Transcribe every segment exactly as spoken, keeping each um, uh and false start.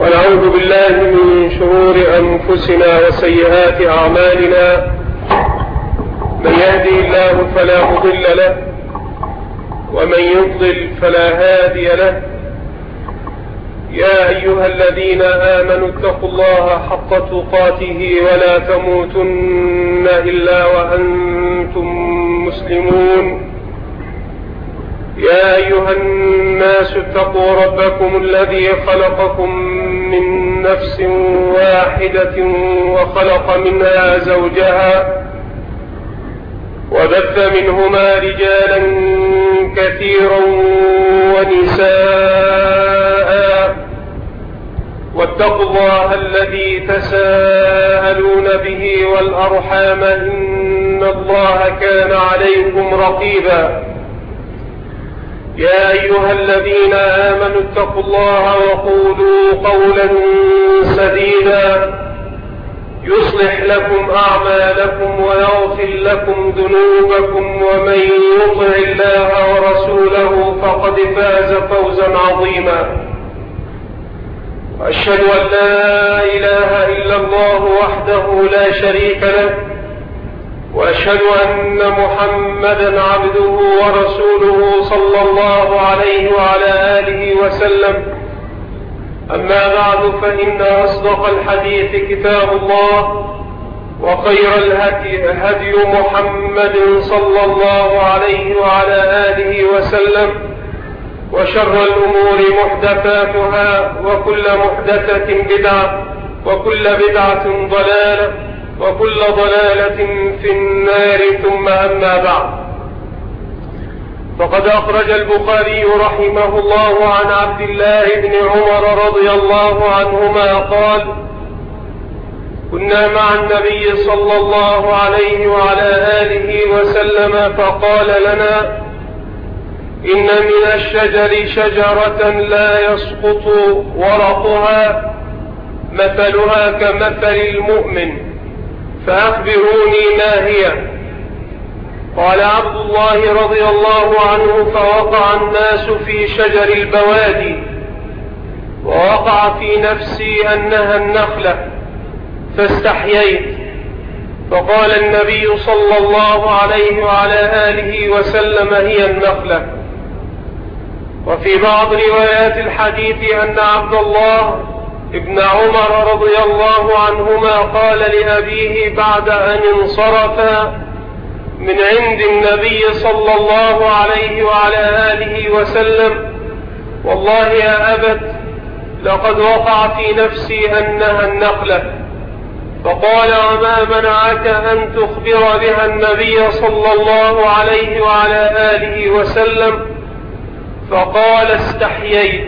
ونعوذ بالله من شرور أنفسنا وسيئات أعمالنا، من يهدي الله فلا مضل له ومن يضلل فلا هادي له. يا أيها الذين آمنوا اتقوا الله حق تقاته ولا تموتن إلا وأنتم مسلمون. يا أيها الناس اتقوا ربكم الذي خلقكم من نفس واحدة وخلق منها زوجها وبث منهما رجالا كثيرا ونساء، واتقوا الله الذي تساءلون به والأرحام إن الله كان عليكم رقيبا. يا أيها الذين آمنوا اتقوا الله وقولوا قولا سديدا يصلح لكم أعمالكم ويغفر لكم ذنوبكم، ومن يطع الله ورسوله فقد فاز فوزا عظيما. وأشهد أن لا إله إلا الله وحده لا شريك له، وأشهد أن محمدا عبده ورسوله صلى الله عليه وعلى آله وسلم. أما بعد، فإن أصدق الحديث كتاب الله، وخير الهدي هدي محمد صلى الله عليه وعلى آله وسلم، وشر الأمور محدثاتها، وكل محدثة بدعة، وكل بدعة ضلالة، وكل ضلالة في النار. ثم أما بعد، فقد أخرج البخاري رحمه الله عن عبد الله بن عمر رضي الله عنهما قال: كنا مع النبي صلى الله عليه وعلى آله وسلم فقال لنا: إن من الشجر شجرة لا يسقط ورقها مثلها كمثل المؤمن، فأخبروني ما هي؟ قال عبد الله رضي الله عنه: فوقع الناس في شجر البوادي، ووقع في نفسي أنها النخلة، فاستحييت. فقال النبي صلى الله عليه وعلى آله وسلم: هي النخلة. وفي بعض روايات الحديث أن عبد الله ابن عمر رضي الله عنهما قال لأبيه بعد أن انصرف من عند النبي صلى الله عليه وعلى آله وسلم: والله يا أبت، لقد وقع في نفسي أنها النخلة. فقال: وما منعك أن تخبر بها النبي صلى الله عليه وعلى آله وسلم؟ فقال: استحييت.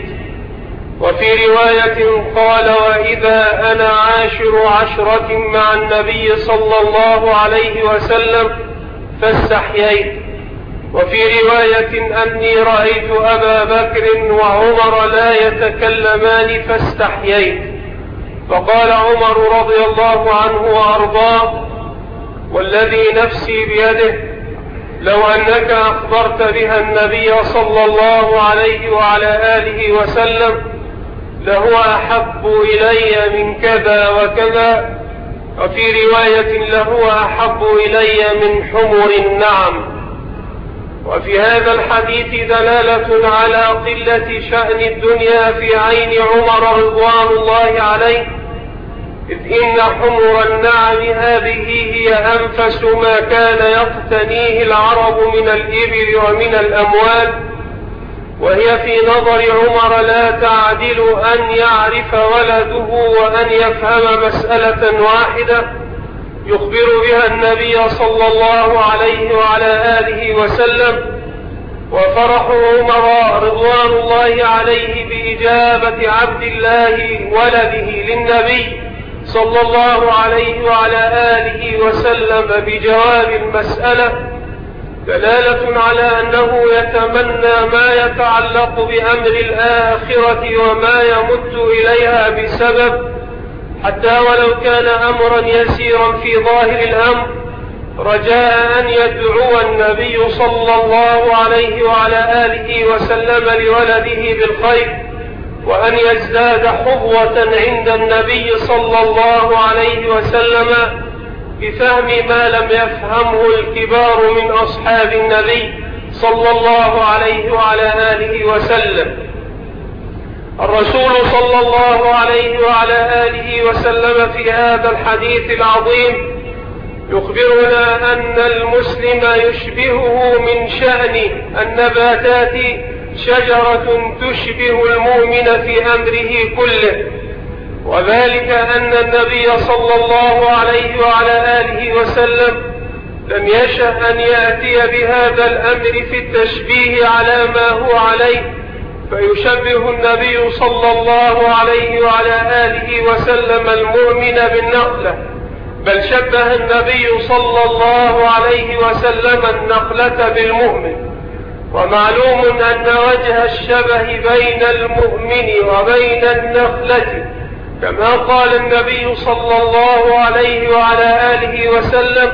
وفي رواية قال: وإذا أنا عاشر عشرة مع النبي صلى الله عليه وسلم فاستحييت. وفي رواية أني رأيت أبا بكر وعمر لا يتكلمان فاستحييت. فقال عمر رضي الله عنه وأرضاه: والذي نفسي بيده، لو أنك أخبرت بها النبي صلى الله عليه وعلى آله وسلم لهو أحب إلي من كذا وكذا. وفي رواية: لهو أحب إلي من حمر النعم. وفي هذا الحديث دلالة على قلة شأن الدنيا في عين عمر رضوان الله عليه، إذ إن حمر النعم هذه هي أنفس ما كان يقتنيه العرب من الإبل ومن الأموال، وهي في نظر عمر لا تعدل أن يعرف ولده وأن يفهم مسألة واحدة يخبر بها النبي صلى الله عليه وعلى آله وسلم. وفرح عمر رضوان الله عليه بإجابة عبد الله ولده للنبي صلى الله عليه وعلى آله وسلم بجواب المسألة دلالة على أنه يتمنى ما يتعلق بأمر الآخرة وما يمت إليها بسبب، حتى ولو كان أمرا يسيرا في ظاهر الأمر، رجاء أن يدعو النبي صلى الله عليه وعلى آله وسلم لولده بالخير، وأن يزداد حظوة عند النبي صلى الله عليه وسلم بفهم ما لم يفهمه الكبار من أصحاب النبي صلى الله عليه وعلى آله وسلم. الرسول صلى الله عليه وعلى آله وسلم في هذا الحديث العظيم يخبرنا أن المسلم يشبهه من شأن النباتات شجرة تشبه المؤمن في أمره كله، وذلك أن النبي صلى الله عليه وعلى آله وسلم لم يشأ أن يأتي بهذا الأمر في التشبيه على ما هو عليه، فيشبه النبي صلى الله عليه وعلى آله وسلم المؤمن بالنخلة، بل شبه النبي صلى الله عليه وسلم النخلة بالمؤمن. ومعلوم أن وجه الشبه بين المؤمن وبين النخلة كما قال النبي صلى الله عليه وعلى آله وسلم: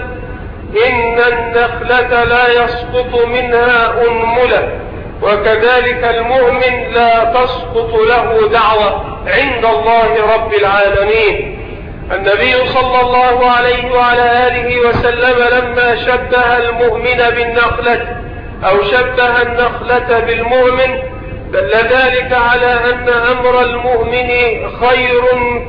إن النخلة لا يسقط منها أنملة، وكذلك المؤمن لا تسقط له دعوة عند الله رب العالمين. النبي صلى الله عليه وعلى آله وسلم لما شبه المؤمن بالنخلة أو شبه النخلة بالمؤمن دل ذلك على أن أمر المؤمن خير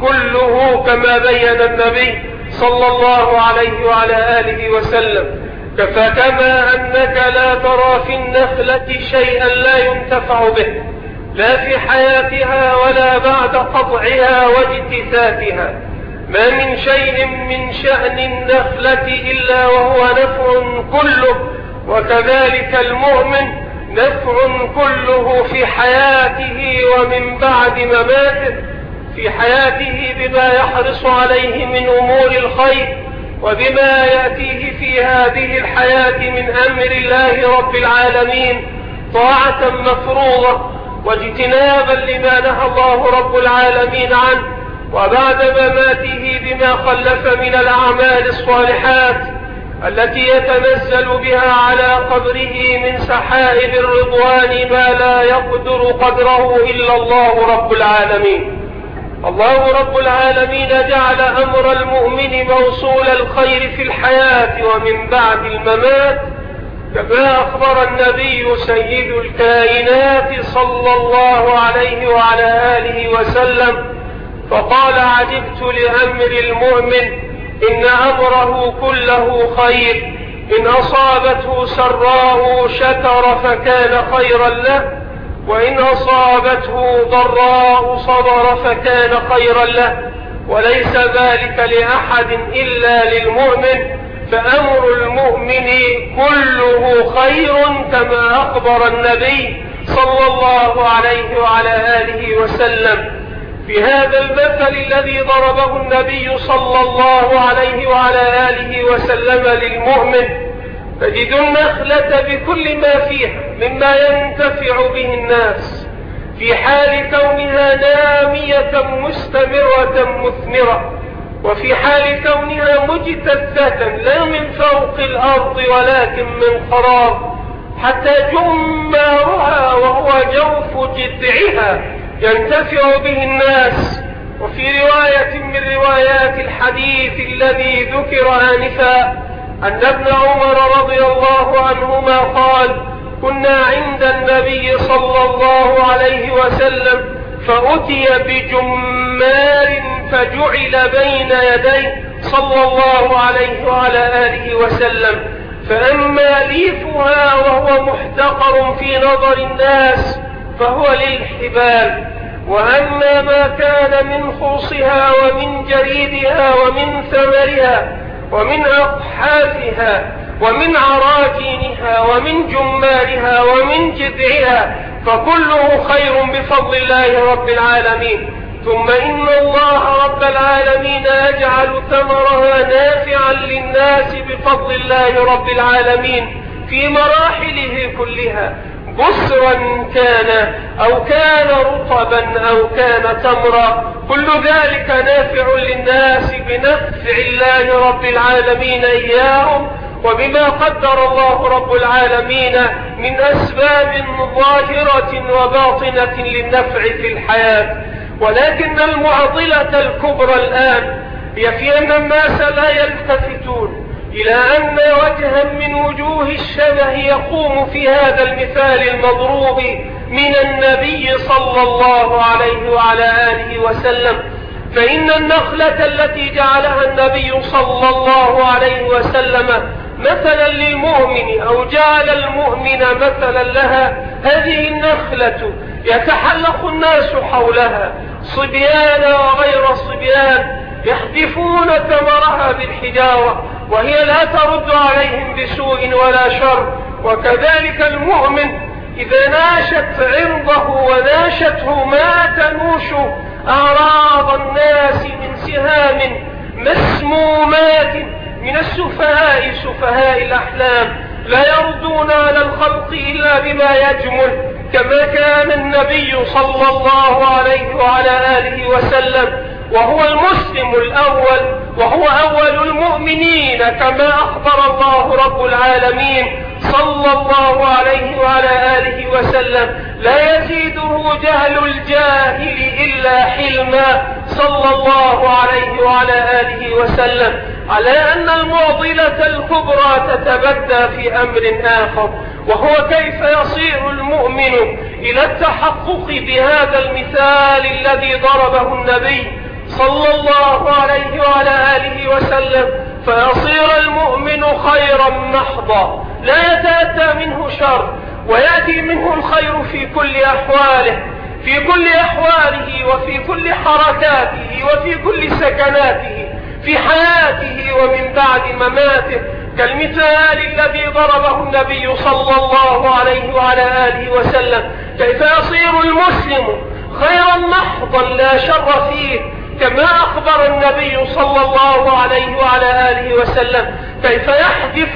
كله كما بين النبي صلى الله عليه وعلى آله وسلم. فكما أنك لا ترى في النخلة شيئا لا ينتفع به لا في حياتها ولا بعد قطعها واجتثاثها، ما من شيء من شأن النخلة إلا وهو نفع كله، وكذلك المؤمن نفع كله في حياته ومن بعد مماته، في حياته بما يحرص عليه من أمور الخير وبما يأتيه في هذه الحياة من أمر الله رب العالمين طاعة مفروضة واجتنابا لما نهى الله رب العالمين عنه، وبعد مماته بما خلف من الأعمال الصالحات التي يتنزل بها على قبره من سحائب الرضوان ما لا يقدر قدره إلا الله رب العالمين. الله رب العالمين جعل أمر المؤمن موصول الخير في الحياة ومن بعد الممات، كما أخبر النبي سيد الكائنات صلى الله عليه وعلى آله وسلم فقال: عجبت لأمر المؤمن إن أمره كله خير، إن أصابته سراء شكر فكان خيرا له، وإن أصابته ضراء صبر فكان خيرا له، وليس ذلك لأحد إلا للمؤمن، فأمر المؤمن كله خير كما أخبر النبي صلى الله عليه وعلى آله وسلم. في هذا المثل الذي ضربه النبي صلى الله عليه وعلى آله وسلم للمؤمن تجد النخلة بكل ما فيها مما ينتفع به الناس في حال كونها نامية مستمرة مثمرة، وفي حال كونها مجتثة لا من فوق الأرض ولكن من قرار، حتى جمارها وهو جوف جذعها ينتفع به الناس. وفي رواية من روايات الحديث الذي ذكر آنفا أن ابن عمر رضي الله عنهما قال: كنا عند النبي صلى الله عليه وسلم فأتي بجمار فجعل بين يديه صلى الله عليه وعلى آله وسلم، فأما ليفها وهو محتقر في نظر الناس فهو للحبال، وأما ما كان من خصها ومن جريدها ومن ثمرها ومن أقحافها ومن عراجينها ومن جمالها ومن جذعها فكله خير بفضل الله رب العالمين. ثم إن الله رب العالمين يجعل ثمرها نافعا للناس بفضل الله رب العالمين في مراحله كلها، بصرا كان أو كان رطبا أو كان تمرا، كل ذلك نافع للناس بنفع الله رب العالمين إياهم وبما قدر الله رب العالمين من أسباب ظاهرة وباطنة للنفع في الحياة. ولكن المعضلة الكبرى الآن هي في أن الناس لا يلتفتون إلى أن وجها من وجوه الشبه يقوم في هذا المثال المضروب من النبي صلى الله عليه وعلى آله وسلم. فإن النخلة التي جعلها النبي صلى الله عليه وسلم مثلا للمؤمن أو جعل المؤمن مثلا لها، هذه النخلة يتحلق الناس حولها صبيان وغير صبيان يحدفون ثمرها بالحجارة وهي لا ترد عليهم بسوء ولا شر. وكذلك المؤمن إذا ناشت عرضه وناشته ما تنوش أعراض الناس من سهام مسمومات من السفهاء سفهاء الأحلام لا يردون على الخلق إلا بما يجمل، كما كان النبي صلى الله عليه وعلى آله وسلم وهو المسلم الأول وهو أول المؤمنين، كما أخبر الله رب العالمين صلى الله عليه وعلى آله وسلم: لا يزيده جهل الجاهل إلا حلما، صلى الله عليه وعلى آله وسلم، على أن المعضلة الكبرى تتبدى في أمر آخر، وهو كيف يصير المؤمن إلى التحقق بهذا المثال الذي ضربه النبي صلى الله عليه وعلى آله وسلم، فيصير المؤمن خيرا محضا لا يتأتى منه شر، ويأتي منه الخير في كل أحواله في كل أحواله وفي كل حركاته وفي كل سكناته في حياته ومن بعد مماته، كالمثال الذي ضربه النبي صلى الله عليه وعلى آله وسلم: كيف يصير المسلم خيرا محضا لا شر فيه، كما أخبر النبي صلى الله عليه وعلى آله وسلم: كيف يحدث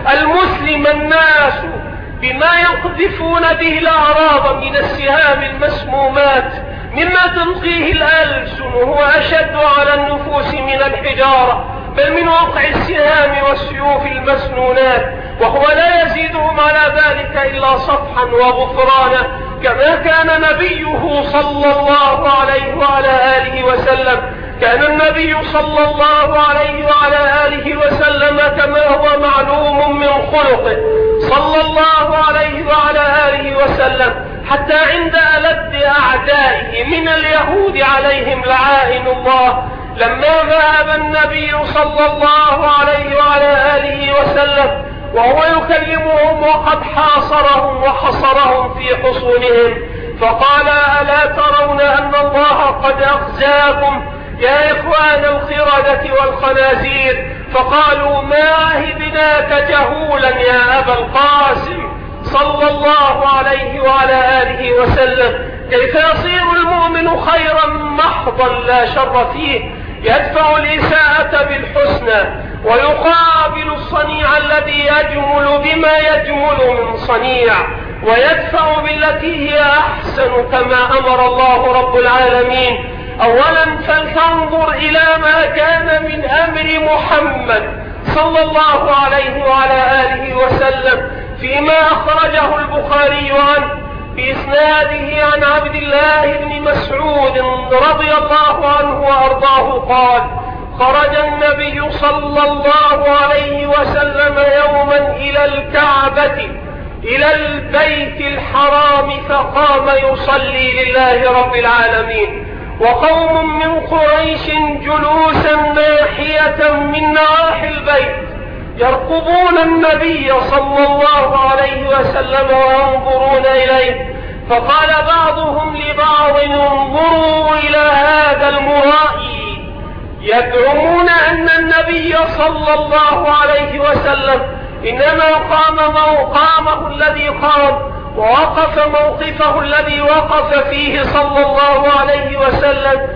المسلم الناس بما يقذفون به الأعراض من السهام المسمومات مما تلقيه الألسن وهو أشد على النفوس من الحجارة، بل من وقع السهام والسيوف المسنونات، وهو لا يزيدهم على ذلك إلا صفحا وغفرانا، كما كان نبيه صلى الله عليه وعلى آله وسلم. كان النبي صلى الله عليه وعلى آله وسلم كما هو معلوم من خلقه صلى الله عليه وعلى آله وسلم، حتى عند ألد أعدائه من اليهود عليهم لعائن الله، لما ذهب النبي صلى الله عليه وعلى آله وسلم وهو يكلمهم وقد حاصرهم وحصرهم في حصونهم، فقال: ألا ترون أن الله قد أخزاكم يا إخوان الخردة والخنازير؟ فقالوا: ما عهدناك جهولا يا أبا القاسم صلى الله عليه وعلى آله وسلم. كيف يصير المؤمن خيرا محضا لا شر فيه، يدفع الإساءة بالحسنى ويقابل الصنيع الذي يجمل بما يجمل من صنيع، ويدفع بالتي هي أحسن كما أمر الله رب العالمين. أولا فلتنظر إلى ما كان من أمر محمد صلى الله عليه وعلى آله وسلم فيما أخرجه البخاري عنه بإسناده عن عبد الله بن مسعود رضي الله عنه وأرضاه قال: خرج النبي صلى الله عليه وسلم يوما إلى الكعبة إلى البيت الحرام، فقام يصلي لله رب العالمين، وقوم من قريش جلوسا ناحية من نواحي البيت يرقبون النبي صلى الله عليه وسلم وينظرون إليه، فقال بعضهم لبعض: انظروا إلى هذا المرائي، يزعمون أن النبي صلى الله عليه وسلم إنما قام موقامه الذي قام ووقف موقفه الذي وقف فيه صلى الله عليه وسلم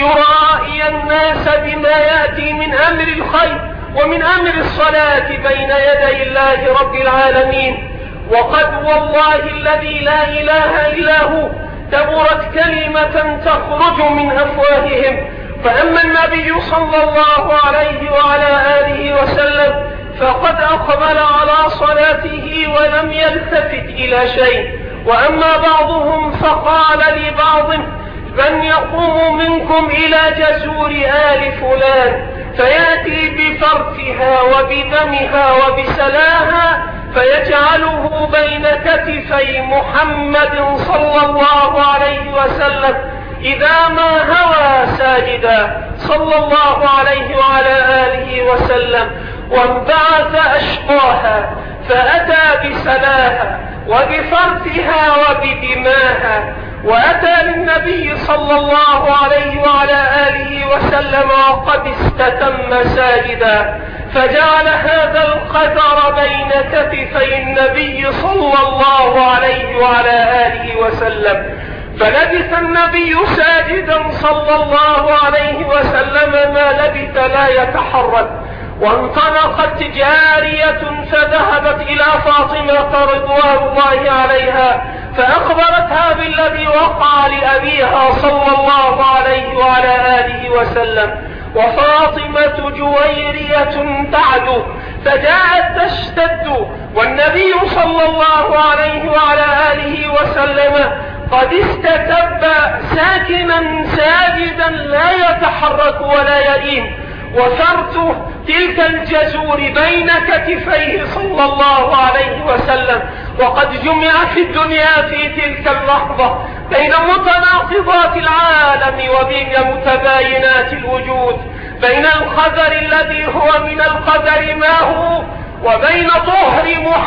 ليرائي الناس بما يأتي من أمر الخير ومن أمر الصلاة بين يدي الله رب العالمين. وقد والله الذي لا إله إلا هو كبرت كلمة تخرج من أفواههم. فأما النبي صلى الله عليه وعلى آله وسلم فقد أقبل على صلاته ولم يلتفت إلى شيء. وأما بعضهم فقال لبعض: من يقوم منكم إلى جزور آل فلان فيأتي بفرتها وبدمها وبسلاها فيجعله بين كتفي محمد صلى الله عليه وسلم إذا ما هوى ساجدا صلى الله عليه وعلى آله وسلم، وانبعث أشقاها فأتى بسلاها وبفرتها وبدماها، وأتى للنبي صلى الله عليه وعلى آله وسلم وقد استتم ساجدا، فجعل هذا القدر بين كتفي النبي صلى الله عليه وعلى آله وسلم. فلبث النبي ساجدا صلى الله عليه وسلم ما لبث لا يتحرك. وانطلقت جارية فذهبت إلى فاطمة رضوان الله عليها فأخبرتها بالذي وقع لأبيها صلى الله عليه وعلى آله وسلم، وفاطمة جويرية تعدو، فجاءت تشتد والنبي صلى الله عليه وعلى آله وسلم قد استتب ساكنا ساجدا لا يتحرك ولا يلين، وفرت تلك الجزور بين كتفيه صلى الله عليه وسلم، وقد جمع في الدنيا في تلك اللحظة بين متناقضات العالم وبين متباينات الوجود، بين القدر الذي هو من القدر ما هو، وبين طهر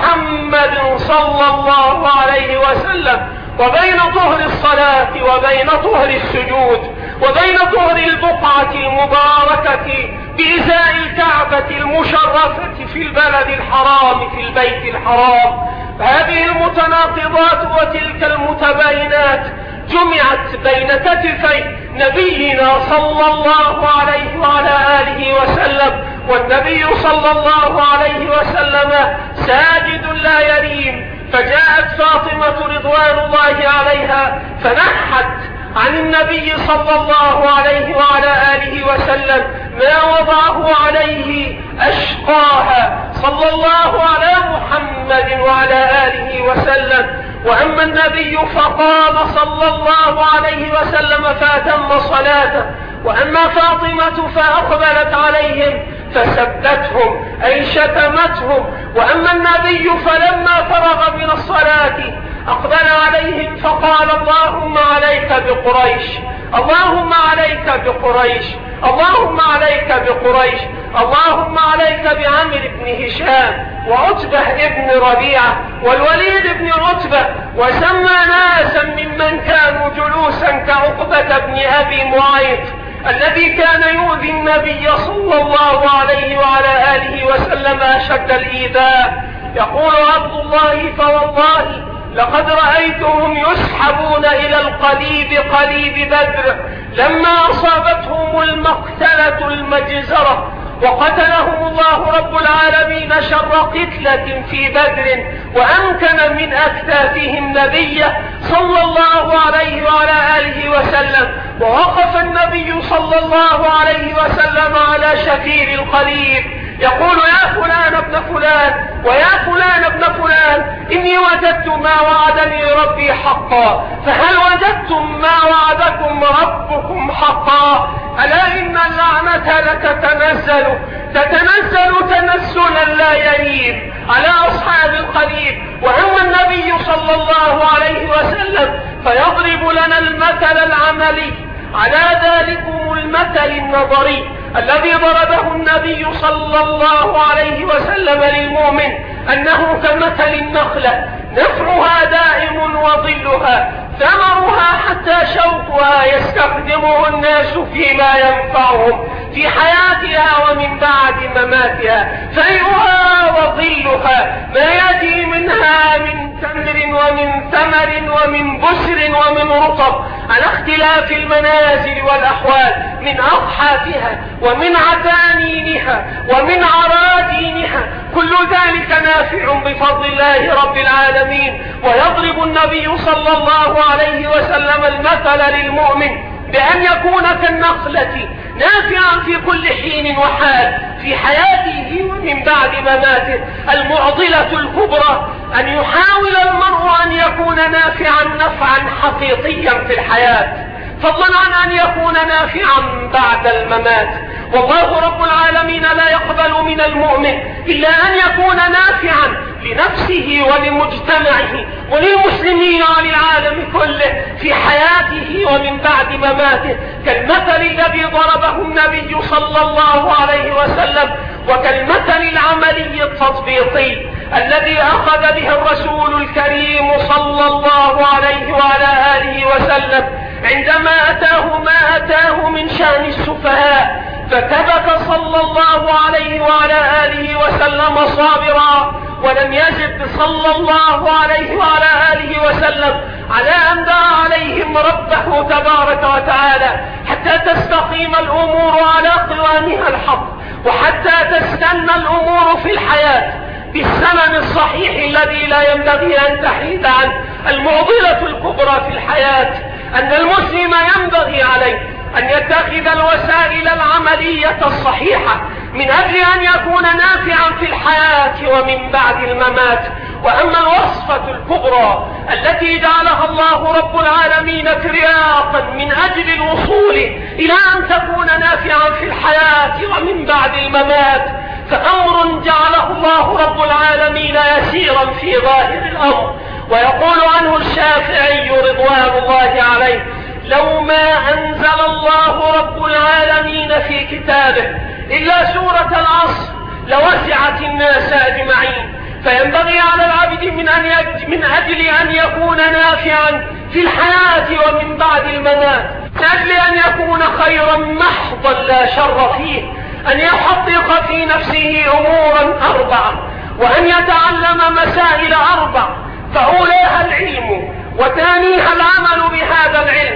محمد صلى الله عليه وسلم، وبين طهر الصلاة وبين طهر السجود، وبين طهر البقعة المباركة بإزاء الكعبة المشرفة في البلد الحرام في البيت الحرام. هذه المتناقضات وتلك المتباينات جمعت بين كتفي نبينا صلى الله عليه وعلى آله وسلم، والنبي صلى الله عليه وسلم ساجد لا يريم. فجاءت فاطمة رضوان الله عليها فنحت عن النبي صلى الله عليه وعلى آله وسلم ما وضعه عليه أشقاها صلى الله على محمد وعلى آله وسلم. وأما النبي فقام صلى الله عليه وسلم فأتم صلاته، وأما فاطمة فأقبلت عليهم فسبتهم أي شتمتهم. وأما النبي فلما فرغ من الصلاة أقبل عليهم فقال: اللهم عليك بقريش، اللهم عليك بقريش، اللهم عليك بقريش، اللهم عليك بعمر بن هشام وعتبة ابن ربيعة والوليد بن عتبة، وسمى ناسا ممن كانوا جلوسا كعقبة بن أبي معيط الذي كان يؤذي النبي صلى الله عليه وعلى آله وسلم أشد الإيذاء. يقول عبد الله: فوالله لقد رأيتهم يسحبون إلى القليب قليب بدر لما أصابتهم المقتلة المجزرة، وقتلهم الله رب العالمين شر قتلة في بدر، وأمكن من أكتافهم نبيه صلى الله عليه وعلى آله وسلم. ووقف النبي صلى الله عليه وسلم على شفير القليب يقول: يا فلان ابن فلان ويا فلان ابن فلان، إني وجدت ما وعدني ربي حقا، فهل وجدتم ما وعدكم ربكم حقا؟ ألا إن اللعنة لتتنزل تتنزل تنزلا لا يريب على أصحاب القليب. وأما النبي صلى الله عليه وسلم فيضرب لنا المثل العملي على ذلكم المثل النظري الذي ضربه النبي صلى الله عليه وسلم للمؤمن، أنه كمثل النخلة نفعها دائم وظلها ثمرها حتى شوكها يستخدمه الناس فيما ينفعهم في حياتها ومن بعد مماتها، فيئها وظلها ما يأتي منها من تمر ومن ثمر ومن بسر ومن رطب على اختلاف المنازل والأحوال، من أضحافها ومن عتانينها ومن عرادينها، كل ذلك نافع بفضل الله رب العالمين. ويضرب النبي صلى الله عليه وسلم المثل للمؤمن بأن يكون كالنخلة نافعا في كل حين وحال في حياته ومن بعد مماته. المعضلة الكبرى أن يحاول المرء أن يكون نافعا نفعا حقيقيا في الحياة، فضلا عن أن يكون نافعا بعد الممات. والله رب العالمين لا يقبل من المؤمن إلا أن يكون نافعا لنفسه ولمجتمعه وللمسلمين وللعالم كله في حياته ومن بعد مماته، كالمثل الذي ضربه النبي صلى الله عليه وسلم، وكالمثل العملي التطبيقي الذي أخذ به الرسول الكريم صلى الله عليه وعلى آله وسلم عندما أتاه ما أتاه من شأن السفهاء، فكبك صلى الله عليه وعلى آله وسلم صابرا، ولم يزد صلى الله عليه وعلى آله وسلم على أن دعا عليهم ربه تبارك وتعالى حتى تستقيم الأمور على قوامها الحق، وحتى تستنى الأمور في الحياة بالسمن الصحيح الذي لا ينبغي أن تحيد عنه. المعضلة الكبرى في الحياة أن المسلم ينبغي عليه أن يتخذ الوسائل العملية الصحيحة من أجل أن يكون نافعا في الحياة ومن بعد الممات. وأما الوصفة الكبرى التي جعلها الله رب العالمين ترياقا من أجل الوصول إلى أن تكون نافعا في الحياة ومن بعد الممات، فأمر جعله الله رب العالمين يسيرا في ظاهر الأمر. ويقول عنه الشافعي رضوان الله عليه: لو ما أنزل الله رب العالمين في كتابه إلا سورة العصر لوسعت الناس أجمعين. فينبغي على العبد من, أن يج... من أجل أن يكون نافعا في الحياة ومن بعد الممات، من أجل أن يكون خيرا محضا لا شر فيه، أن يحقق في نفسه أمورا أربعة، وأن يتعلم مسائل أربع، فأولاها العلم، وثانيها العمل بهذا العلم،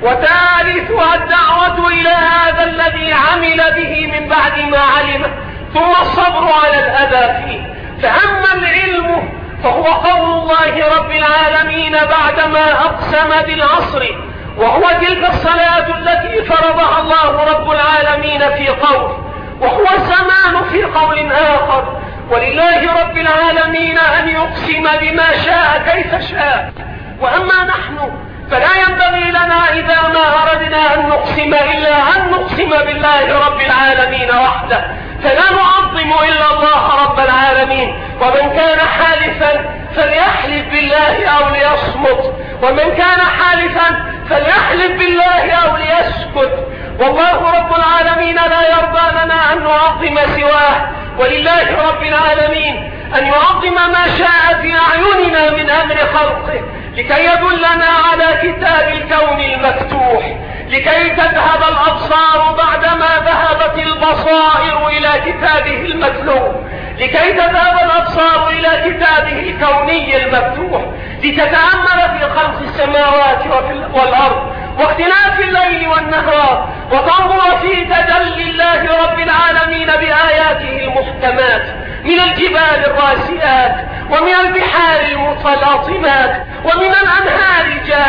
وثالثها الدعوة إلى هذا الذي عمل به من بعد ما علمه، ثم الصبر على الأذى فيه. فأما العلم فهو قول الله رب العالمين بعدما أقسم بالعصر، وهو تلك الصلاة التي فرضها الله رب العالمين في قول، وهو الزمان في قول آخر. ولله رب العالمين أن يقسم بما شاء كيف شاء. وأما نحن فلا ينبغي لنا إذا ما أردنا أن نقسم إلا أن نقسم بالله رب العالمين وحده، فلا نعظم إلا الله رب العالمين. ومن كان حالفا فليحلف بالله أو ليصمت، ومن كان حالفا فليحلف بالله أو ليسكت. والله رب العالمين لا يرضى لنا أن نعظم سواه، ولله رب العالمين أن يعظم ما شاء في أعيننا من أمر خلقه، لكي يدلنا على كتاب الكون المفتوح، لكي تذهب الأبصار بعدما ذهبت البصائر إلى كتابه المتلو، لكي تذهب الأبصار إلى كتابه الكوني المفتوح، لتتأمل في خلق السماوات والأرض واختلاف الليل والنهار، وتنظر في تجلي الله رب العالمين بآياته المحكمات من الجبال الراسيات، ومن البحار المتلاطمات، ومن الأنهار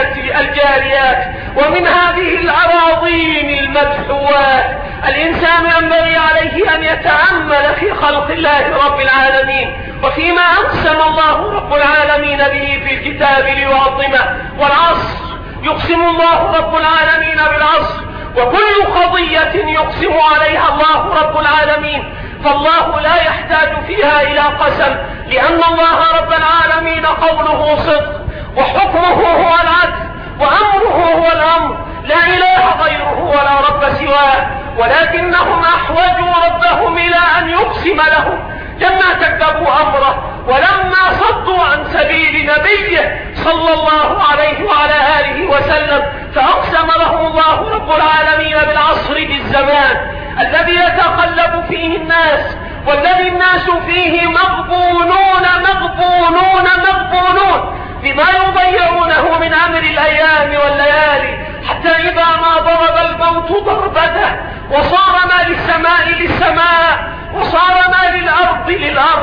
الجاريات، ومن هذه الأراضين المدحوات. الإنسان ينبغي عليه أن يتأمل في خلق الله رب العالمين وفيما أقسم الله رب العالمين به في الكتاب ليعظمه. والعصر يقسم الله رب العالمين بالعصر، وكل قضية يقسم عليها الله رب العالمين فالله لا يحتاج فيها إلى قسم، لأن الله رب العالمين قوله صدق، وحكمه هو العدل، وأمره هو الأمر، لا إله غيره ولا رب سواه. ولكنهم أحوجوا ربهم إلى أن يقسم لهم لما كذبوا أمره، ولما صدوا عن سبيل نبيه صلى الله عليه وعلى آله وسلم، فأقسم لهم الله رب العالمين بالعصر بالزمان الذي يتقلب فيه الناس، والذي الناس فيه مغبونون مغبونون مغبونون بما يضيعونه من أمر الأيام والليالي، حتى إذا ما ضرب الموت ضربته وصار ما للسماء للسماء، وصار ما للأرض للأرض،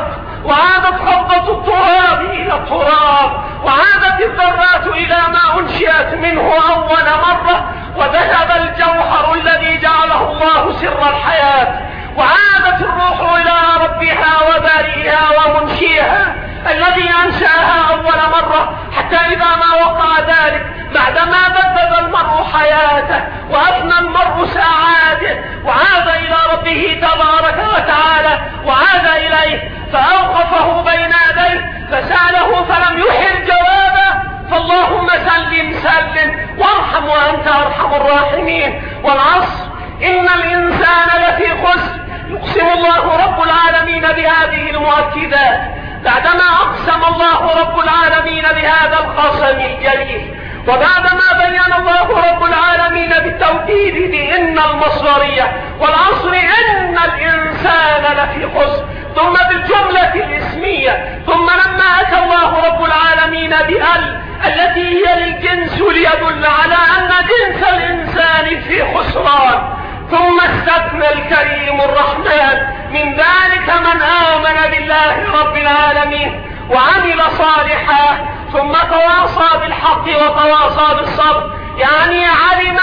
وعادت قبضة التراب إلى التراب، وعادت الذرات إلى ما أنشئت منه أول مرة، وذهب الجوهر الذي جعله الله سر الحياة، وعادت الروح إلى ربها وبارئها ومنشئها الذي أنشأها أول مرة، حتى إذا ما وقع ذلك بعدما بدد المرء حياته وأفنى المرء ساعاته وعاد إلى ربه تبارك وتعالى وعاد إليه فأوقفه بين يديه فسأله فلم يحر جوابه، فاللهم سلم سلم وارحم وأنت أرحم الراحمين. والعصر إن الإنسان لفي خسر. يقسم الله رب العالمين بهذه المؤكدات بعدما أقسم الله رب العالمين بهذا القسم الجليل، وبعدما بين الله رب العالمين بالتوكيد بإن المصدرية والعصر إن الإنسان لفي خسر، ثم بالجملة الاسمية، ثم لما أتى الله رب العالمين بأل التي هي للجنس ليدل على أن جنس الإنسان في خسران، ثم استثنى الكريم الرحمن من ذلك من آمن بالله رب العالمين وعمل صالحا ثم تواصى بالحق وتواصى بالصبر، يعني علم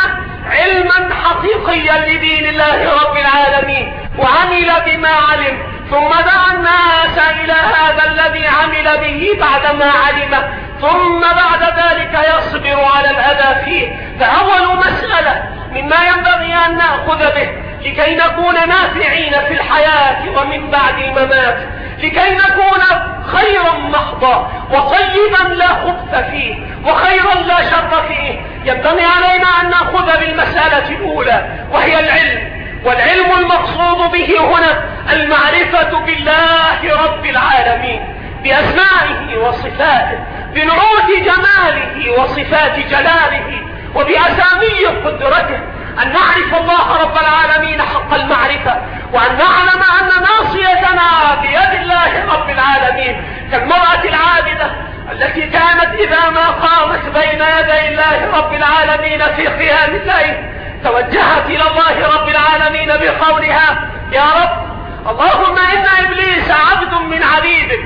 علما حقيقيا لدين الله رب العالمين وعمل بما علم، ثم دعا الناس إلى هذا الذي عمل به بعدما علمه، ثم بعد ذلك يصبر على الأذى فيه. فأول مسألة مما ينبغي أن نأخذ به لكي نكون نافعين في الحياة ومن بعد الممات، لكي نكون خيرا محضا وطيبا لا خبث فيه وخيرا لا شر فيه، ينبغي علينا أن نأخذ بالمسألة الأولى وهي العلم. والعلم المقصود به هنا المعرفة بالله رب العالمين بأسمائه وصفاته، بنعوت جماله وصفات جلاله، وبأسامي قدرته، أن نعرف الله رب العالمين حق المعرفة، وأن نعلم أن ناصيتنا بيد الله رب العالمين، كالمرأة العابدة التي كانت إذا ما قامت بين يدي الله رب العالمين في قيام الليل توجهت إلى الله رب العالمين بقولها: يا رب، اللهم إن إبليس عبد من عبيدك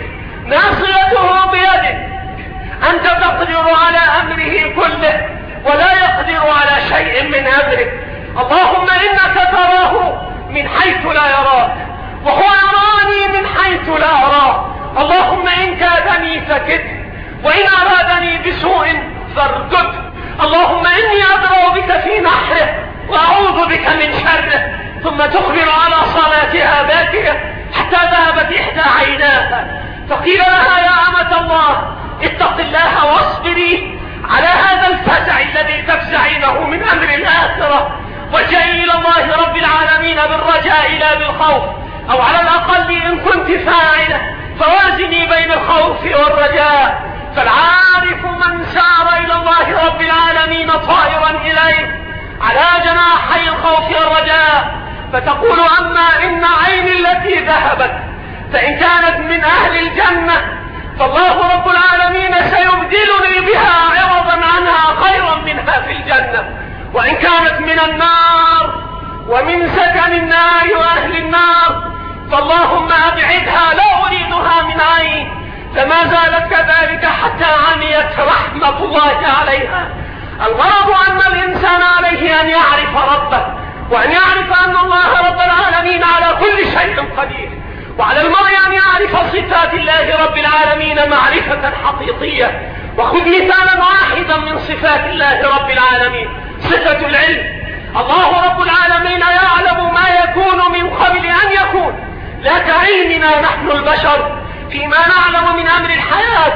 ناصيته بيدك، أنت تقدر على أمره كله ولا يقدر على شيء من أمرك، اللهم إنك تراه من حيث لا يراك وهو يراني من حيث لا أراه، اللهم إن كادني فكده وإن أرادني بسوء فاردده، اللهم إني أدرأ بك في نحره وأعوذ بك من شره. ثم تخبر على صلاتها باكية حتى ذهبت إحدى عيناها، فقيل لها: يا أمة الله، اتق الله واصبري على هذا الفزع الذي تفزعينه من أمر الآخرة، وجاء إلى الله رب العالمين بالرجاء لا بالخوف، أو على الأقل إن كنت فاعلة فوازني بين الخوف والرجاء. فالعارف من سار إلى الله رب العالمين طائرا إليه على جناحي الخوف والرجاء، فتقول: أما إن عيني التي ذهبت فإن كانت من أهل الجنة فالله رب العالمين سيبدلني بها عوضا عنها خيرا منها في الجنة، وإن كانت من النار ومن سكن النار وأهل النار فاللهم أبعدها، لا أريدها من عين. فما زالت كذلك حتى عميت رحمة الله عليها. الغرض أن الإنسان عليه أن يعرف ربه، وأن يعرف أن الله رب العالمين على كل شيء قدير، وعلى المرء أن يعرف صفات الله رب العالمين معرفة حقيقية. وخذ مثالا واحدا من صفات الله رب العالمين، صفة العلم. الله رب العالمين يعلم ما يكون من قبل أن يكون، لا كعلمنا نحن البشر فيما نعلم من أمر الحياة،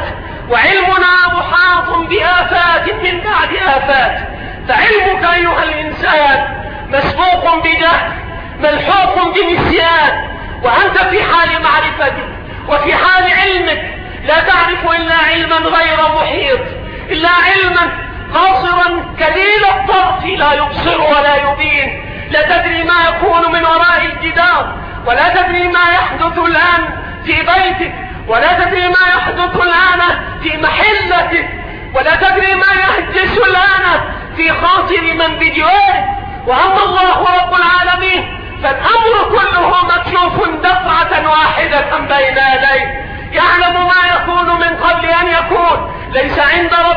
وعلمنا محاط بآفات من بعد آفات. فعلمك أيها الإنسان مسبوق بجهل ملحوق بنسيان، وأنت في حال معرفتك وفي حال علمك لا تعرف إلا علما غير محيط، إلا علما قاصرا كليل الطرف لا يبصر ولا يبين. لا تدري ما يكون من وراء الجدار، ولا تدري ما يحدث الآن في بيتك، ولا تدري ما يحدث الآن في محلتك، ولا تدري ما يحدث الآن في خاطر من بجوارك. وأما الله رب العالمين فالأمر كله مكشوف دفعة واحدة بين يديه.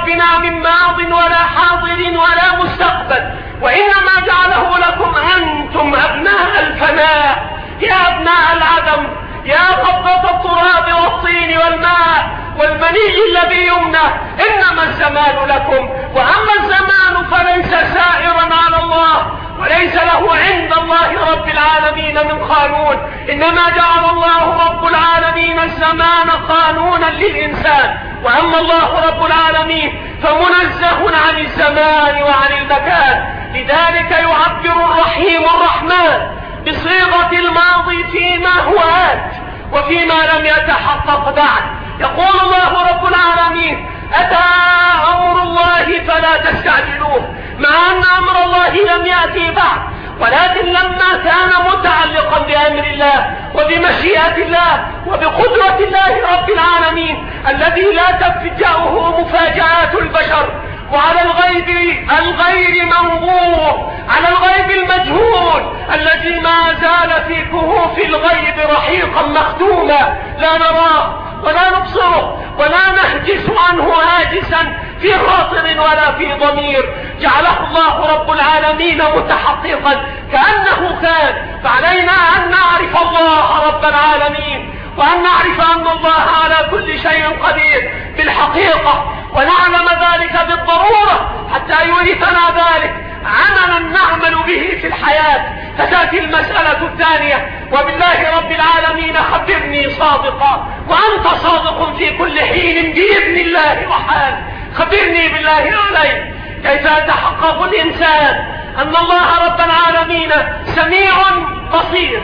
بنا من ماض ولا حاضر ولا مستقبل، وإنما جعله لكم أنتم أبناء الفناء، يا أبناء العدم، يا قبضة التراب والطين والماء والمني الذي يمنى، إنما الزمان لكم، وأما الزمان فليس سائرا على الله وليس له عند الله رب العالمين من قانون، إنما جعل الله رب العالمين الزمان قانونا للإنسان، وأما الله رب العالمين فمنزه عن الزمان وعن المكان. لذلك يعبر الرحيم الرحمن بصيغة الماضي فيما هو آت وفيما لم يتحقق بعد. يقول الله رب العالمين: أتى أمر الله فلا تستعجلوه، مع أن أمر الله لم يأتي بعد، ولكن لما كان متعلقا بأمر الله وبمشيئة الله وبقدرة الله رب العالمين الذي لا تفجأه مفاجآت البشر، وعلى الغيب الغير منظور، على الغيب المجهول الذي ما زال في كهوف الغيب رحيقا مختوما لا نراه ولا نبصره ولا نهجس عنه هاجسا في خاطر ولا في ضمير، جعله الله رب العالمين متحققا كأنه كان. فعلينا أن نعرف الله رب العالمين، وأن نعرف أن الله على كل شيء قدير بالحقيقة، ونعلم ذلك بالضرورة حتى يورثنا ذلك عملا نعمل به في الحياة. فتأتي المسألة الثانية: وبالله رب العالمين خبرني صادقا، وأنت صادق في كل حين بإذن الله وحال، خبرني بالله عليك كيف يتحقق الإنسان أن الله رب العالمين سميع بصير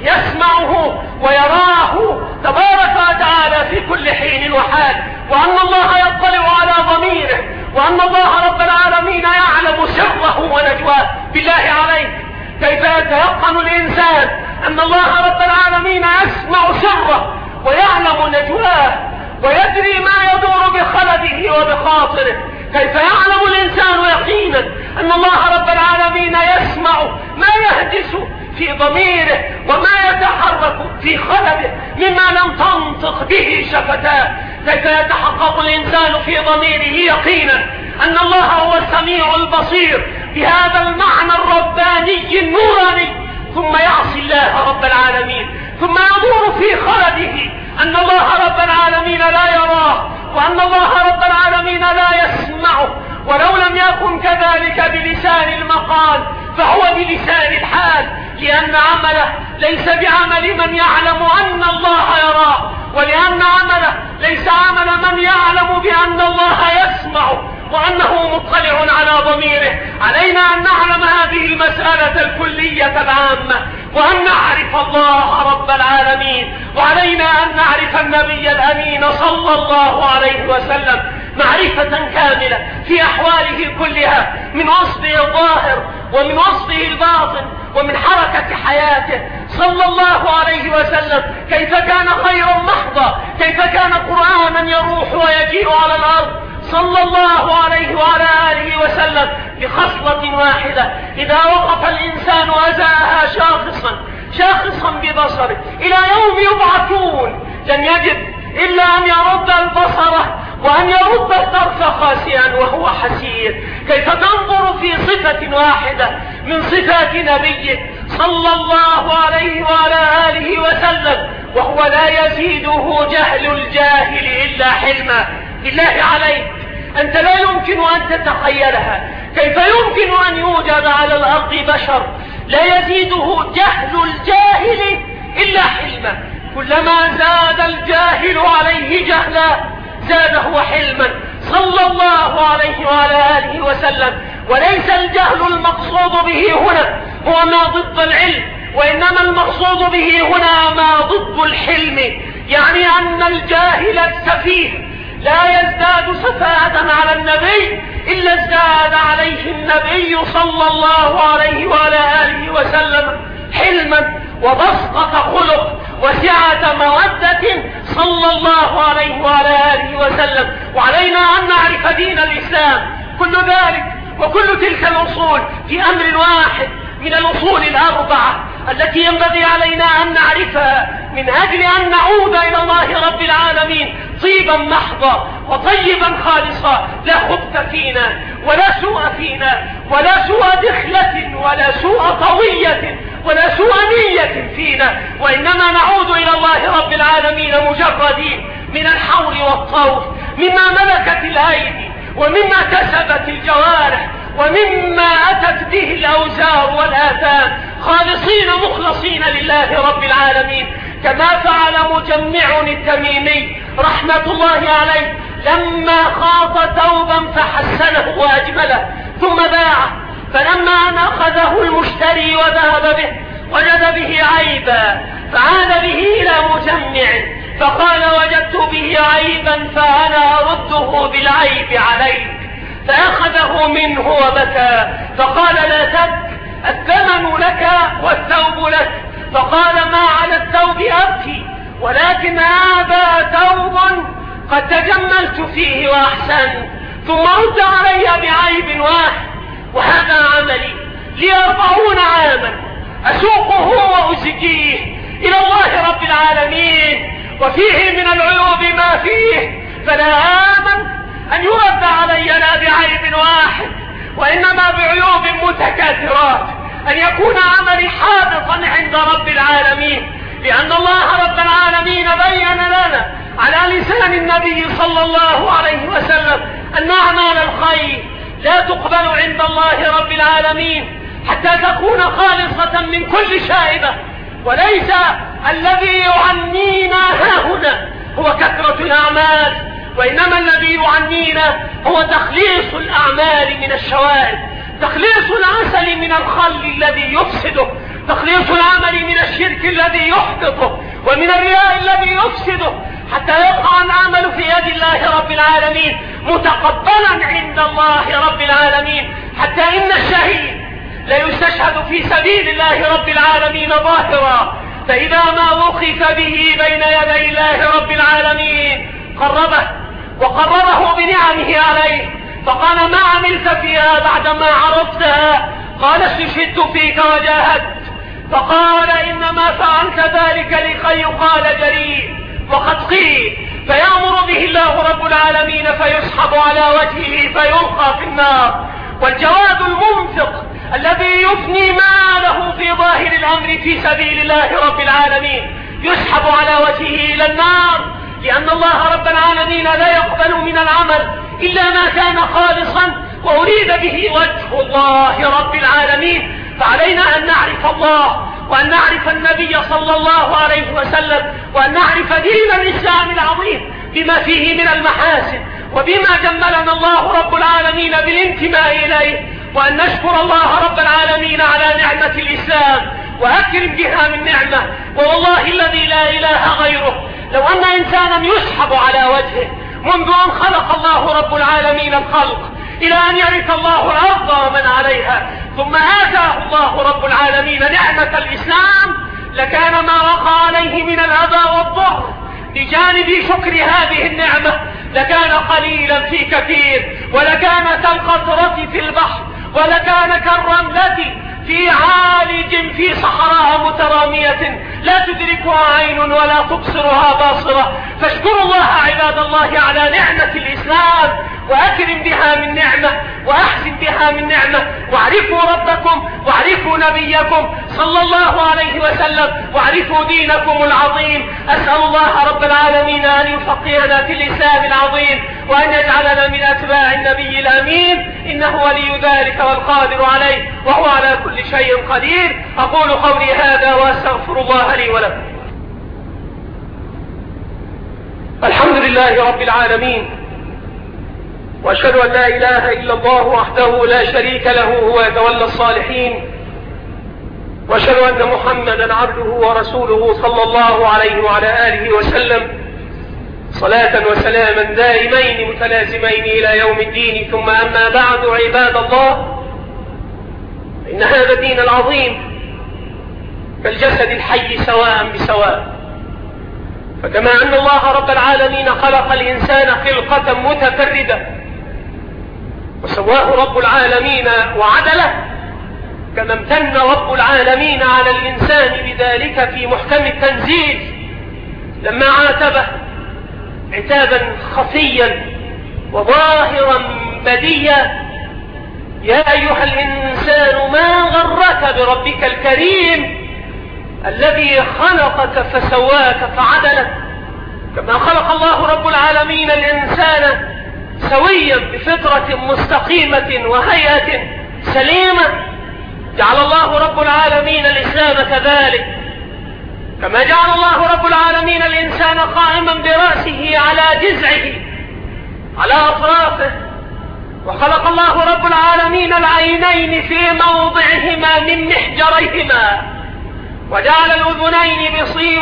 يسمعه ويراه تبارك وتعالى في كل حين وحال، وأن الله يطلع على ضميره، وأن الله رب العالمين يعلم سره ونجواه. بالله عليك كيف يتيقن الإنسان أن الله رب العالمين يسمع سره ويعلم نجواه ويدري ما يدور بخلده وبخاطره؟ كيف يعلم الإنسان يقينا أن الله رب العالمين يسمع ما يهدس في ضميره وما يتحرك في خلده مما لم تنطق به شفتاه؟ كيف يتحقق الإنسان في ضميره يقينا أن الله هو السميع البصير بهذا المعنى الرباني النوراني، ثم يعصي الله رب العالمين، ثم يدور في خلده أن الله رب العالمين لا يراه، وأن الله رب العالمين لا يسمعه، ولو لم يكن كذلك بلسان المقال فهو بلسان الحال، لأن عمله ليس بعمل من يعلم أن الله يراه، ولأن عمله ليس عمل من يعلم بأن الله يسمعه وأنه مطلع على ضميره. علينا أن نعلم هذه المسألة الكلية العامة، وأن نعرف الله رب العالمين، وعلينا أن نعرف النبي الأمين صلى الله عليه وسلم معرفة كاملة في أحواله كلها، من وصفه الظاهر ومن وصفه الباطن ومن حركة حياته صلى الله عليه وسلم، كيف كان خيرا محضا، كيف كان قرآنا يروح ويجيء على الأرض صلى الله عليه وعلى آله وسلم بخصلة واحدة: إذا وقف الإنسان أزاها شاخصا شاخصا ببصره إلى يوم يبعثون لن يجد إلا أن يرد البصر وأن يرد الطرف خاسئا وهو حسير. كيف تنظر في صفة واحدة من صفات نبيه صلى الله عليه وعلى آله وسلم وهو لا يزيده جهل الجاهل إلا حلما؟ بالله عليك أنت لا يمكن أن تتخيلها. كيف يمكن أن يوجد على الأرض بشر لا يزيده جهل الجاهل إلا حلما؟ كلما زاد الجاهل عليه جهلا زاده حلما صلى الله عليه وعلى آله وسلم. وليس الجهل المقصود به هنا هو ما ضد العلم، وإنما المقصود به هنا ما ضد الحلم، يعني أن الجاهل السفيه لا يزداد سفاهة على النبي إلا ازداد عليه النبي صلى الله عليه وعلى آله وسلم حلما وبسطة خلق وسعة مودة صلى الله عليه وعلى آله وسلم. وعلينا أن نعرف دين الإسلام كل ذلك وكل تلك الأصول في أمر واحد من الأصول الأربعة التي ينبغي علينا أن نعرفها من أجل أن نعود إلى الله رب العالمين طيبا محضا وطيبا خالصا، لا خبث فينا ولا سوء فينا ولا سوء دخلة ولا سوء طوية ولا سوء نية فينا، وإنما نعود إلى الله رب العالمين مجردين من الحول والطوف، مما ملكت الأيدي ومما كسبت الجوارح ومما أتت به الأوزار والآثام، خالصين مخلصين لله رب العالمين، كما فعل مجمع التميمي رحمة الله عليه لما خاض ثوبا فحسنه وأجمله ثم باعه، فلما أن أخذه المشتري وذهب به وجد به عيبا فعاد به إلى مجمع فقال وجدت به عيبا فأنا أرده بالعيب عليك، فأخذه منه وبكى فقال لا تبك، الثمن لك والثوب لك، فقال ما على الثوب أبكي ولكن هذا ثوب قد تجملت فيه وأحسنت، ثم رد علي بعيب واحد، وهذا عملي لي أربعون عاما أسوقه وأزكيه إلى الله رب العالمين، وفيه من العيوب ما فيه، فلا آمن أن يرد علي لا بعيب واحد وإنما بعيوب متكاثرات، أن يكون عملي حابطا عند رب العالمين، لأن الله رب العالمين بين لنا على لسان النبي صلى الله عليه وسلم أن أعمال الخير لا تقبل عند الله رب العالمين حتى تكون خالصة من كل شائبة، وليس الذي يعنينا هاهنا هو كثرة الأعمال، وإنما الذي يعنينا هو تخليص الأعمال من الشوائب، تخليص العسل من الخل الذي يفسده، تخليص العمل من الشرك الذي يحبطه ومن الرياء الذي يفسده، حتى يقع العمل في يد الله رب العالمين متقبلا عند الله رب العالمين، حتى إن الشهيد لا يستشهد في سبيل الله رب العالمين ظاهرا، فإذا ما وقف به بين يدي الله رب العالمين قربه وقربه بنعمه عليه، فقال ما عملت فيها بعدما عرفتها؟ قال استشهدت فيك وجاهدت، فقال إنما فعلت ذلك لكي يقال جريء وقد قيل، فيأمر به الله رب العالمين فيسحب على وجهه فيلقى في النار. والجواد المنفق الذي يفني ماله في ظاهر الأمر في سبيل الله رب العالمين يسحب على وجهه إلى النار، لأن الله رب العالمين لا يقبل من العمل إلا ما كان خالصا وأريد به وجه الله رب العالمين. فعلينا أن نعرف الله وأن نعرف النبي صلى الله عليه وسلم وأن نعرف دين الإسلام العظيم بما فيه من المحاسن وبما جملنا الله رب العالمين بالانتماء إليه، وأن نشكر الله رب العالمين على نعمة الإسلام وأكرم بها من نعمة. والله الذي لا إله غيره لو أن إنسانا يسحب على وجهه منذ أن خلق الله رب العالمين الخلق إلى أن يرث الله الأرض ومن عليها ثم آتاه الله رب العالمين نعمة الإسلام لكان ما وقع عليه من الأذى والضر بجانب شكر هذه النعمة لكان قليلا في كثير، ولكان كالقطرة في البحر، ولكان كالرملة في عالج في صحراء مترامية لا تدركها عين ولا تبصرها باصرة. فاشكروا الله عباد الله على نعمة الإسلام وأكرم بها من نعمة وأحسن بها من نعمة، واعرفوا ربكم واعرفوا نبيكم صلى الله عليه وسلم واعرفوا دينكم العظيم. أسأل الله رب العالمين أن يفقهنا في الإسلام العظيم وأن يجعلنا من أتباع النبي الأمين، إنه ولي ذلك والقادر عليه وهو على كل شيء قدير. أقول قولي هذا وأستغفر الله لي ولكم. الحمد لله رب العالمين، وأشهد أن لا إله إلا الله وحده لا شريك له هو يتولى الصالحين، وأشهد أن محمدا عبده ورسوله صلى الله عليه وعلى آله وسلم صلاة وسلاما دائمين متلازمين إلى يوم الدين. ثم أما بعد، عباد الله، إن هذا الدين العظيم كالجسد الحي سواء بسواء، فكما أن الله رب العالمين خلق الإنسان خلقة متفردة وسواه رب العالمين وعدله، كما امتن رب العالمين على الإنسان بذلك في محكم التنزيل لما عاتبه عتابا خفيا وظاهرا بديا: يا أيها الإنسان ما غرك بربك الكريم الذي خلقك فسواك فعدلك. كما خلق الله رب العالمين الإنسان سويا بفطرة مستقيمة وهيئة سليمة، جعل الله رب العالمين الإسلام كذلك. كما جعل الله رب العالمين الإنسان قائما برأسه على جذعه على أطرافه، وخلق الله رب العالمين العينين في موضعهما من محجريهما، وجعل الأذنين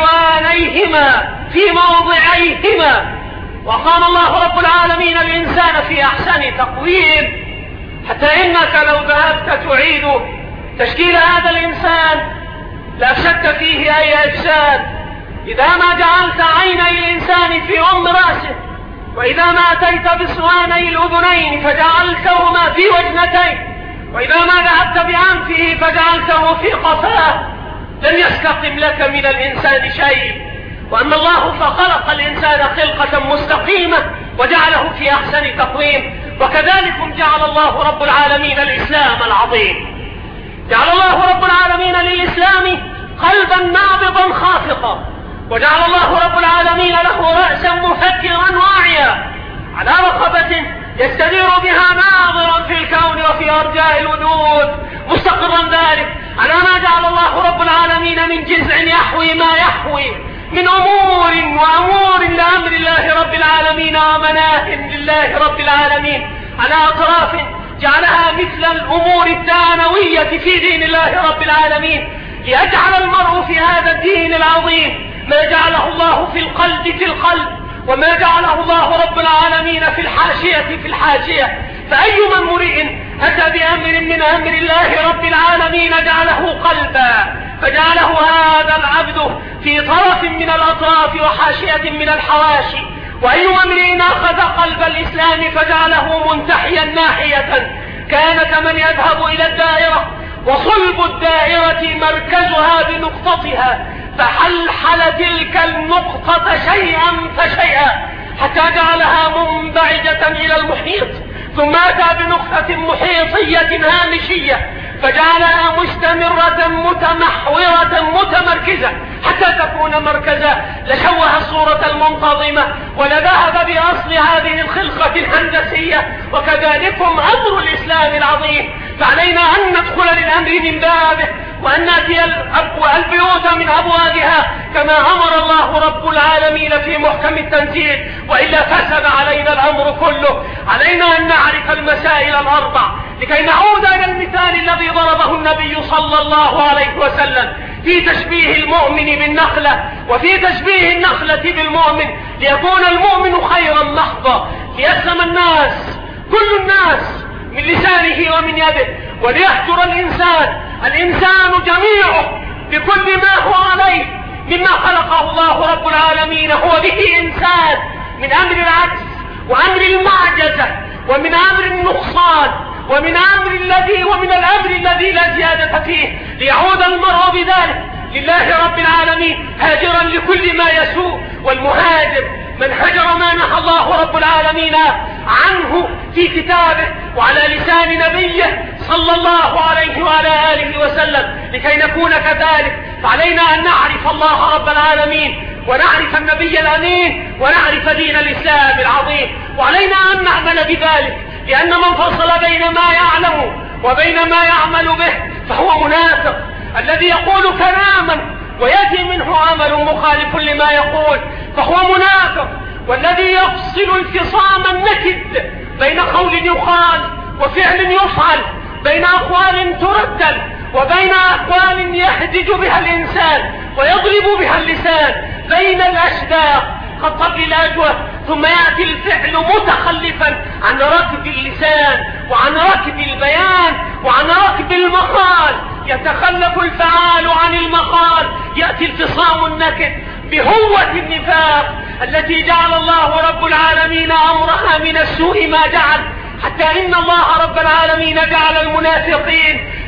بصيوانيهما في موضعيهما، وقام الله رب العالمين الإنسان في أحسن تقويم، حتى إنك لو ذهبت تعيد تشكيل هذا الإنسان لأفسدت فيه أي أجساد. إذا ما جعلت عيني الإنسان في أم رأسه، وإذا ما أتيت بصواني الأذنين فجعلتهما في وجنتين، وإذا ما ذهبت بأنفه فجعلته في قفاه، لن يستقم لك من الإنسان شيء. وأما الله فخلق الإنسان خلقة مستقيمة وجعله في أحسن تقويم. وكذلك جعل الله رب العالمين الإسلام العظيم، جعل الله رب العالمين للإسلام قلبا نابضا خافقا، وجعل الله رب العالمين له رأسا مفكرا واعيا على رقبة يستدير بها ناظرا في الكون وفي أرجاء الوجود مستقرا ذلك على ما جعل الله رب العالمين من جزع يحوي ما يحوي من أمور وأمور لأمر الله رب العالمين ومناه لله رب العالمين على أطراف جعلها مثل الأمور الدانوية في دين الله رب العالمين، ليجعل المرء في هذا الدين العظيم ما جعله الله في القلب في القلب، وما جعله الله رب العالمين في الحاشية في الحاشية. فأيما امرئ أتى بأمر من أمر الله رب العالمين جعله قلبا، فجعله هذا العبد في طرف من الأطراف وحاشية من الحواشي. وأيما امرئ أخذ قلب الإسلام فجعله منتحيا ناحية، كان كمن يذهب إلى الدائرة وصلب الدائرة مركزها بنقطتها، فحلحل تلك النقطة شيئا فشيئا حتى جعلها منبعجة إلى المحيط، ثم أتى بنقطة محيطية هامشية فجعلها مستمرة متمحورة متمركزة حتى تكون مركزا، لشوه الصورة المنتظمة ولذهب بأصل هذه الخلقة الهندسية. وكذلكم أمر الإسلام العظيم، فعلينا أن ندخل للأمر من بابه، وأن نأتي البيوت من أبوابها كما أمر الله رب العالمين في محكم التنزيل، وإلا فسد علينا الأمر كله. علينا أن نعرف المسائل الأربع لكي نعود إلى المثال الذي ضربه النبي صلى الله عليه وسلم في تشبيه المؤمن بالنخلة، وفي تشبيه النخلة بالمؤمن، ليكون المؤمن خيرا محضا، ليسلم الناس كل الناس من لسانه ومن يده، وليحجر الإنسان الإنسان جميعه بكل ما هو عليه مما خلقه الله رب العالمين هو به إنسان، من أمر العجز وأمر المعجزة ومن أمر النقصان ومن أمر الذي ومن الأمر الذي لا زيادة فيه، ليعود المرء بذلك لله رب العالمين هاجرا لكل ما يسوء. والمهاجر من هجر ما نهى الله رب العالمين عنه في كتابه وعلى لسان نبيه صلى الله عليه وعلى آله وسلم. لكي نكون كذلك فعلينا أن نعرف الله رب العالمين ونعرف النبي الأمين ونعرف دين الإسلام العظيم، وعلينا أن نعمل بذلك، لأن من فصل بين ما يعلم وبين ما يعمل به فهو منافق، الذي يقول كلاما ويأتي منه عمل مخالف لما يقول فهو منافق، والذي يفصل انفصام النكد بين قول يقال وفعل يفعل، بين أقوال تردد وبين أقوال يهدج بها الإنسان ويضرب بها اللسان، بين الأشداق كالطبل الأجوف، ثم يأتي الفعل متخلفا عن ركب اللسان وعن ركب البيان وعن ركب المقال، يتخلف الفعال عن المقال، يأتي الفصام النكد بهوة النفاق التي جعل الله رب العالمين أمرها من السوء ما جعل، حتى إن الله رب العالمين جعل المنافقين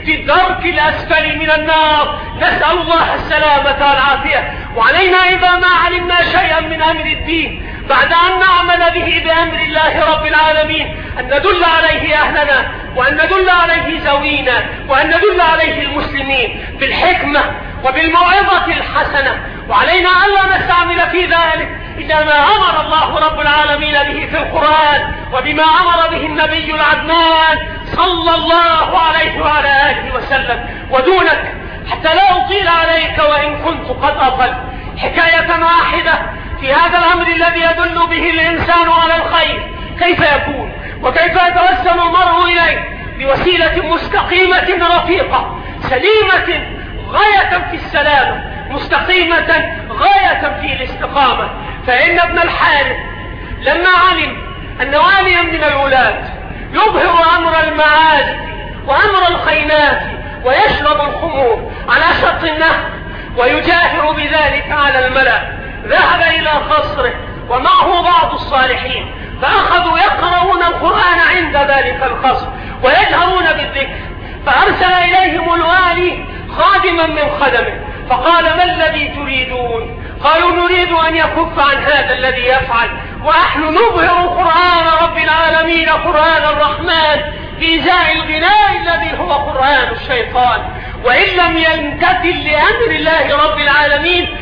في الدرك الأسفل من النار. نسأل الله السلامة والعافية. وعلينا إذا ما علمنا شيئا من أمر الدين بعد أن نعمل به بأمر الله رب العالمين أن ندل عليه أهلنا، وأن ندل عليه زوينا، وأن ندل عليه المسلمين بالحكمة وبالموعظة الحسنة. وعلينا ألا نستعمل في ذلك إلا ما أمر الله رب العالمين به في القرآن، وبما أمر به النبي العدنان صلى الله عليه وعلى آله وسلم. ودونك حتى لا أطيل عليك وإن كنت قد أطل، حكاية واحدة في هذا الأمر الذي يدل به الإنسان على الخير كيف يكون وكيف يتوسل المرء إليه بوسيلة مستقيمة رفيقة سليمة غاية في السلامة، مستقيمة غاية في الاستقامة. فإن ابن الحارث لما علم أن واليا من الولاة يظهر أمر المعازف وأمر الخينات ويشرب الخمور على شط النهر ويجاهر بذلك على الملأ، ذهب إلى قصره ومعه بعض الصالحين، فأخذوا يقرؤون القرآن عند ذلك القصر ويجهرون بالذكر. فأرسل إليهم الوالي خادما من خدمه فقال: ما الذي تريدون؟ قالوا: نريد أن يكف عن هذا الذي يفعل، ونحن نظهر قرآن رب العالمين قرآن الرحمن بإزاء الغناء الذي هو قرآن الشيطان، وإن لم يمتثل لأمر الله رب العالمين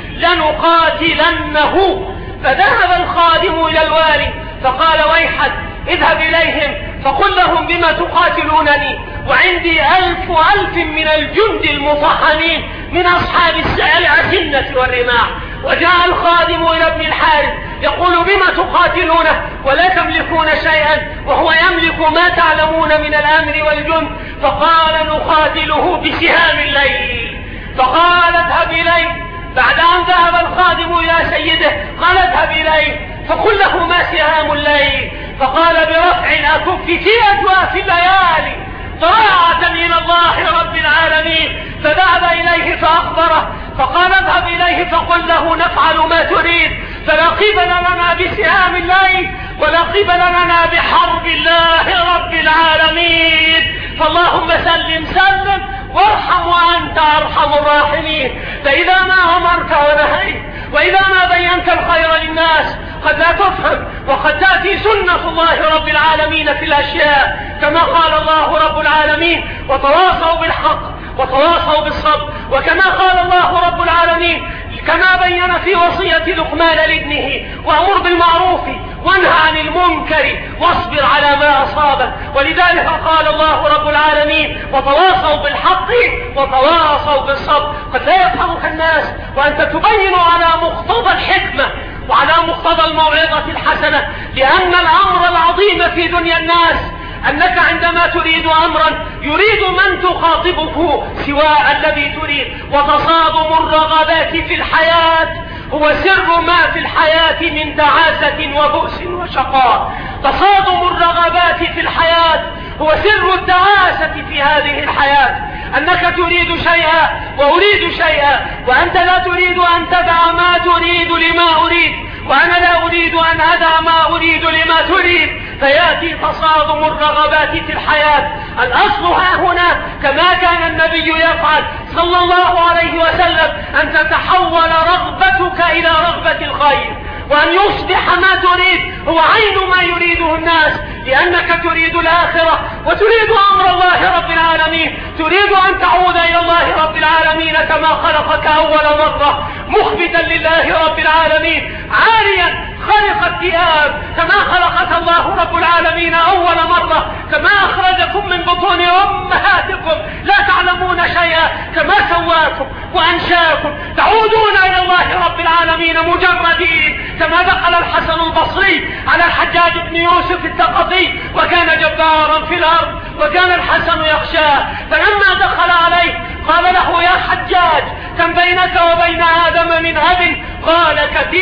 لنقاتلنه. فذهب الخادم إلى الوالي فقال: ويحك، اذهب إليهم فقل لهم بما تقاتلونني وعندي ألف وألف من الجند المطحنين من أصحاب الأسنة والرماح. وجاء الخادم إلى ابن الحارث يقول: بما تقاتلونه ولا تملكون شيئا وهو يملك ما تعلمون من الأمر والجند؟ فقال: نقاتله بسهام الليل. فقال: اذهب إليه. بعد أن ذهب الخادم إلى سيده قال: اذهب إليه فقل له ما سهام الليل. فقال: برفع الأكف في أجواف الليالي ضراعة إلى الله رب العالمين. فذهب إليه فأخبره فقال: اذهب إليه فقل له نفعل ما تريد، فلا قبل لنا بسهام الليل ولا قبل لنا بحرب الله رب العالمين. فاللهم سلم سلم وارحم وأنت أرحم الراحمين. فإذا ما أمرت ونهيت وإذا ما بينت الخير للناس قد لا تفهم، وقد تأتي سنة الله رب العالمين في الأشياء كما قال الله رب العالمين: وتواصوا بالحق وتواصوا بالصبر. وكما قال الله رب العالمين كما بين في وصية لقمان لابنه: وأمر بالمعروف وانهى عن المنكر واصبر على ما أصابك. ولذلك قال الله رب العالمين: وتواصوا بالحق وتواصوا بالصبر. قد لا يفهمك الناس وأنت تبين على مقتضى الحكمة وعلى مقتضى الموعظة الحسنة، لأن الأمر العظيم في دنيا الناس أنك عندما تريد أمرا يريد من تخاطبه سواء الذي تريد. وتصادم الرغبات في الحياة هو سر ما في الحياة من تعاسة وبؤس وشقاء. تصادم الرغبات في الحياة هو سر التعاسة في هذه الحياة، أنك تريد شيئا وأريد شيئا، وأنت لا تريد أن تدع ما تريد لما أريد، وأنا لا أريد أن أدع ما أريد لما تريد، فيأتي تصادم الرغبات في الحياة. الأصل ها هنا كما كان النبي يفعل صلى الله عليه وسلم أن تتحول رغبتك إلى رغبة الخير، وأن يصبح ما تريد هو عين ما يريده الناس، لأنك تريد الآخرة وتريد أمر الله رب العالمين، تريد أن تعود إلى الله رب العالمين كما خلقك أول مرة مخبتا لله رب العالمين عاريا خلق الثياب كما خلقك الله رب العالمين أول مرة، كما أخرجكم من بطون أمهاتكم لا تعلمون شيئا، كما سواكم وأنشاكم، تعودون إلى الله رب العالمين مجردين. كما دخل الحسن البصري على الحجاج بن يوسف الثقفي وكان جبارا في الأرض وكان الحسن يخشاه، فلما دخل عليه قال له: يا حجاج كم بينك وبين آدم من أب؟ قال: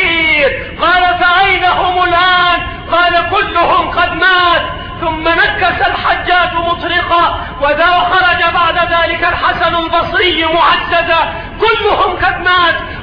كثير. قال: فأين هم الآن؟ قال: كلهم قد مات. ثم نكس الحجاج مطرقا، وذا خرج بعد ذلك الحسن البصري معززا: كلهم قد مات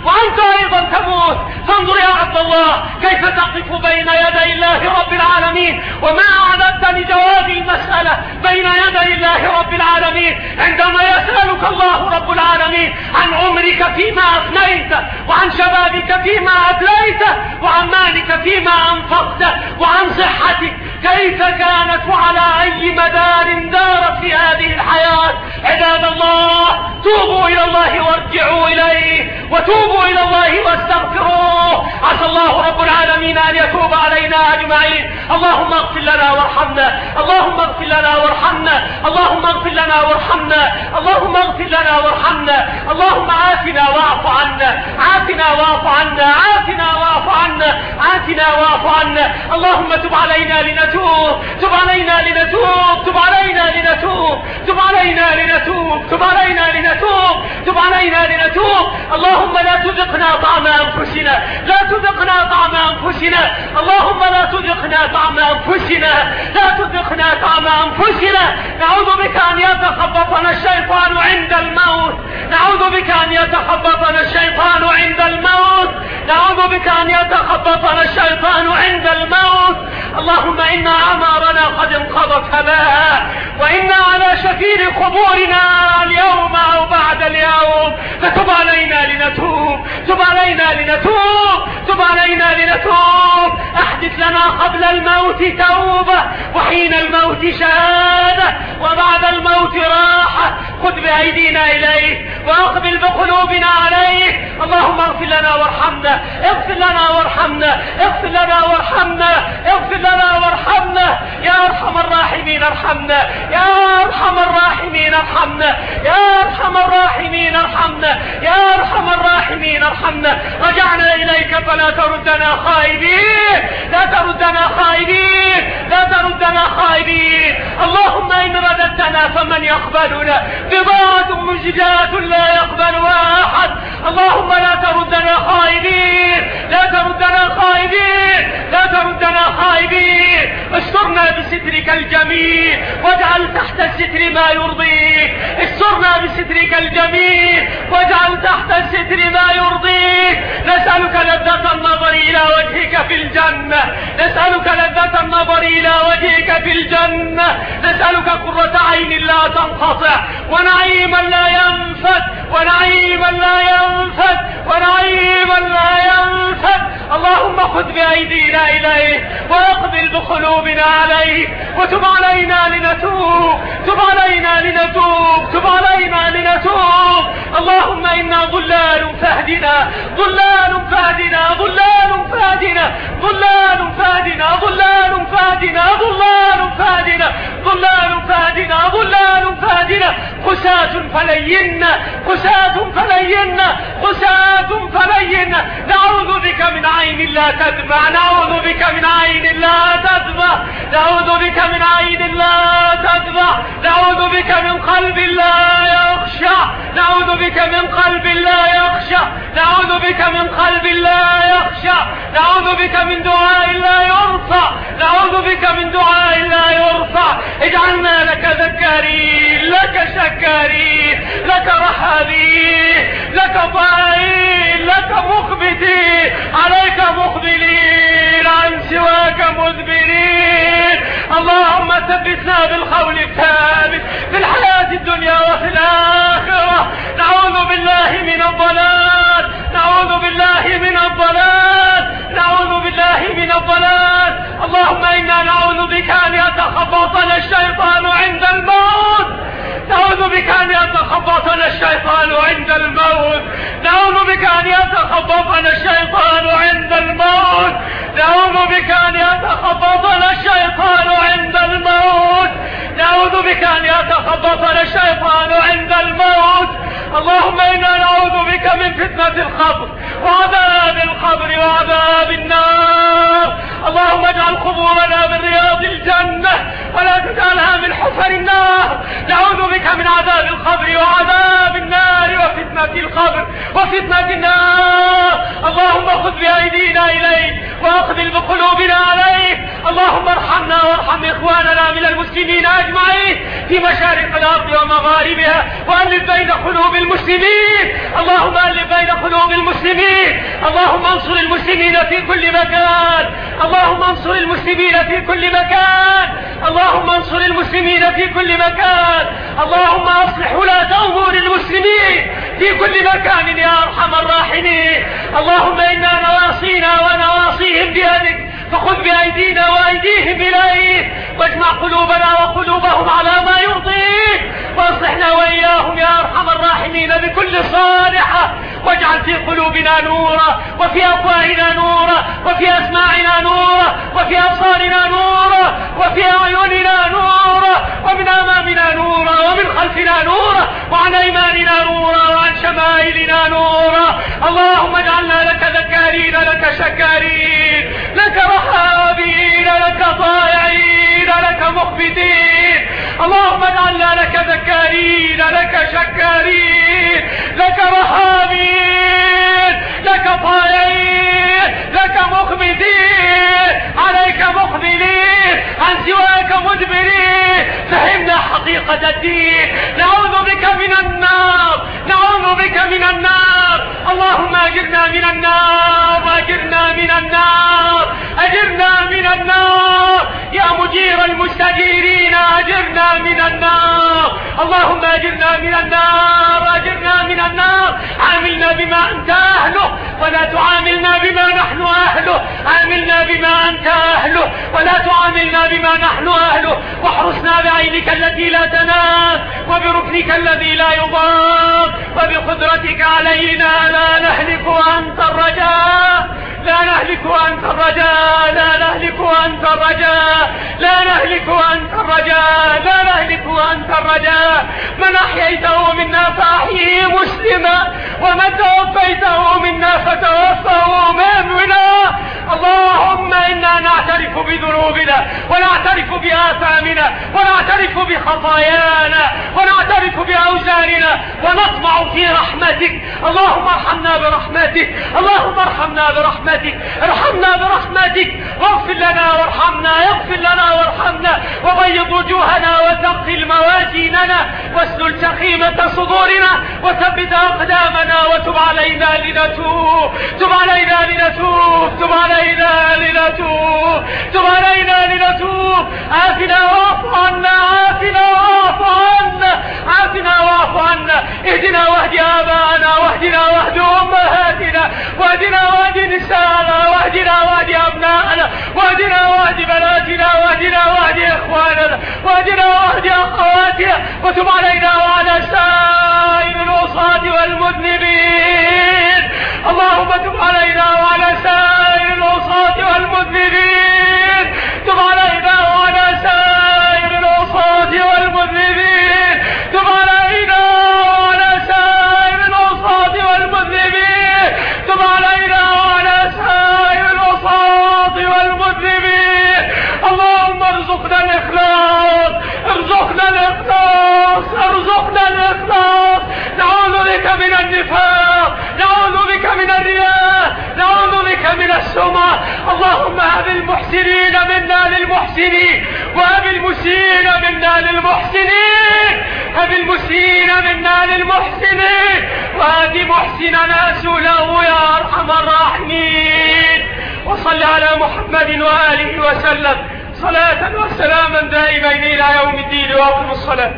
وأنت أيضا تموت. فانظر يا عبد الله كيف تقف بين يدي الله رب العالمين، وما أعددت لجواب المسألة بين يدي الله رب العالمين عندما يسألك الله رب العالمين عن عمرك فيما أفنيت، وعن شبابك فيما أبليت، وعن مالك فيما أنفقت، وعن صحتك كيف كانت وعلى أي مدار دارت في هذه الحياة. عباد الله توبوا إلى الله وارجعوا إليه، وتوبوا إلى الله واستغفروه. عسى الله رب العالمين أن يتوب علينا أجمعين. اللهم اغفر لنا وارحمنا، اللهم اغفر لنا وارحمنا، اللهم اغفر لنا وارحمنا، اللهم اغفر لنا وارحمنا، اللهم عافنا واعف عنا، عافنا واعف عنا، عافنا واعف عنا، عافنا واعف عنا. اللهم تب علينا لنتوب، تب علينا لنتوب، تب علينا لنتوب، تب علينا لنتوب، تب علينا لنتوب، تب علينا لنتوب. اللهم لا تذقنا طعم أنفسنا، لا تذقنا طعم أنفسنا، اللهم لا تذقنا طعم أنفسنا، لا تذقنا طعم أنفسنا. نعوذ بك أن يتخبطنا الشيطان عند الموت، نعوذ بك أن يتخبطنا الشيطان عند الموت، نعوذ بك أن يتخبطنا الشيطان عند الموت. اللهم إن أعمارنا قد انقضت هباء، وإنا على شفير قبورنا اليوم أو بعد اليوم، فتب علينا لنتوب، تب علينا لنتوب، تب علينا لنتوب. أحدث لنا قبل الموت توبة، وحين الموت شهادة، وبعد الموت راحة. خذ بأيدينا إليك وأقبل بقلوبنا عليك. اللهم اغفر لنا وارحمنا، اغفر لنا وارحمنا، اغفر لنا وارحمنا، اغفر لنا وارحمنا. يا أرحم الراحمين ارحمنا، يا أرحم الراحمين ارحمنا، يا أرحم الراحمين ارحمنا، يا أرحم الراحمين ارحمنا. رجعنا إليك فلا تردنا خائبين، لا تردنا خائبين، لا تردنا خائبين. اللهم إن رددتنا فمن يقبلنا؟ بضاعة مزجاة لا يقبلها أحد. اللهم لا تردنا خائبين، لا تردنا خائبين، لا تردنا خائبين. استرنا بسترك الجميل واجعل تحت الستر ما يرضيك، استرنا بسترك الجميل واجعل تحت الستر ما يرضيك. نسألك لذة النظر إلى وجهك في الجنة، نسألك لذة النظر إلى وجهك في الجنة، نسألك قرة عين لا تنقطع، ونعيما لا ينفد، ونعيما لا ينفد، ونعيما لا ينفد. اللهم خذ بأيدينا إليك وأقبل بقلوبنا عليك، وتب علينا لنتوب، تب علينا لنتوب، تب علينا لنتوب. اللهم إنا ضلال فاهدنا، ضلال فاهدنا، ضلال فاهدنا، ضلال فاهدنا، ضلال فاهدنا، ضلال فاهدنا، ضلال فاهدنا، ضلال فاهدنا. قساة فلينا، قساة فلينا، قساة فلينا. نعوذ بك من عين لا تدمع، نعوذ بك من عين لا تدمع، نعوذ بك من عين لا تدمع، نعوذ بك من قلب لا يخشع، نعوذ بك من قلب لا يخشع، نعوذ بك من قلب لا يخشع، نعوذ بك من دعاء لا يرفع، نعوذ بك من دعاء لا يرفع. اجعلنا لك ذكارين، لك شكارين، لك رحابين، لك ضائعين، لك مخبتين، عليك مقبلين، عن سواك مدبرين. اللهم ثبتنا بالقول الثابت في الحياة الدنيا وفي الآخرة. نعوذ بالله من الضلال، نعوذ بالله من الضلال، نعوذ بالله من الضلال. اللهم إنا نعوذ بك أن يتخبطنا الشيطان عند الموت، نعوذ بك أن يتخبطنا الشيطان عند الموت، نعوذ بك أن يتخبطنا الشيطان عند الموت، نعوذ بك أن يتخبطنا الشيطان عند الموت، نعوذ بك أن يتخبطنا الشيطان عند الموت. اللهم إنا نعوذ بك من فتنة القبر وعذاب القبر وعذاب النار. اللهم اجعل قبورنا من رياض الجنة ولا تجعلها من حفر النار. نعوذ بك من عذاب القبر وعذاب النار وفتنة القبر وفتنة النار. اللهم خذ بأيدينا إليك وأقبل بقلوبنا عليك. اللهم ارحمنا وارحم إخواننا من المسلمين أجمعين في مشارق الأرض ومغاربها، وألف بين قلوب المسلمين. اللهم ألف بين قلوب المسلمين. اللهم انصر المسلمين في كل مكان، اللهم انصر المسلمين في كل مكان، اللهم انصر المسلمين في كل مكان، اللهم اصلح ولاة امور المسلمين في كل مكان يا ارحم الراحمين. اللهم انا نواصينا ونواصيهم بيدك، فخذ بأيدينا وأيديهم إليك، واجمع قلوبنا وقلوبهم على ما يرضيك، واصلحنا وإياهم يا أرحم الراحمين بكل صالحة، واجعل في قلوبنا نورا، وفي أفواهنا نورا، وفي أسماعنا نورا، وفي أبصارنا نورا، وفي أعيننا نورا، ومن أمامنا نورا، ومن خلفنا نورا، وعن أيماننا نورا، وعن شمائلنا نورا. اللهم اجعلنا لك ذكارين لك شكارين لك رحابين لك طائعين لك مخبتين. اللهم اجعلنا لك ذكارين لك شكارين لك رحابين لك طائعين لك مخبتين، عليك مقبلين، عن سواك مدبرين. فهمنا حقيقة الدين، نعوذ بك من النار، نعوذ بك من النار. اللهم اجرنا من النار، اجرنا من النار، اجرنا من النار يا مجير المستجيرين، اجرنا من النار. اللهم اجرنا من النار، اجرنا من النار. عاملنا بما انت اهله ولا تعاملنا بما نحن اهله، عاملنا بما انت اهله ولا تعاملنا بما نحن اهله. واحرسنا بعينك التي لا تنام، وبركنك الذي لا يضام، وبقدرتك علينا لا نهلك وانت الرجاء، لا نهلك وانت الرجاء، لا نهلك وانت الرجاء، لا نهلك وانت الرجاء، لا نهلك وانت الرجاء. من احييته منا فاحيه مسلما، ومن توفيته منا فتوفه مؤمنا. اللهم انا نعترف بذنوبنا، ونعترف باثامنا، ونعترف بخطايانا، ونعترف باوزارنا، ونطمع في رحمتك. اللهم ارحمنا برحمتك، اللهم ارحمنا برحمتك، ارحمنا برحمتك، واغفر لنا وارحمنا، اغفر لنا وارحمنا، وبيض وجوهنا، وثقل موازيننا، واسلل سخيمة صدورنا، وثبت اقدامنا، وتب علينا لنتوب، تب علينا لنتوب، تب علينا لنتوب، تب علينا لنتوب. عافنا واعف عنا، عافنا واعف عنا، عافنا واعف عنا. اهدنا واهد آباءنا، واهدنا واهد أمهاتنا، واهدنا واهد نساءنا، واهدنا واهد أبناءنا، واهدنا واهد بناتنا، واهدنا واهد إخواننا، واهدنا واهد أخواتنا. وتب علينا وعلى سائر العصاة والمذنبين. اللهم تب علينا وعلى سائر العصاة والمذنبين، تب علينا وعلى سائر العصاة والمذنبين، تب علينا وعلى سائر العصاة والمذنبين، تب علينا وعلى سائر العصاة والمذنبين. اللهم ارزقنا الإخلاص، ارزقنا الإخلاص، ارزقنا الإخلاص. نعوذ بك من النفاق، نعوذ بك من الرياء، نعوذ بك من السمعة. اللهم هب المحسنين منا للمحسنين، وهب المسيئين منا للمحسنين، هب المسيئين منا للمحسنين، وهد محسننا سوله يا ارحم الراحمين. وصل على محمد وآله وسلم صلاة وسلاما دائمين إلى يوم الدين. وأقم الصلاة.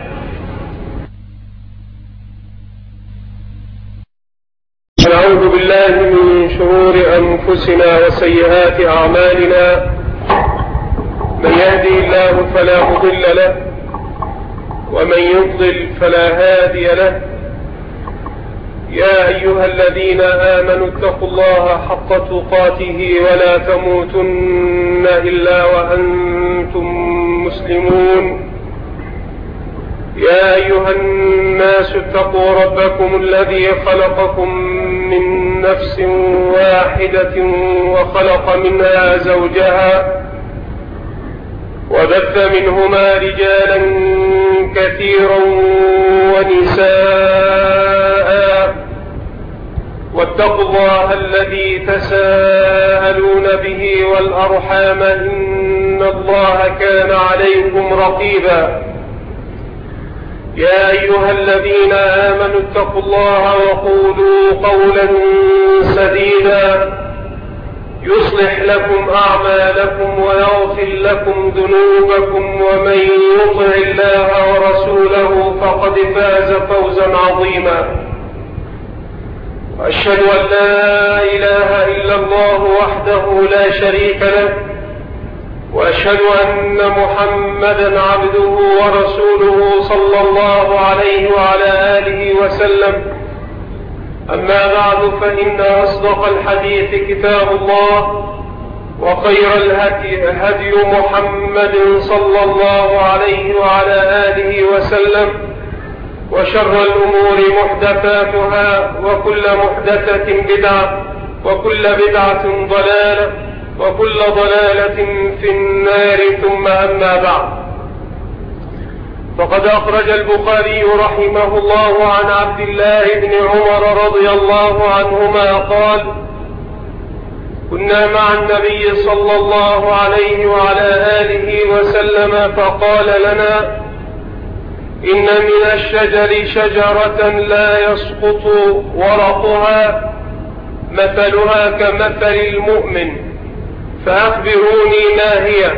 نعوذ بالله من شرور أنفسنا وسيئات أعمالنا، من يهدي الله فلا مضل له، ومن يضلل فلا هادي له. يا أيها الذين آمنوا اتقوا الله حق تقاته ولا تموتن إلا وأنتم مسلمون. يا أيها الناس اتقوا ربكم الذي خلقكم من نفس واحدة، وخلق منها زوجها، وبث منهما رجالا كثيرا ونساء. واتقوا الله الذي تساءلون به والأرحام، إن الله كان عليكم رقيبا. يا أيها الذين آمنوا اتقوا الله وقولوا قولا سديدا، يصلح لكم أعمالكم ويغفر لكم ذنوبكم، ومن يطع الله ورسوله فقد فاز فوزا عظيما. وأشهد أن لا إله إلا الله وحده لا شريك له، وأشهد أن محمدا عبده ورسوله صلى الله عليه وعلى آله وسلم. أما بعد، فإن أصدق الحديث كتاب الله، وخير الهدي هدي محمد صلى الله عليه وعلى آله وسلم، وشر الأمور محدثاتها، وكل محدثة بدعة، وكل بدعة ضلالة، وكل ضلالة في النار. ثم أما بعد، فقد أخرج البخاري رحمه الله عن عبد الله بن عمر رضي الله عنهما قال: كنا مع النبي صلى الله عليه وعلى آله وسلم فقال لنا: إن من الشجر شجرة لا يسقط ورقها مثلها كمثل المؤمن، فأخبروني ما هي؟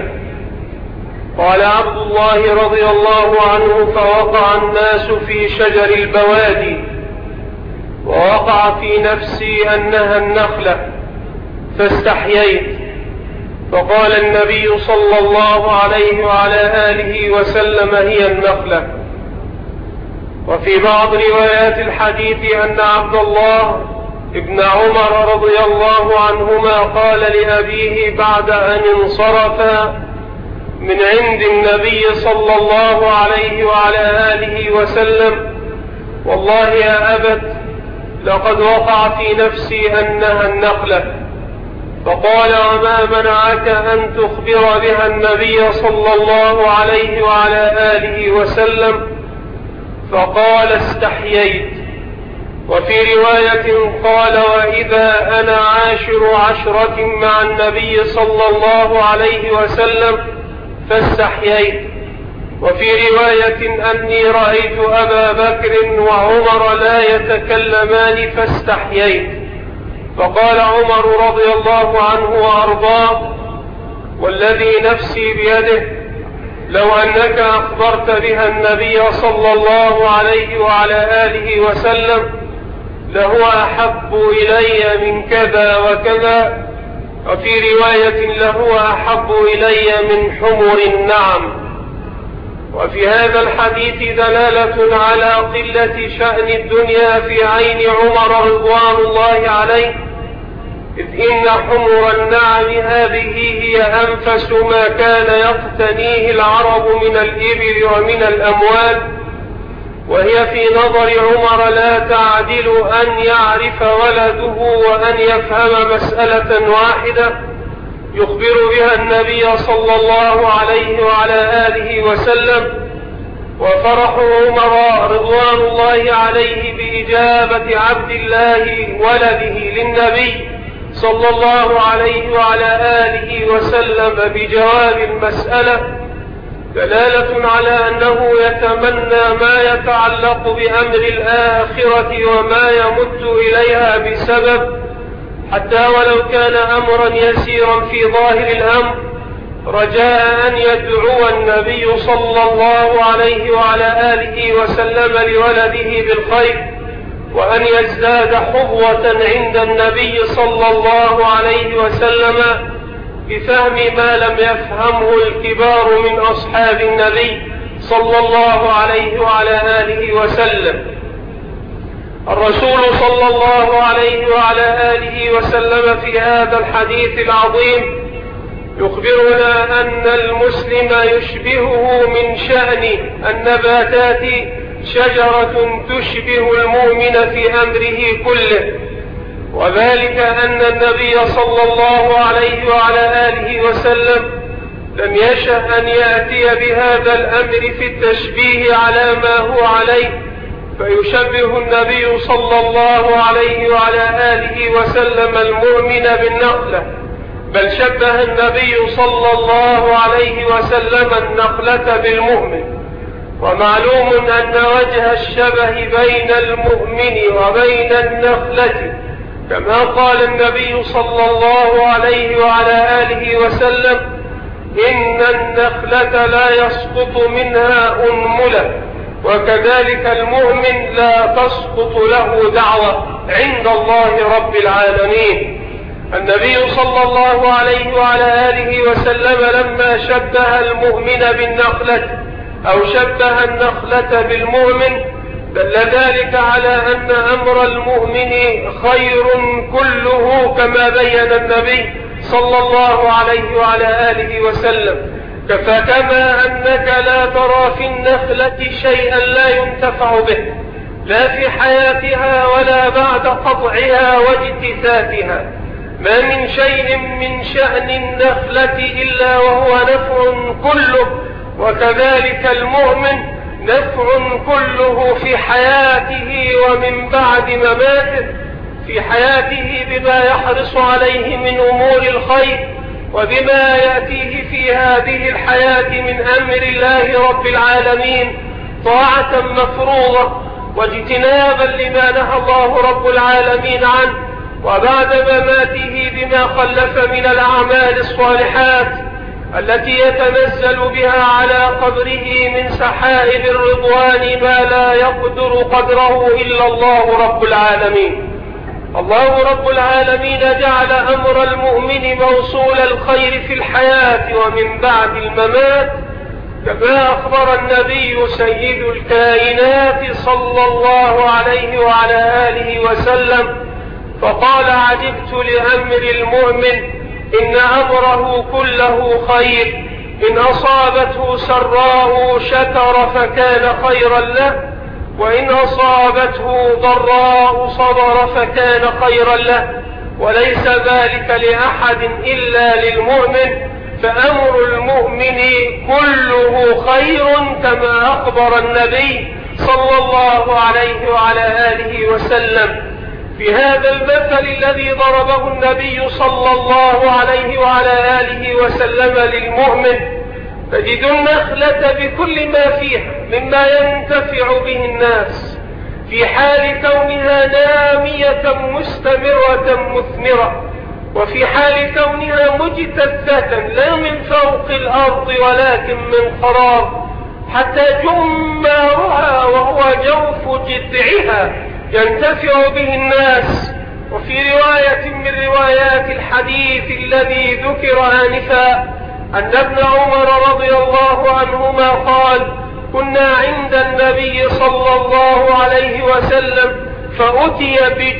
قال عبد الله رضي الله عنه: فوقع الناس في شجر البوادي، ووقع في نفسي أنها النخلة، فاستحييت، فقال النبي صلى الله عليه وعلى آله وسلم: هي النخلة. وفي بعض روايات الحديث أن عبد الله ابن عمر رضي الله عنهما قال لأبيه بعد أن انصرف من عند النبي صلى الله عليه وعلى آله وسلم: والله يا أبت، لقد وقع في نفسي أنها النخلة. فقال: وما منعك أن تخبر بها النبي صلى الله عليه وعلى آله وسلم؟ فقال: استحييت. وفي رواية قال: وإذا أنا عاشر عشرة مع النبي صلى الله عليه وسلم فاستحييت. وفي رواية أني رأيت أبا بكر وعمر لا يتكلمان فاستحييت. فقال عمر رضي الله عنه وأرضاه: والذي نفسي بيده، لو أنك أخبرت بها النبي صلى الله عليه وعلى آله وسلم لهو أحب إلي من كذا وكذا. وفي رواية: لهو أحب إلي من حمر النعم. وفي هذا الحديث دلالة على قلة شأن الدنيا في عين عمر رضوان الله عليه، إذ إن حمر النعم هذه هي أنفس ما كان يقتنيه العرب من الإبل ومن الأموال، وهي في نظر عمر لا تعدل أن يعرف ولده وأن يفهم مسألة واحدة يخبر بها النبي صلى الله عليه وعلى آله وسلم. وفرح عمر رضوان الله عليه بإجابة عبد الله ولده للنبي صلى الله عليه وعلى آله وسلم بجواب المسألة دلالة على أنه يتمنى ما يتعلق بأمر الآخرة وما يمد إليها بسبب، حتى ولو كان أمرا يسيرا في ظاهر الأمر، رجاء أن يدعو النبي صلى الله عليه وعلى آله وسلم لولده بالخير، وأن يزداد حظوة عند النبي صلى الله عليه وسلم بفهم ما لم يفهمه الكبار من أصحاب النبي صلى الله عليه وعلى آله وسلم. الرسول صلى الله عليه وعلى آله وسلم في هذا الحديث العظيم يخبرنا أن المسلم يشبهه من شأن النباتات شجرة تشبه المؤمن في أمره كله، وذلك أن النبي صلى الله عليه وعلى آله وسلم لم يشأ أن يأتي بهذا الأمر في التشبيه على ما هو عليه، فيشبه النبي صلى الله عليه وعلى آله وسلم المؤمن بالنخلة، بل شبه النبي صلى الله عليه وسلم النخلة بالمؤمن. ومعلوم أن وجه الشبه بين المؤمن وبين النخلة كما قال النبي صلى الله عليه وعلى آله وسلم: إن النخلة لا يسقط منها أنملة، وكذلك المؤمن لا تسقط له دعوة عند الله رب العالمين. النبي صلى الله عليه وعلى آله وسلم لما شبه المؤمن بالنخلة أو شبه النخلة بالمؤمن دل ذلك على أن أمر المؤمن خير كله، كما بين النبي صلى الله عليه وعلى آله وسلم: فكما أنك لا ترى في النخلة شيئا لا ينتفع به، لا في حياتها ولا بعد قطعها واجتثاثها، ما من شيء من شأن النخلة إلا وهو نفع كله، وكذلك المؤمن نفع كله في حياته ومن بعد مماته، في حياته بما يحرص عليه من أمور الخير وبما يأتيه في هذه الحياة من أمر الله رب العالمين، طاعة مفروضة واجتنابا لما نهى الله رب العالمين عنه، وبعد مماته بما خلف من الأعمال الصالحات التي يتنزل بها على قبره من سحائب الرضوان ما لا يقدر قدره إلا الله رب العالمين. الله رب العالمين جعل أمر المؤمن موصول الخير في الحياة ومن بعد الممات، كما أخبر النبي سيد الكائنات صلى الله عليه وعلى آله وسلم فقال: عجبت لأمر المؤمن إن أمره كله خير، إن أصابته سراء شكر فكان خيرا له، وإن أصابته ضراء صبر فكان خيرا له، وليس ذلك لأحد إلا للمؤمن، فأمر المؤمن كله خير كما أخبر النبي صلى الله عليه وعلى آله وسلم. في هذا المثل الذي ضربه النبي صلى الله عليه وعلى آله وسلم للمؤمن تجد النخلة بكل ما فيها مما ينتفع به الناس في حال كونها نامية مستمرة مثمرة، وفي حال كونها مجتثة لا من فوق الأرض ولكن من قرار، حتى جمارها وهو جوف جذعها ينتفع به الناس. وفي رواية من روايات الحديث الذي ذكر آنفا أن ابن عمر رضي الله عنهما قال: كنا عند النبي صلى الله عليه وسلم فأتي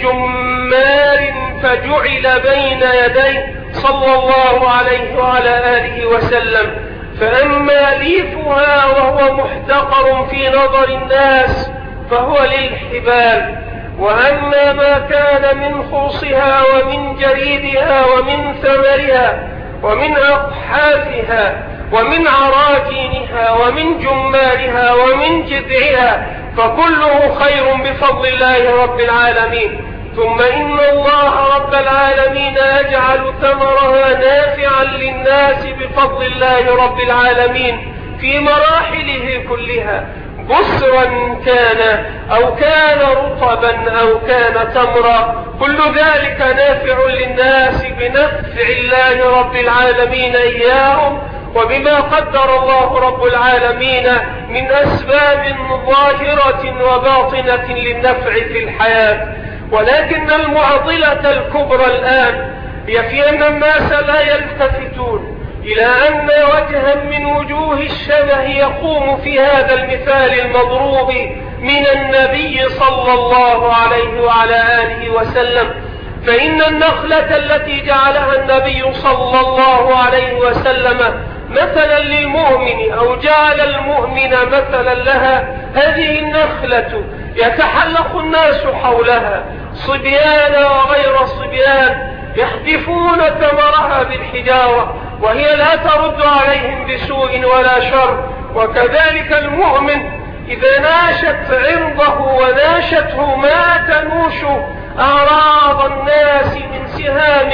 بجمار فجعل بين يديه صلى الله عليه وعلى آله وسلم، فأما ليفها وهو محتقر في نظر الناس فهو للحبال، وأما ما كان من خصها ومن جريدها ومن ثمرها ومن أقحافها ومن عراجينها ومن جمالها ومن جذعها فكله خير بفضل الله رب العالمين. ثم إن الله رب العالمين يجعل ثمرها نافعا للناس بفضل الله رب العالمين في مراحله كلها، بصرا كان أو كان رطبا أو كان تمرا، كل ذلك نافع للناس بنفع الله رب العالمين إياهم وبما قدر الله رب العالمين من أسباب ظاهرة وباطنة للنفع في الحياة. ولكن المعضلة الكبرى الآن هي في أن الناس لا يلتفتون إلى أن وجها من وجوه الشبه يقوم في هذا المثال المضروب من النبي صلى الله عليه وعلى آله وسلم. فإن النخلة التي جعلها النبي صلى الله عليه وسلم مثلا للمؤمن أو جعل المؤمن مثلا لها، هذه النخلة يتحلق الناس حولها صبيان وغير صبيان يحدفون ثمرها بالحجارة وهي لا ترد عليهم بسوء ولا شر. وكذلك المؤمن إذا ناشت عرضه وناشته ما تنوش أعراض الناس من سهام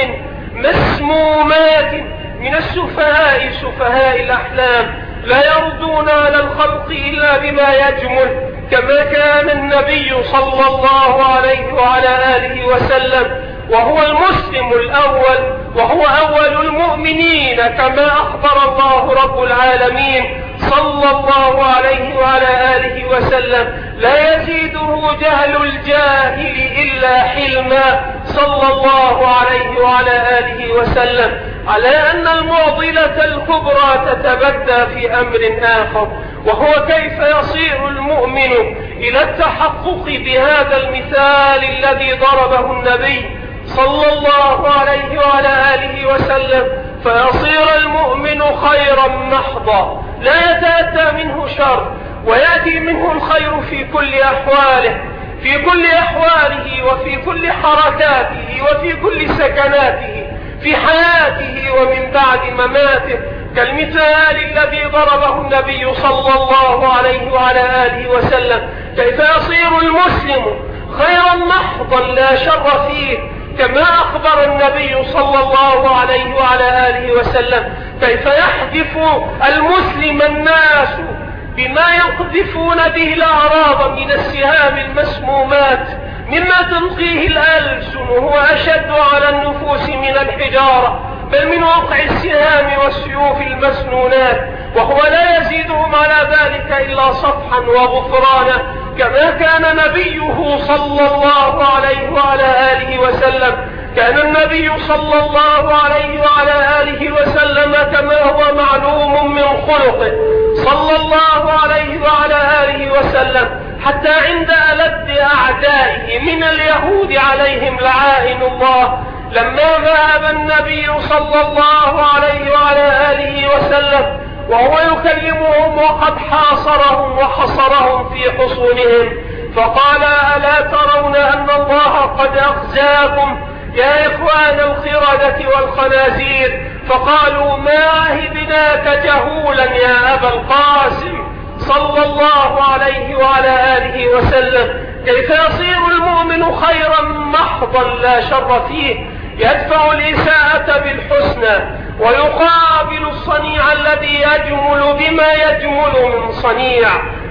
مسمومات من السفهاء سفهاء الأحلام لا يردون على الخلق إلا بما يجمل، كما كان النبي صلى الله عليه وعلى آله وسلم وهو المسلم الأول، وهو أول المؤمنين كما أخبر الله رب العالمين صلى الله عليه وعلى آله وسلم: لا يزيده جهل الجاهل إلا حلما، صلى الله عليه وعلى آله وسلم، على أن المعضلة الكبرى تتبدى في أمر آخر، وهو كيف يصير المؤمن إلى التحقق بهذا المثال الذي ضربه النبي صلى الله عليه وعلى آله وسلم، فيصير المؤمن خيرا محضا لا يتأتى منه شر، ويأتي منه الخير في كل أحواله، في كل أحواله وفي كل حركاته وفي كل سكناته، في حياته ومن بعد مماته، كالمثال الذي ضربه النبي صلى الله عليه وعلى آله وسلم: كيف يصير المسلم خيرا محضا لا شر فيه، كما أخبر النبي صلى الله عليه وعلى آله وسلم: كيف يحدث المسلم الناس بما يقذفون به الأعراض من السهام المسمومات، مما تلقيه الألسن هو أشد على النفوس من الحجارة، بل من وقع السهام والسيوف المسنونات، وهو لا يزيدهم على ذلك إلا صفحا وغفرانا، كما كان نبيه صلى الله عليه وعلى آله وسلم. كان النبي صلى الله عليه وعلى آله وسلم كما هو معلوم من خلقه صلى الله عليه وعلى آله وسلم، حتى عند ألد أعدائه من اليهود عليهم لعائن الله، لما ذهب النبي صلى الله عليه وعلى آله وسلم وهو يكلمهم وقد حاصرهم وحصرهم في حصونهم، فقال: ألا ترون أن الله قد أخزاكم يا إخوان الخردة والخنازير؟ فقالوا: ما عهدناك جهولا يا أبا القاسم صلى الله عليه وعلى آله وسلم. كيف يصير المؤمن خيرا محضا لا شر فيه، يدفع الإساءة بالحسنى ويقابل الصنيع الذي يجمل بما يجمل من صنيع،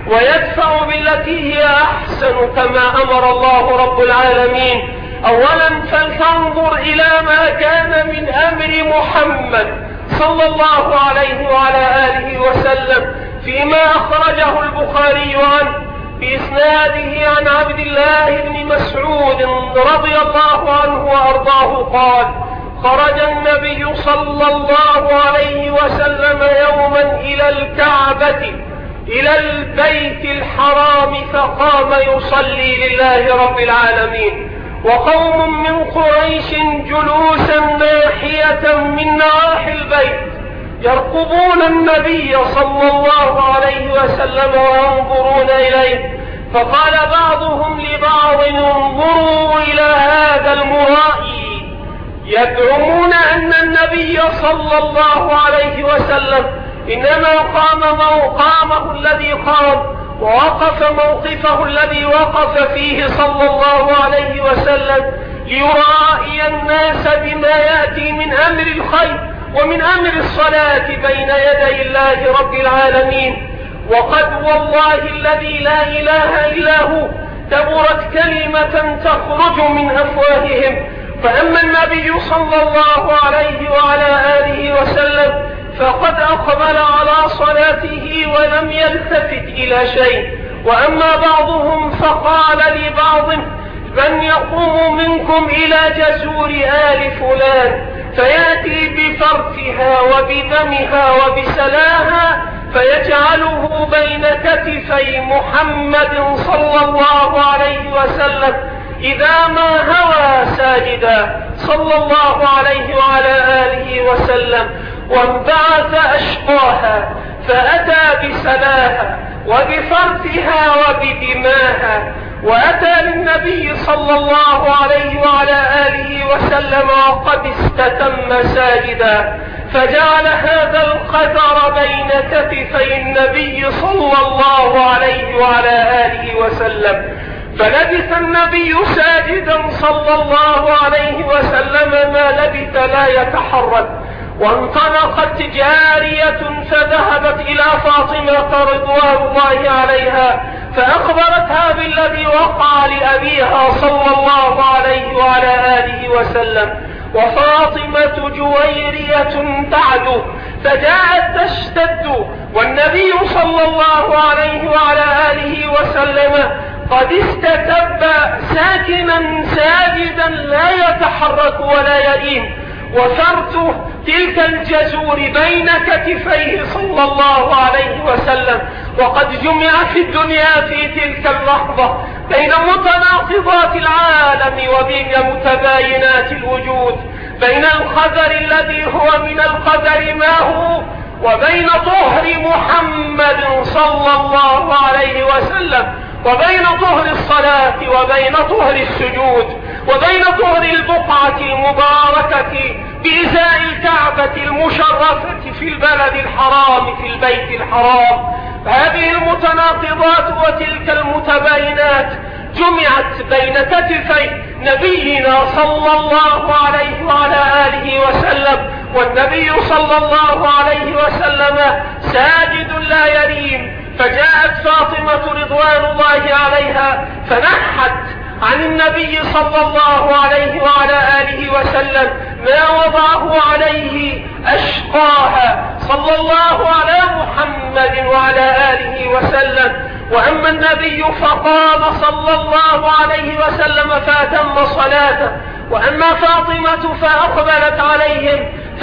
ويدفع بالتي هي أحسن كما أمر الله رب العالمين. أولا فلتنظر إلى ما كان من أمر محمد صلى الله عليه وعلى آله وسلم فيما أخرجه البخاري عنه بإسناده عن عبد الله بن مسعود رضي الله عنه وأرضاه قال: خرج النبي صلى الله عليه وسلم يوما إلى الكعبة إلى البيت الحرام، فقام يصلي لله رب العالمين، وقوم من قريش جلوسا ناحية من نواحي البيت يرقبون النبي صلى الله عليه وسلم وينظرون إليه، فقال بعضهم لبعض: انظروا إلى هذا المرائي، يزعمون أن النبي صلى الله عليه وسلم إنما قام موقامه الذي قام ووقف موقفه الذي وقف فيه صلى الله عليه وسلم ليرائي الناس بما يأتي من أمر الخير ومن أمر الصلاة بين يدي الله رب العالمين. وقد والله الذي لا إله إلا هو كبرت كلمة تخرج من أفواههم. فأما النبي صلى الله عليه وعلى آله وسلم فقد أقبل على صلاته ولم يلتفت إلى شيء، وأما بعضهم فقال لبعض: من يقوم منكم إلى جزور آل فلان فيأتي بفرثها وبدمها وبسلاها فيجعله بين كتفي محمد صلى الله عليه وسلم إذا ما هوى ساجدا صلى الله عليه وعلى آله وسلم، وانبعث أشقاها فأتى بسلاها وبفرثها وبدماها، وأتى للنبي صلى الله عليه وعلى آله وسلم وقد استتم ساجدا، فجعل هذا القدر بين كتفي النبي صلى الله عليه وعلى آله وسلم، فلبث النبي ساجدا صلى الله عليه وسلم ما لبث لا يتحرك، وانطلقت جارية فذهبت إلى فاطمة رضوان الله عليها فأخبرتها بالذي وقع لأبيها صلى الله عليه وعلى آله وسلم، وفاطمة جويرية تعدو، فجاءت تشتد والنبي صلى الله عليه وعلى آله وسلم قد استتب ساكنا ساجدا لا يتحرك ولا يلين، وثرت تلك الجزور بين كتفيه صلى الله عليه وسلم، وقد جمع في الدنيا في تلك اللحظة بين متناقضات العالم وبين متباينات الوجود، بين القدر الذي هو من القدر ما هو، وبين طهر محمد صلى الله عليه وسلم، وبين طهر الصلاة وبين طهر السجود، وبين طهر البقعة المباركة بإزاء الكعبة المشرفة في البلد الحرام في البيت الحرام. هذه المتناقضات وتلك المتباينات جمعت بين كتفي نبينا صلى الله عليه وعلى آله وسلم، والنبي صلى الله عليه وسلم ساجد لا يريم. فجاءت فاطمة رضوان الله عليها فنحت عن النبي صلى الله عليه وعلى آله وسلم ما وضعه عليه أشقاها صلى الله على محمد وعلى آله وسلم. وأما النبي فقام صلى الله عليه وسلم فأتم صلاته، وأما فاطمة فأقبلت عليهم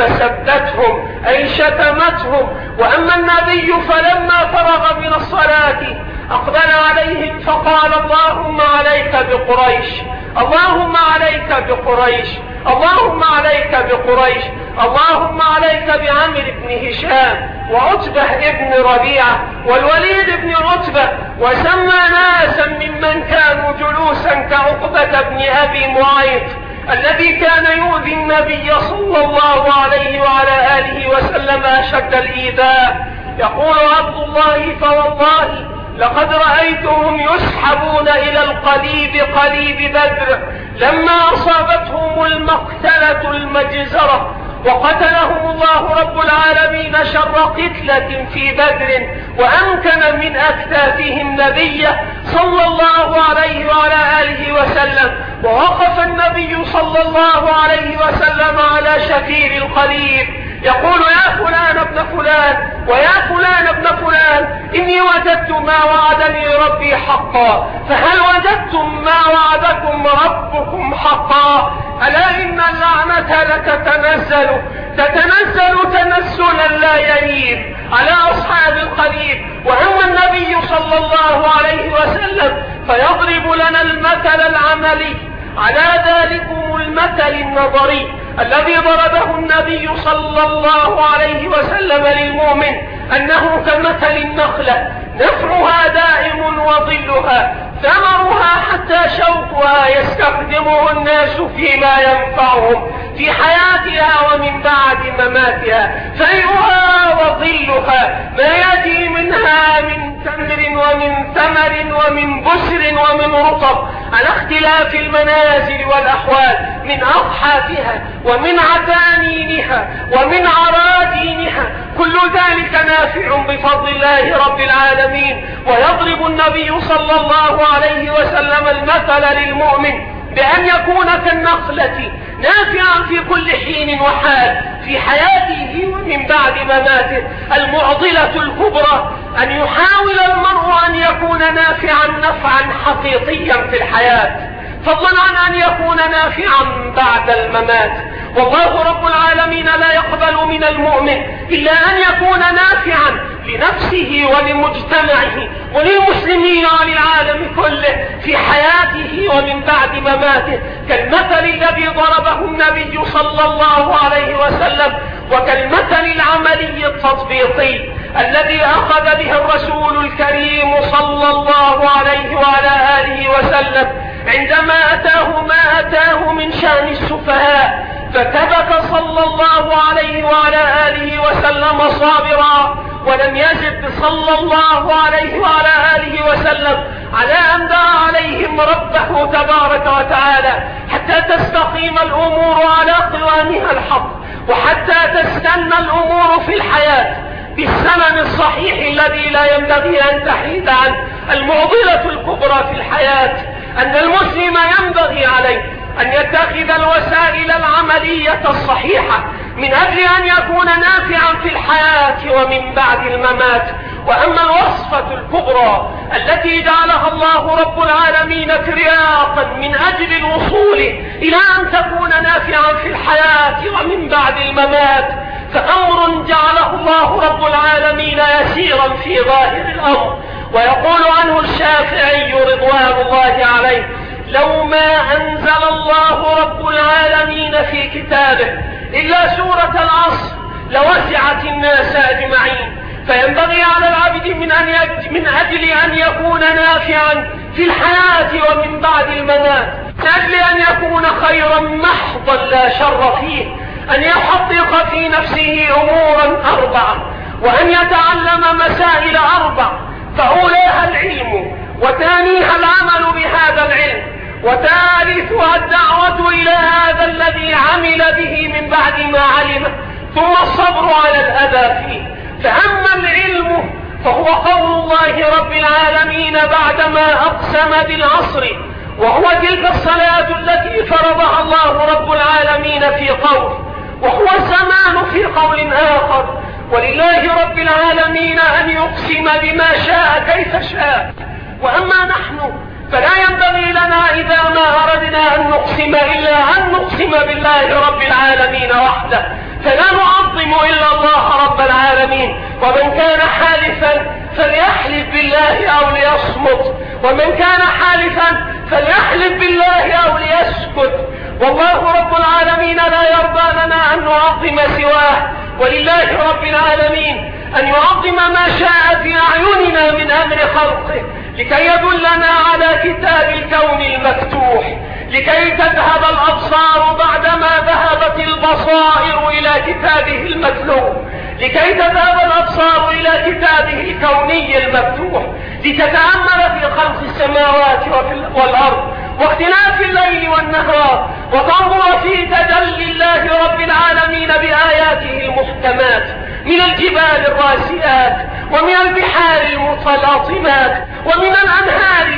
فسبتهم أي شتمتهم. وأما النبي فلما فرغ من الصلاة أقبل عليهم فقال اللهم عليك بقريش، اللهم عليك بقريش، اللهم عليك بقريش، اللهم عليك بعمر بن هشام وعتبة ابن ربيعة والوليد بن عتبة، وسمى ناسا ممن كانوا جلوسا كعقبة بن أبي معيط الذي كان يؤذي النبي صلى الله عليه وعلى آله وسلم أشد الإيذاء. يقول عبد الله فوالله لقد رأيتهم يسحبون إلى القليب قليب بدر لما أصابتهم المقتلة المجزرة، وقتلهم الله رب العالمين شر قتلة في بدر، وأمكن من أكتافهم نبيه صلى الله عليه وعلى آله وسلم. ووقف النبي صلى الله عليه وسلم على شفير القليب يقول يا فلان ابن فلان ويا فلان ابن فلان إني وجدت ما وعدني ربي حقا، فهل وجدتم ما وعدكم ربكم حقا؟ ألا إن اللعنة لتتنزل تتنزل تنزلا لا يريب على أصحاب القليب. وأما النبي صلى الله عليه وسلم فيضرب لنا المثل العملي على ذلكم المثل النظري الذي ضربه النبي صلى الله عليه وسلم للمؤمن، أنه كمثل النخلة نفعها دائم وظلها ثمرها حتى شوكها يستخدمه الناس فيما ينفعهم في حياتها ومن بعد مماتها، فيئها وظلها ما يأتي منها من تمر ومن ثمر ومن بسر ومن رطب على اختلاف المنازل والأحوال، من أضحافها ومن عتانينها ومن عرادينها، كل ذلك نافع بفضل الله رب العالمين. ويضرب النبي صلى الله عليه وسلم المثل للمؤمن بأن يكون كالنخلة نافعا في كل حين وحال في حياته ومن بعد مماته. المعضلة الكبرى أن يحاول المرء أن يكون نافعا نفعا حقيقيا في الحياة، فضلا عن أن يكون نافعا بعد الممات. والله رب العالمين لا يقبل من المؤمن إلا أن يكون نافعا لنفسه ولمجتمعه وللمسلمين وللعالم كله في حياته ومن بعد مماته، كالمثل الذي ضربه النبي صلى الله عليه وسلم، وكالمثل العملي التطبيقي الذي أخذ به الرسول الكريم صلى الله عليه وعلى آله وسلم عندما أتاه ما أتاه من شأن السفهاء، فكبك صلى الله عليه وعلى آله وسلم صابرا، ولم يزد صلى الله عليه وعلى آله وسلم على أن دعا عليهم ربه تبارك وتعالى حتى تستقيم الأمور على قوامها الحق وحتى تستنى الأمور في الحياة بالثمن الصحيح الذي لا ينبغي أن تحيد عنه. المعضلة الكبرى في الحياة أن المسلم ينبغي عليه أن يتخذ الوسائل العملية الصحيحة من أجل أن يكون نافعا في الحياة ومن بعد الممات. وأما الوصفة الكبرى التي جعلها الله رب العالمين ترياقا من أجل الوصول إلى أن تكون نافعا في الحياة ومن بعد الممات، فأمر جعله الله رب العالمين يسيرا في ظاهر الأمر. ويقول عنه الشافعي رضوان الله عليه: لو ما أنزل الله رب العالمين في كتابه إلا سورة العصر لوسعت الناس أجمعين. فينبغي على العبد من, أن يج... من أجل أن يكون نافعا في الحياة ومن بعد الممات، من أجل أن يكون خيرا محضا لا شر فيه، أن يحقق في نفسه أمورا أربعة، وأن يتعلم مسائل أربع، فأولاها العلم، وثانيها العمل بهذا العلم، وثالثها الدعوة إلى هذا الذي عمل به من بعد ما علمه، ثم الصبر على الأذى فيه. فأما العلم فهو قول الله رب العالمين بعدما أقسم بالعصر، وهو تلك الصلاة التي فرضها الله رب العالمين في قول، وهو الزمان في قول آخر. ولله رب العالمين أن يقسم بما شاء كيف شاء. وأما نحن فلا ينبغي لنا إذا ما أردنا أن نقسم إلا أن نقسم بالله رب العالمين وحده، فلا نعظم إلا الله رب العالمين. ومن كان حالفا فليحلف بالله أو ليصمت، ومن كان حالفا فليحلف بالله أو ليسكت. والله رب العالمين لا يرضى لنا أن نعظم سواه، ولله رب العالمين أن يعظم ما شاء في أعيننا من أمر خلقه، لكي يدلنا على كتاب الكون المفتوح، لكي تذهب الأبصار بعدما ذهبت البصائر إلى كتابه المتلو، لكي تذهب الأبصار إلى كتابه الكوني المفتوح، لتتأمل في خلق السماوات والأرض واختلاف الليل والنهار، وتنظر في تجلي الله رب العالمين بآياته المحكمات من الجبال الراسيات، ومن البحار المتلاطمات، ومن الأنهار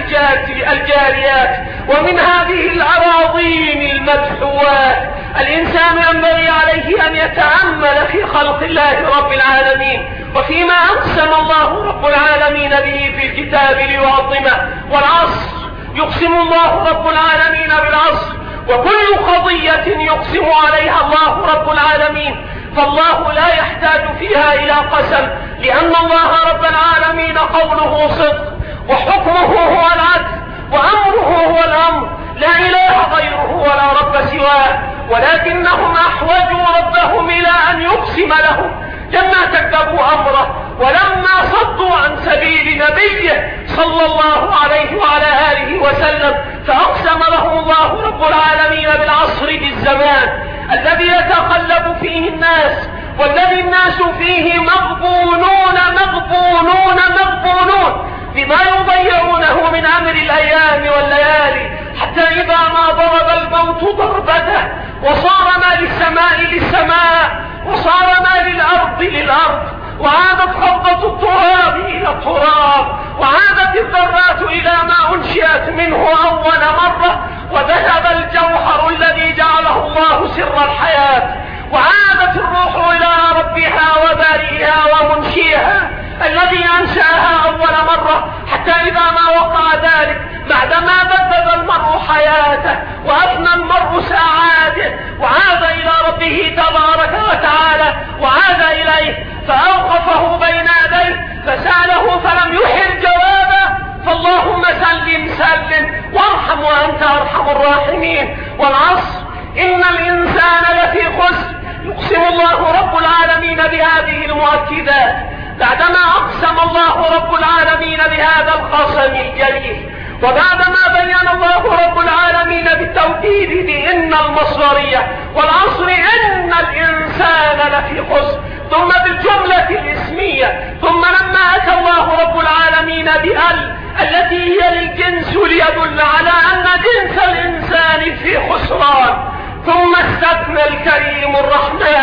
الجاريات، ومن هذه الأراضين المدحوات. الإنسان ينبغي عليه أن يتأمل في خلق الله رب العالمين وفيما أقسم الله رب العالمين به في الكتاب ليعظمه. والعصر يقسم الله رب العالمين بالعصر، وكل قضية يقسم عليها الله رب العالمين فالله لا يحتاج فيها إلى قسم، لأن الله رب العالمين قوله صدق، وحكمه هو العدل، وأمره هو الأمر، لا إله غيره ولا رب سواه. ولكنهم أحوجوا ربهم إلى أن يقسم لهم لما كذبوا أمره، ولما صدوا عن سبيل نبيه صلى الله عليه وعلى آله وسلم، فأقسم لهم الله رب العالمين بالعصر بالزمان الذي يتقلب فيه الناس، والذي الناس فيه مغبونون مغبونون مغبونون بما يضيعونه من أمر الأيام والليالي، حتى إذا ما ضرب الموت ضربته وصار ما للسماء للسماء، وصار ما للأرض للأرض، وعادت قبضة التراب إلى التراب، وعادت الذرات إلى ما أنشئت منه أول مرة، وذهب الجوهر الذي جعله الله سر الحياة، وعادت الروح إلى ربها وبارئها ومنشئها الذي أنشأها أول مرة، حتى إذا ما وقع ذلك بعدما بدد المرء حياته وأفنى المرء ساعاته وعاد إلى ربه تبارك وتعالى، وعاد إليه فأوقفه بين يديه فسأله فلم يحر جوابه، فاللهم سلم سلم وارحم وأنت أرحم الراحمين. والعصر إن الإنسان لفي خسر. يقسم الله رب العالمين بهذه المؤكدات بعدما أقسم الله رب العالمين بهذا القسم الجليل، وبعدما بين الله رب العالمين بالتوكيد بإن المصدرية والعصر إن الإنسان لفي خسر، ثم بالجملة الاسمية، ثم لما أتى الله رب العالمين بأل التي هي للجنس ليدل على أن جنس الإنسان في خسران، ثم استثنى الكريم الرحمن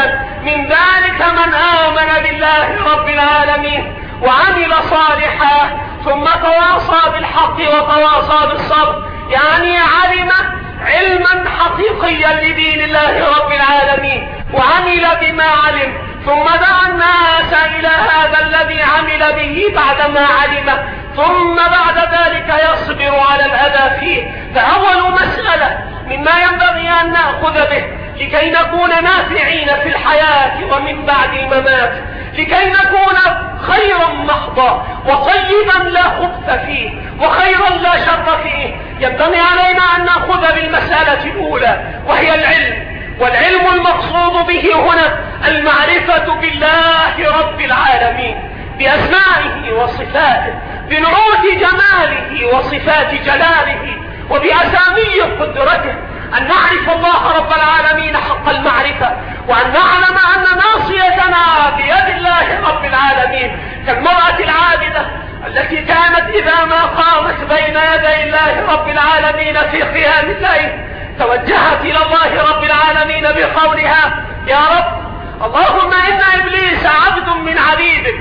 من ذلك من آمن بالله رب العالمين وعمل صالحا ثم تواصى بالحق وتواصى بالصبر، يعني علم علما حقيقيا لدين الله رب العالمين وعمل بما علم، ثم دعا الناس إلى هذا الذي عمل به بعدما علمه، ثم بعد ذلك يصبر على الأذى فيه. فأول مسألة مما ينبغي أن نأخذ به لكي نكون نافعين في الحياة ومن بعد الممات، لكي نكون خيرا محضا وطيبا لا خبث فيه وخيرا لا شر فيه، ينبغي علينا أن نأخذ بالمسألة الأولى وهي العلم. والعلم المقصود به هنا المعرفة بالله رب العالمين بأسمائه وصفاته، بنعوت جماله وصفات جلاله وبأسامي قدرته، أن نعرف الله رب العالمين حق المعرفة، وأن نعلم أن ناصيتنا بيد الله رب العالمين، كالمرأة العابدة التي كانت إذا ما قامت بين يدي الله رب العالمين في قيام الليل توجهت إلى الله رب العالمين بقولها: يا رب، اللهم إن إبليس عبد من عبيدك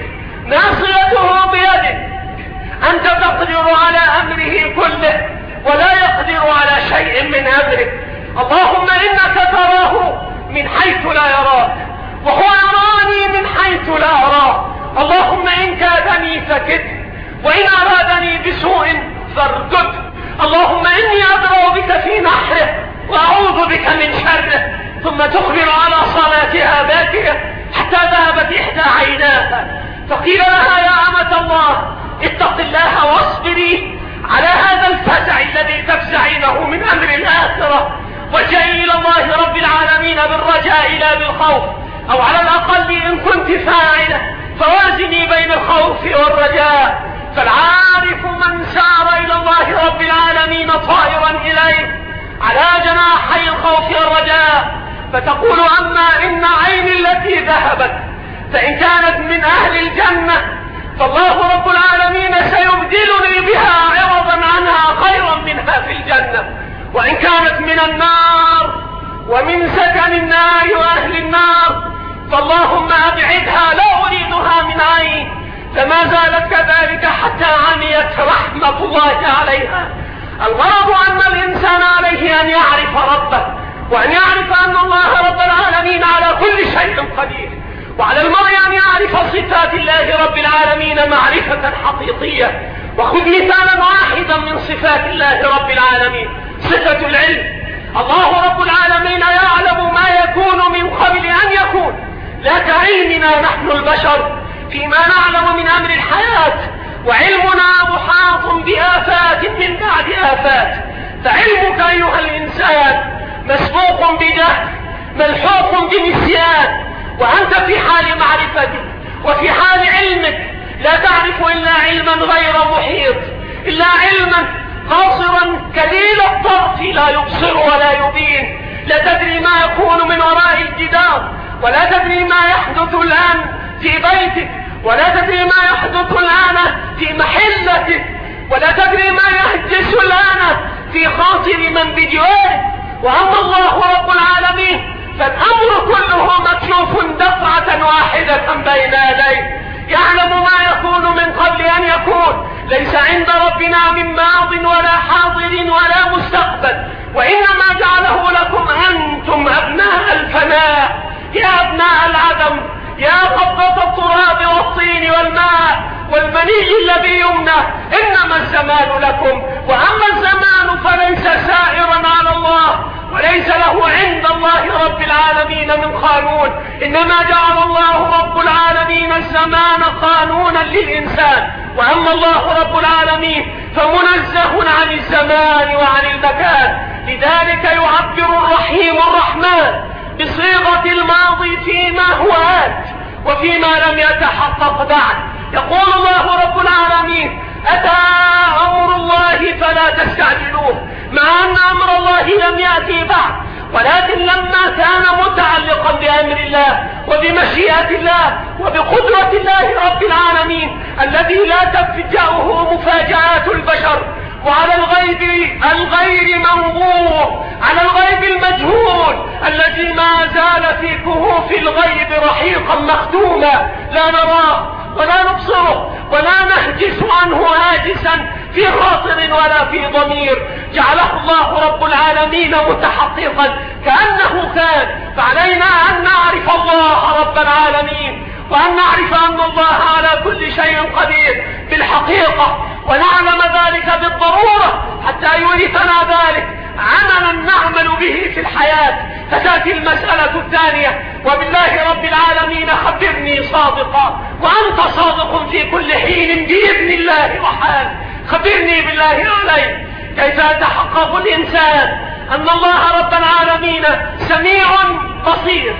ناصيته بيدك، أنت تقدر على أمره كله ولا يقدر على شيء من أمرك، اللهم إنك تراه من حيث لا يراك وهو يراني من حيث لا أراه، اللهم إن كادني فكده وإن أرادني بسوء فاردده، اللهم إني أدعو بك في نحره وأعوذ بك من شره. ثم تخبر على صلاتها باكية حتى ذهبت إحدى عيناها، فقيل لها: يا أمة الله، اتق الله واصبري على هذا الفزع الذي تفزعينه من أمر الآخرة، وجئي إلى الله رب العالمين بالرجاء لا بالخوف، أو على الأقل إن كنت فاعلة فوازني بين الخوف والرجاء. فالعارف من سار إلى الله رب العالمين طائرا إليه على جناحي الخوف والرجاء، فتقول: أما إن عيني التي ذهبت فإن كانت من أهل الجنة فالله رب العالمين سيبدلني بها عوضا عنها خيرا منها في الجنة، وإن كانت من النار ومن سكن النار وأهل النار فاللهم أبعدها، لا أريدها من عين. فما زالت كذلك حتى عميت رحمة الله عليها. الغرض أن الإنسان عليه أن يعرف ربه، وأن يعرف أن الله رب العالمين على كل شيء قدير، وعلى المرء أن يعرف صفات الله رب العالمين معرفة حقيقية. وخذ مثالا واحدا من صفات الله رب العالمين، صفة العلم. الله رب العالمين يعلم ما يكون من قبل أن يكون، لا كعلمنا نحن البشر فيما نعلم من أمر الحياة، وعلمنا محاط بآفات من بعد آفات. فعلمك أيها الإنسان مسبوق بجهل ملحوق بنسيان، وأنت في حال معرفتك وفي حال علمك لا تعرف إلا علما غير محيط، إلا علما قاصرا كليل الطرف لا يبصر ولا يبين. لا تدري ما يكون من وراء الجدار، ولا تدري ما يحدث الآن في بيتك، ولا تدري ما يحدث الآن في محلتك، ولا تدري ما يحدث الآن في خاطر من بجوارك. وأما الله رب العالمين فالأمر كله مكشوف دفعة واحدة بين يديه، يعلم ما يكون من قبل أن يكون. ليس عند ربنا من ماض ولا حاضر ولا مستقبل، وإنما جعله لكم أنتم أبناء الفناء، يا أبناء العدم، يا قبضة التراب والطين والماء والمني الذي يمنى، إنما الزمان لكم. وأما الزمان فليس سائرا على الله، وليس له عند الله رب العالمين من قانون، إنما جعل الله رب العالمين الزمان قانونا للإنسان. وأما الله رب العالمين فمنزه عن الزمان وعن المكان، لذلك يعبر الرحيم الرحمن بصيغة الماضي فيما هو آت وفيما لم يتحقق بعد. يقول الله رب العالمين: أتى أمر الله فلا تستعجلوه، مع أن أمر الله لم يأتي بعد، ولكن لما كان متعلقا بأمر الله وبمشيئة الله وبقدرة الله رب العالمين الذي لا تفجأه مفاجآت البشر وعلى الغيب الغير منظور، على الغيب المجهول الذي ما زال في كهوف الغيب رحيقا مختوما لا نراه ولا نبصره ولا نهجس عنه هاجسا في خاطر ولا في ضمير. جعله الله رب العالمين متحققا كأنه كان. فعلينا أن نعرف الله رب العالمين، وأن نعرف أن الله على كل شيء قدير بالحقيقة، ونعلم ذلك بالضرورة حتى يورثنا ذلك عملا نعمل به في الحياة. فتأتي المسألة الثانية: وبالله رب العالمين خبرني صادقا، وأنت صادق في كل حين بإذن الله وحال. خبرني بالله عليك كيف يتحقق الإنسان أن الله رب العالمين سميع بصير،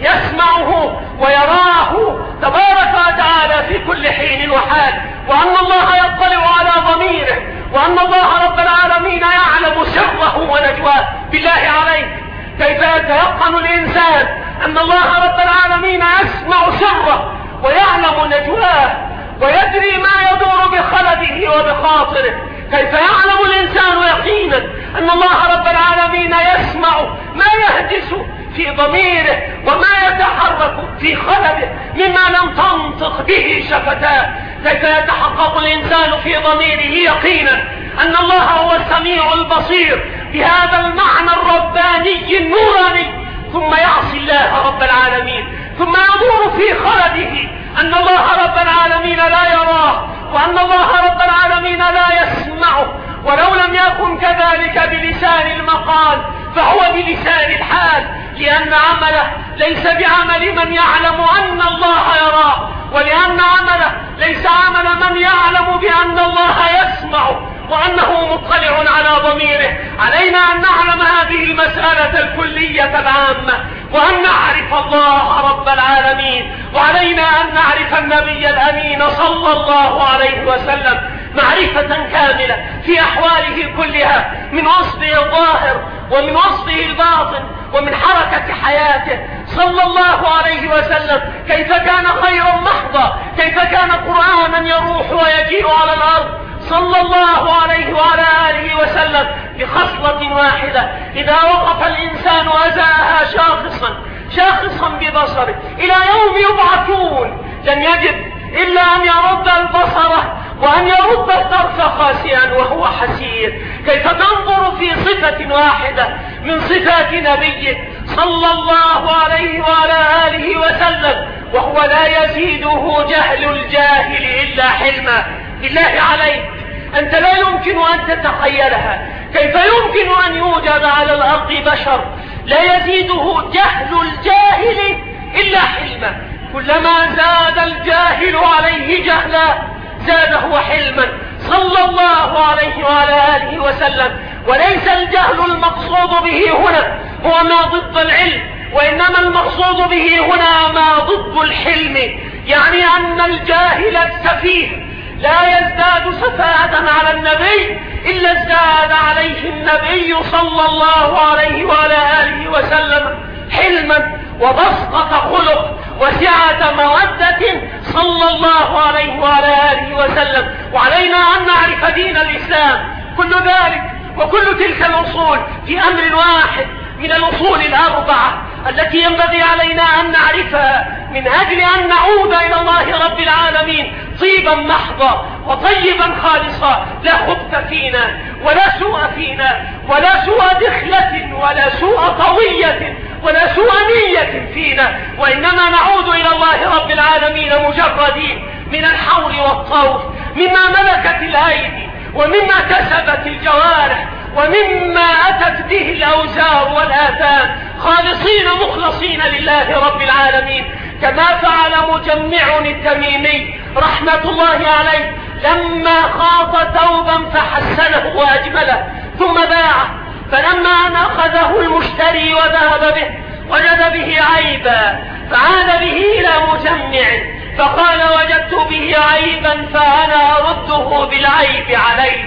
يسمعه ويراه تبارك وتعالى في كل حين وحال، وأن الله يطلع على ضميره، وأن الله رب العالمين يعلم سره ونجواه. بالله عليك كيف يتيقن الإنسان أن الله رب العالمين يسمع سره ويعلم نجواه ويدري ما يدور بخلده وبخاطره؟ كيف يعلم الإنسان يقينا أن الله رب العالمين يسمع ما يهجس في ضميره وما يتحرك في خلده مما لم تنطق به شفتاه؟ كيف يتحقق الإنسان في ضميره يقينا أن الله هو السميع البصير بهذا المعنى الرباني النوراني، ثم يعصي الله رب العالمين، ثم يدور في خلده أن الله رب العالمين لا يراه، وأن الله رب العالمين لا يسمعه، ولو لم يكن كذلك بلسان المقال فهو بلسان الحال، لأن عمله ليس بعمل من يعلم أن الله يراه، ولأن عمله ليس عمل من يعلم بأن الله يسمعه وأنه مطلع على ضميره. علينا أن نعلم هذه المسألة الكلية العامة، وأن نعرف الله رب العالمين، وعلينا أن نعرف النبي الأمين صلى الله عليه وسلم معرفة كاملة في أحواله كلها، من وصفه الظاهر ومن وصفه الباطن ومن حركة حياته صلى الله عليه وسلم. كيف كان خيرا محضا، كيف كان قرآنا يروح ويجيء على الأرض صلى الله عليه وعلى آله وسلم بخصلة واحدة. إذا وقف الإنسان أزاها شاخصا شاخصا ببصره إلى يوم يبعثون لن يجد إلا أن يرد البصر وأن يرد الطرف خاسئا وهو حسير. كيف تنظر في صفة واحدة من صفات نبيه صلى الله عليه وعلى آله وسلم وهو لا يزيده جهل الجاهل إلا حلما؟ بالله عليك أنت لا يمكن أن تتخيلها. كيف يمكن أن يوجد على الأرض بشر لا يزيده جهل الجاهل إلا حلما؟ كلما زاد الجاهل عليه جهلا زاده حلما صلى الله عليه وعلى آله وسلم. وليس الجهل المقصود به هنا هو ما ضد العلم، وإنما المقصود به هنا ما ضد الحلم، يعني أن الجاهل السفيه لا يزداد سفاهة على النبي إلا ازداد عليه النبي صلى الله عليه وعلى آله وسلم حلما وبسطة خلق وسعة مودة صلى الله عليه وعلى آله وسلم. وعلينا أن نعرف دين الإسلام كل ذلك وكل تلك الأصول في أمر واحد من الأصول الأربعة التي ينبغي علينا أن نعرفها من أجل أن نعود إلى الله رب العالمين طيبا محضا وطيبا خالصا، لا خبث فينا ولا سوء فينا ولا سوء دخلة ولا سوء طوية ولا سوء نية فينا، وإنما نعود إلى الله رب العالمين مجردين من الحول والطوف، مما ملكت الأيدي ومما كسبت الجوارح ومما أتت به الأوزار والآثام، خالصين مخلصين لله رب العالمين، كما فعل مجمع التميمي رحمة الله عليه لما خاض ثوبا فحسنه وأجمله ثم باعه، فلما أن أخذه المشتري وذهب به وجد به عيبا فعاد به إلى مجمع فقال وجدت به عيبا فأنا أرده بالعيب عليك،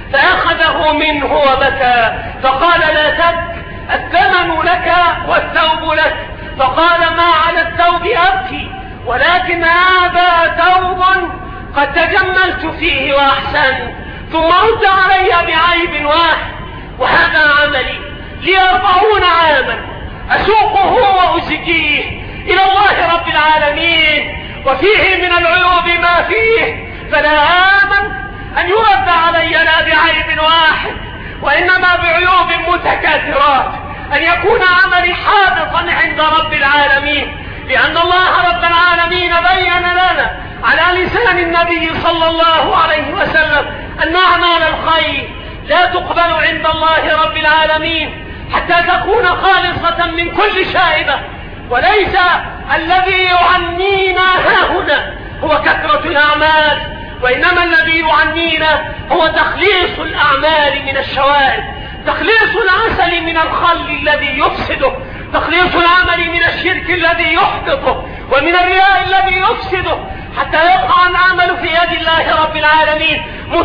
فأخذه منه وبكى فقال لا تبك، الثمن لك والثوب لك. فقال ما على الثوب أبكي، ولكن هذا ثوب قد تجملت فيه وأحسنت. ثم رد علي بعيب واحد، وهذا عملي لي أربعون عاما أسوقه وأزكيه إلى الله رب العالمين، وفيه من العيوب ما فيه، فلا آمن أن يرد علي لا بعيب واحد وإنما بعيوب متكاثرات، أن يكون عملي حابطا عند رب العالمين، لأن الله رب العالمين بين لنا على لسان النبي صلى الله عليه وسلم أن أعمال الخير لا تقبل عند الله رب العالمين حتى تكون خالصة من كل شائبة، وليس الذي يعنينا هاهنا هو كثرة الأعمال، وإنما الذي يعنينا هو تخليص الأعمال من الشوائب، تخليص العسل من الخل الذي يفسده، تخليص العمل من الشرك الذي يحبطه، ومن الرياء الذي يفسده، حتى يقع العمل في يد الله رب العالمين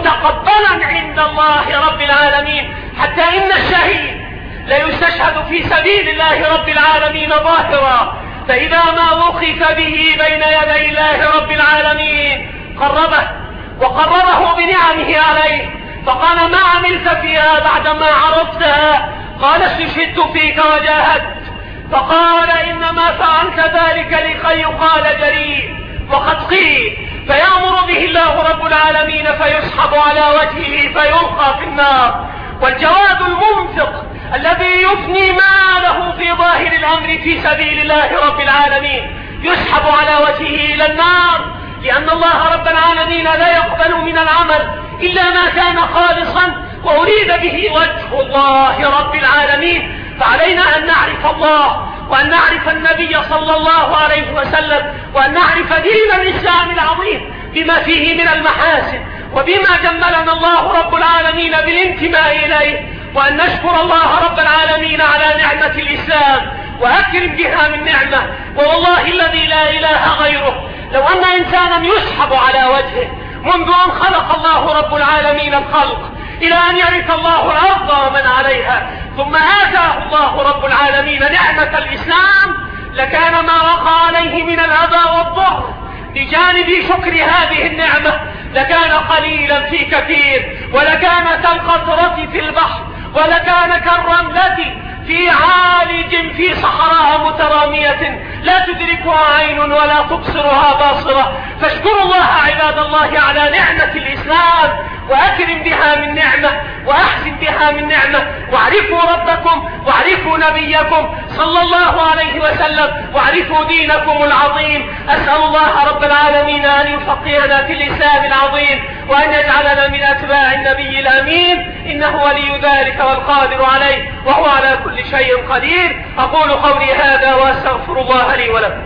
متقبلا عند الله رب العالمين، حتى إن الشهيد لا يستشهد في سبيل الله رب العالمين ظاهرا، فإذا ما وقف به بين يدي الله رب العالمين قربه وقربه بنعمه عليه، فقال ما عملت فيها بعدما عرفتها؟ قال استشهدت فيك وجاهدت، فقال إنما فعلت ذلك لكي يقال جريء وقد قيل، فيأمر به الله رب العالمين فيسحب على وجهه فيلقى في النار. والجواد المنفق الذي يفني ماله في ظاهر الأمر في سبيل الله رب العالمين يسحب على وجهه إلى النار، لأن الله رب العالمين لا يقبل من العمل إلا ما كان خالصا وأريد به وجه الله رب العالمين. فعلينا أن نعرف الله، وأن نعرف النبي صلى الله عليه وسلم، وأن نعرف دين الإسلام العظيم بما فيه من المحاسن، وبما جملنا الله رب العالمين بالانتماء إليه، وأن نشكر الله رب العالمين على نعمة الإسلام وأكرم بها من نعمة. ووالله الذي لا إله غيره لو أن إنسانا يسحب على وجهه منذ أن خلق الله رب العالمين الخلق إلى أن يرث الله الأرض ومن عليها، ثم آتاه الله رب العالمين نعمة الإسلام، لكان ما وقع عليه من الأذى والضر بجانب شكر هذه النعمة لكان قليلا في كثير، ولكان كالقطرة في البحر، ولكان كالرملة في عالج في صحراء مترامية لا تدركها عين ولا تبصرها باصرة. فاشكروا الله عباد الله على نعمة الإسلام، وأكرم بها من نعمة، وأحسن بها من نعمة، واعرفوا ربكم، واعرفوا نبيكم صلى الله عليه وسلم، واعرفوا دينكم العظيم. أسأل الله رب العالمين أن يفقهنا في الإسلام العظيم، وأن يجعلنا من أتباع النبي الأمين، إنه ولي ذلك والقادر عليه، وهو على كل شيء قدير. أقول قولي هذا وأستغفر الله لي ولكم.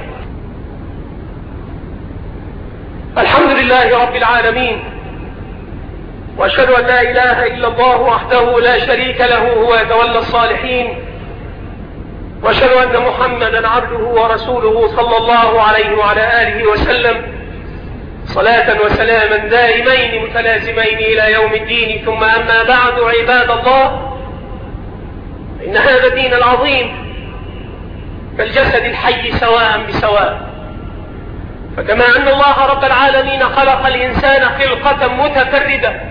الحمد لله رب العالمين، وأشهد أن لا إله إلا الله وحده لا شريك له هو يتولى الصالحين، وأشهد أن محمدا عبده ورسوله صلى الله عليه وعلى آله وسلم صلاة وسلاما دائمين متلازمين إلى يوم الدين. ثم أما بعد، عباد الله، إن هذا الدين العظيم كالجسد الحي سواء بسواء، فكما أن الله رب العالمين خلق الإنسان خلقة متفردة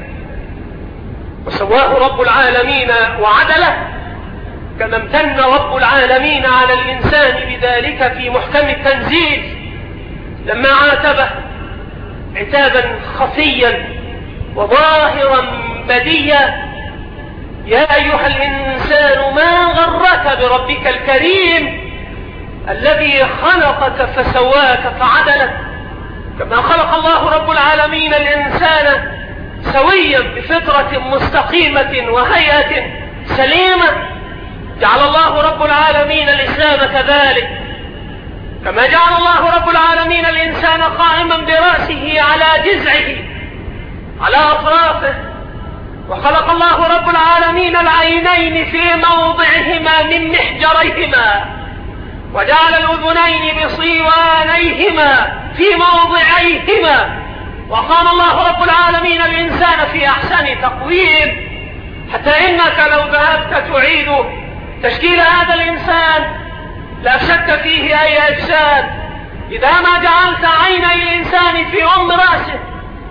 وسواه رب العالمين وعدله، كما امتن رب العالمين على الإنسان بذلك في محكم التنزيل لما عاتبه عتابا خفيا وظاهرا بديا: يا أيها الإنسان ما غرك بربك الكريم الذي خلقك فسواك فعدلك. كما خلق الله رب العالمين الإنسان سويا بفطرة مستقيمة وهيئة سليمة، جعل الله رب العالمين الإسلام كذلك. كما جعل الله رب العالمين الإنسان قائما برأسه على جذعه على أطرافه، وخلق الله رب العالمين العينين في موضعهما من محجريهما، وجعل الأذنين بصيوانيهما في موضعيهما، وقام الله رب العالمين الإنسان في أحسن تقويم، حتى إنك لو ذهبت تعيد تشكيل هذا الإنسان لأفسدت فيه أي أجساد، إذا ما جعلت عيني الإنسان في أم رأسه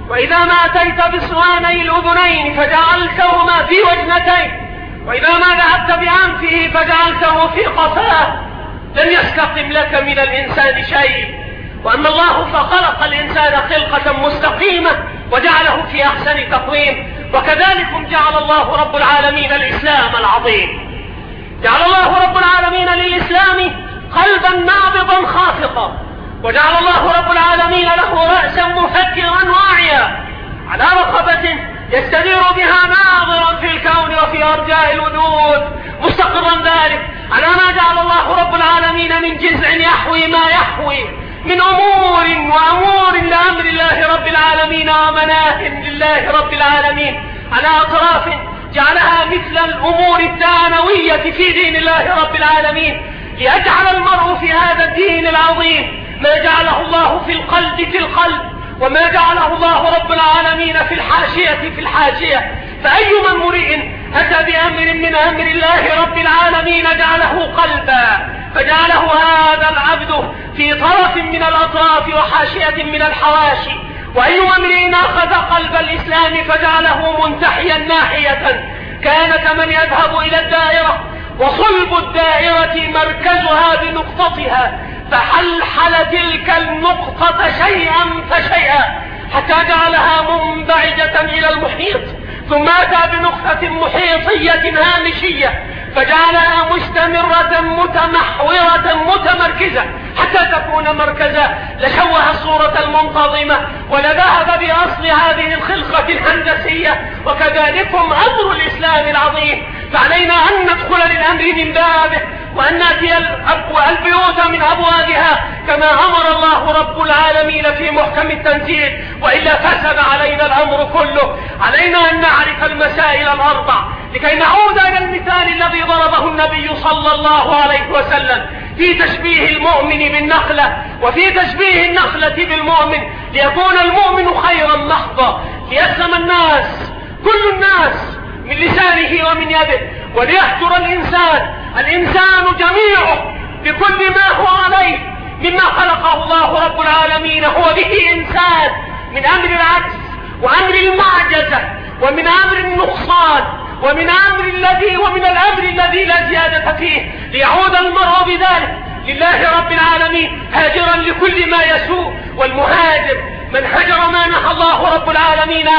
وإذا ما أتيت بصواني الأذنين فجعلتهما في وجنتين، وإذا ما ذهبت بأنفه فجعلته في قفاه، لن يستقم لك من الإنسان شيء. وأما الله فخلق الإنسان خلقة مستقيمة وجعله في أحسن تقويم. وكذلك جعل الله رب العالمين الإسلام العظيم، جعل الله رب العالمين للإسلام قلبا نابضا خافقا، وجعل الله رب العالمين له رأسا مفكرا واعيا على رقبة يستدير بها ناظرا في الكون وفي أرجاء الوجود، مستقرا ذلك على ما جعل الله رب العالمين من جزع يحوي ما يحوي من أمور وأمور لأمر الله رب العالمين ومناه لله رب العالمين على أطراف جعلها مثل الأمور الثانوية في دين الله رب العالمين، ليجعل المرء في هذا الدين العظيم ما جعله الله في القلب في القلب، وما جعله الله رب العالمين في الحاشية في الحاشية. فأيما امرئ أتى بأمر من أمر الله رب العالمين جعله قلبا، فجعله هذا العبد في طرف من الأطراف وحاشية من الحواشي. وأيما امرئ أخذ قلب الإسلام فجعله منتحيا ناحية، كان كمن يذهب إلى الدائرة وصلب الدائرة مركزها بنقطتها، فحلحل تلك النقطة شيئا فشيئا حتى جعلها منبعجة إلى المحيط، ثم أتى بنقطة محيطية هامشية فجعلها مستمرة متمحورة متمركزة حتى تكون مركزا، لشوه الصورة المنتظمة ولذهب بأصل هذه الخلقة الهندسية. وكذلكم أمر الإسلام العظيم، فعلينا أن ندخل للأمر من بابه، وأن نأتي البيوت من أبوابها كما أمر الله رب العالمين في محكم التنزيل، وإلا فسد علينا الأمر كله. علينا أن نعرف المسائل الأربع لكي نعود إلى المثال الذي ضربه النبي صلى الله عليه وسلم في تشبيه المؤمن بالنخلة، وفي تشبيه النخلة بالمؤمن، ليكون المؤمن خيرا محضا، ليسلم الناس كل الناس من لسانه ومن يده، وليحجر الإنسان الإنسان جميعه بكل ما هو عليه مما خلقه الله رب العالمين هو به إنسان، من أمر العجز وأمر المعجزة ومن أمر النقصان ومن أمر الذي ومن الأمر الذي لا زيادة فيه، ليعود المرء بذلك لله رب العالمين هاجرا لكل ما يسوء. والمهاجر من هجر ما نهى الله رب العالمين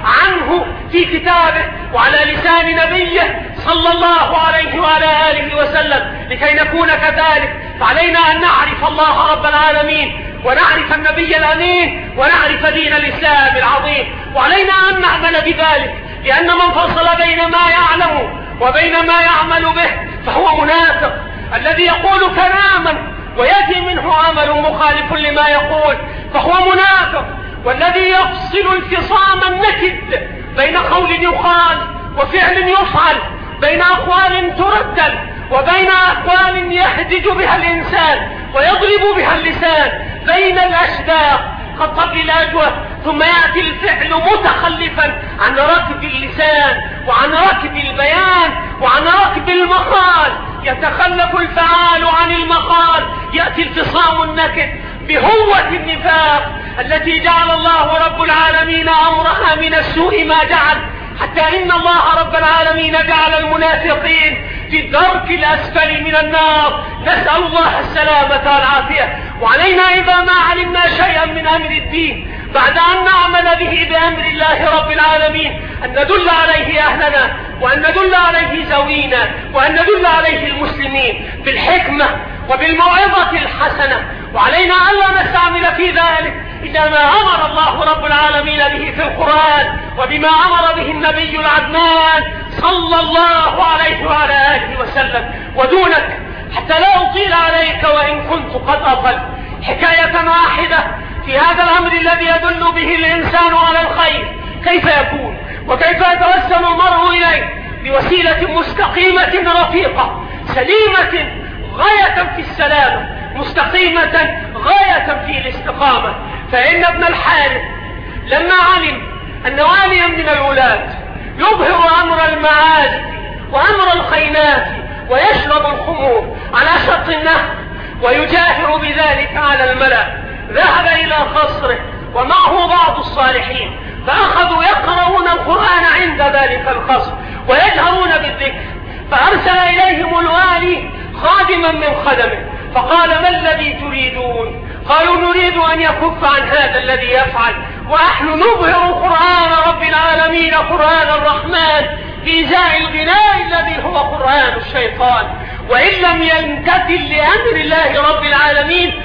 عنه في كتابه وعلى لسان نبيه صلى الله عليه وعلى آله وسلم. لكي نكون كذلك فعلينا أن نعرف الله رب العالمين ونعرف النبي الأمين ونعرف دين الإسلام العظيم، وعلينا أن نعمل بذلك، لأن من فصل بين ما يعلم وبين ما يعمل به فهو منافق، الذي يقول كلاما ويأتي منه عمل مخالف لما يقول فهو منافق، والذي يفصل انفصام النكد بين قول يقال وفعل يفعل، بين أقوال تردد وبين أقوال يهدج بها الإنسان ويضرب بها اللسان، بين الأشداق كالطبل الأجوف، ثم يأتي الفعل متخلفا عن ركب اللسان وعن ركب البيان وعن ركب المقال، يتخلف الفعال عن المقال، يأتي الفصام النكد بهوة النفاق التي جعل الله رب العالمين أمرها من السوء ما جعل، حتى إن الله رب العالمين جعل المنافقين في الدرك الأسفل من النار، نسأل الله السلامة والعافية. وعلينا إذا ما علمنا شيئا من أمر الدين بعد أن نعمل به بأمر الله رب العالمين أن ندل عليه أهلنا، وأن ندل عليه زوينا، وأن ندل عليه المسلمين بالحكمة وبالموعظة الحسنة. وعلينا ألا نستعمل في ذلك إلا ما أمر الله رب العالمين به في القرآن، وبما أمر به النبي العدنان صلى الله عليه وعلى آله وسلم. ودونك حتى لا أطيل عليك وإن كنت قد أطل، حكاية واحدة في هذا الأمر الذي يدل به الإنسان على الخير كيف يكون وكيف يتوسل المرء إليه بوسيلة مستقيمة رفيقة سليمة غاية في السلامة، مستقيمة غاية في الاستقامة. فإن ابن الحارث لما علم أن واليا من الولاة يظهر أمر المعازف وأمر الخينات ويشرب الخمور على شط النهر ويجاهر بذلك على الملأ، ذهب إلى قصره ومعه بعض الصالحين، فأخذوا يقرؤون القرآن عند ذلك القصر ويجهرون بالذكر. فأرسل إليهم الوالي خادما من خدمه فقال: ما الذي تريدون؟ قالوا: نريد أن يكف عن هذا الذي يفعل، ونحن نظهر قرآن رب العالمين قرآن الرحمن بإزاء الغناء الذي هو قرآن الشيطان، وإن لم يمتثل لأمر الله رب العالمين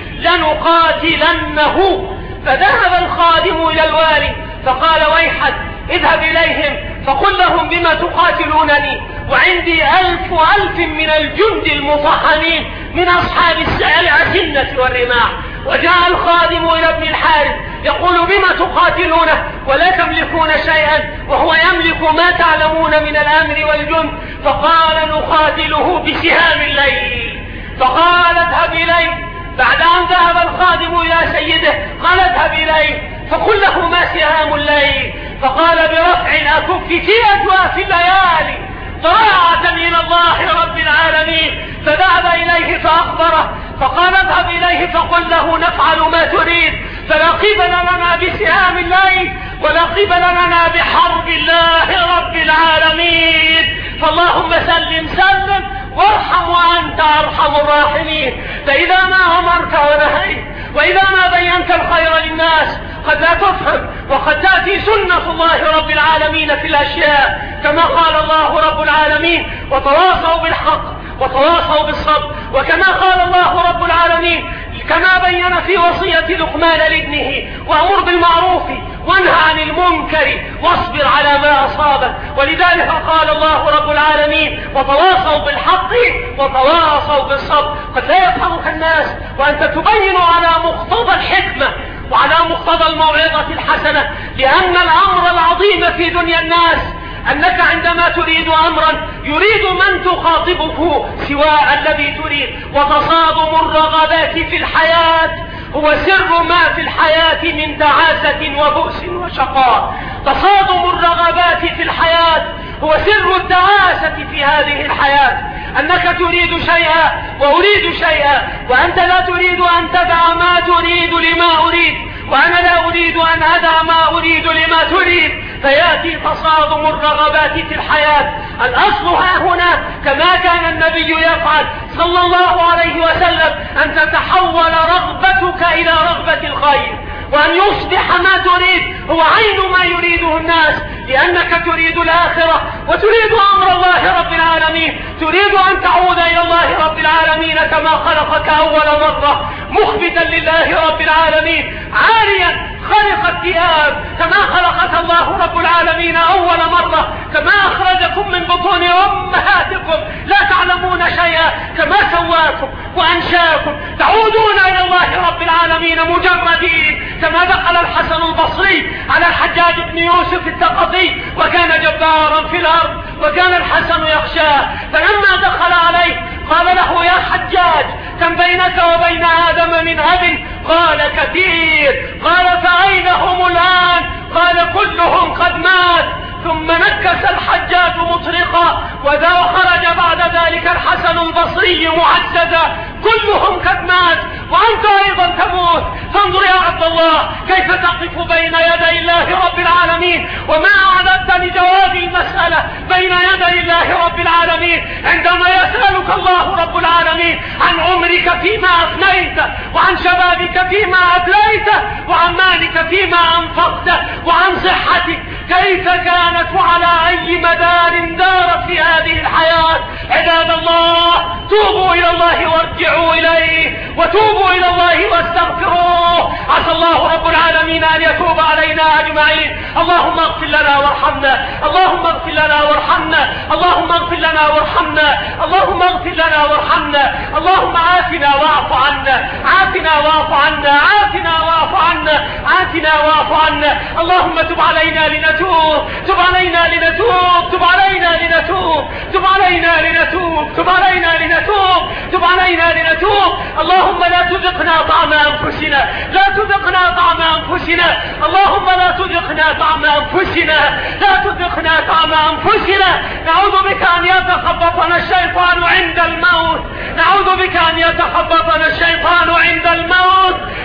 لنقاتلنه. فذهب الخادم إلى الوالي فقال: ويحك، اذهب إليهم فقل لهم: بما تقاتلونني وعندي ألف وألف من الجند المطحنين من أصحاب الأسنة والرماح. وجاء الخادم إلى ابن الحارث يقول: بما تقاتلونه ولا تملكون شيئا وهو يملك ما تعلمون من الأمر والجند؟ فقال: نقاتله بسهام الليل. فقال: اذهب إليه. بعد أن ذهب الخادم إلى سيده قال: اذهب إليه فقل له: ما سهام الليل؟ فقال: برفع الأكف في أجواف الليالي طاعة إلى الله رب العالمين. فذهب إليه فأخبره فقال: اذهب إليه فقل له: نفعل ما تريد، فلا قبل لنا بسهام الليل ولا قبل لنا بحرب الله رب العالمين. فاللهم سلم سلم وارحم وأنت أرحم الراحمين. فإذا ما أمرت ونهيت وإذا ما بينت الخير للناس قد لا تفهم، وقد تأتي سنة الله رب العالمين في الأشياء كما قال الله رب العالمين: وتواصوا بالحق وتواصوا بالصبر. وكما قال الله رب العالمين كما بين في وصية لقمان لابنه: وأمر بالمعروف وانهى عن المنكر واصبر على ما أصابك. ولذلك قال الله رب العالمين: وتواصوا بالحق وتواصوا بالصبر. قد لا يفهمك الناس وأنت تبين على مقتضى الحكمة وعلى مقتضى الموعظة الحسنة، لأن الأمر العظيم في دنيا الناس أنك عندما تريد أمرا يريد من تخاطبه سواء الذي تريد. وتصادم الرغبات في الحياة هو سر ما في الحياة من تعاسة وبؤس وشقاء. تصادم الرغبات في الحياة هو سر التعاسة في هذه الحياة، أنك تريد شيئا وأريد شيئا، وأنت لا تريد أن تدع ما تريد لما أريد، وأنا لا أريد أن أدع ما أريد لما تريد، فيأتي تصادم الرغبات في الحياة. الأصل ها هنا كما كان النبي يفعل صلى الله عليه وسلم أن تتحول رغبتك إلى رغبة الخير، وأن يصبح ما تريد هو عين ما يريده الناس، لأنك تريد الآخرة وتريد أمر الله رب العالمين، تريد أن تعود إلى الله رب العالمين كما خلقك أول مرة، مخبتا لله رب العالمين، عاريا خلق الثياب كما خلقك الله رب العالمين أول مرة، كما أخرجكم من بطون أمهاتكم لا تعلمون شيئا، كما سواكم وأنشاكم، تعودون إلى الله رب العالمين مجردين. كما دخل الحسن البصري على الحجاج بن يوسف الثقفي وكان جبارا في الأرض وكان الحسن يخشاه، فلما دخل عليه قال له: يا حجاج، كم بينك وبين آدم من أب؟ قال: كثير. قال: فأين هم الآن؟ قال: كلهم قد مات. ثم نكس الحجاج مطرقا، وذا خرج بعد ذلك الحسن البصري معززا: كلهم قد مات وأنت أيضا تموت. فانظر يا عبد الله كيف تقف بين يدي الله رب العالمين، وما أعددت لجواب المسألة بين يدي الله رب العالمين عندما يسألك الله رب العالمين عن عمرك فيما أفنيت، وعن شبابك فيما أبليت، وعن مالك فيما أنفقت، وعن صحتك كيف كانت وعلى أي مدار دارت في هذه الحياة. عباد الله، توبوا إلى الله وارجعوا إليه، وتوبوا إلى الله واستغفروه، عسى الله رب العالمين أن يتوب علينا أجمعين. اللهم اغفر لنا وارحمنا، اللهم اغفر لنا وارحمنا، اللهم اغفر لنا وارحمنا، اللهم اغفر لنا وارحمنا، اللهم عافنا واعف عنا، عافنا واعف عنا، عافنا واعف عنا، عافنا واعف عنا. اللهم تب علينا لنتوب، تب علينا لنتوب، تب علينا لنتوب، تب علينا لنتوب، تب علينا لنتوب، تب علينا لنتوب. اللهم لا تذقنا طعم أنفسنا، لا تذقنا طعم أنفسنا، اللهم لا تذقنا طعم أنفسنا، لا تذقنا طعم أنفسنا. نعوذ بك أن يتخبطنا الشيطان عند الموت، نعوذ بك أن يتخبطنا الشيطان عند الموت، نعوذ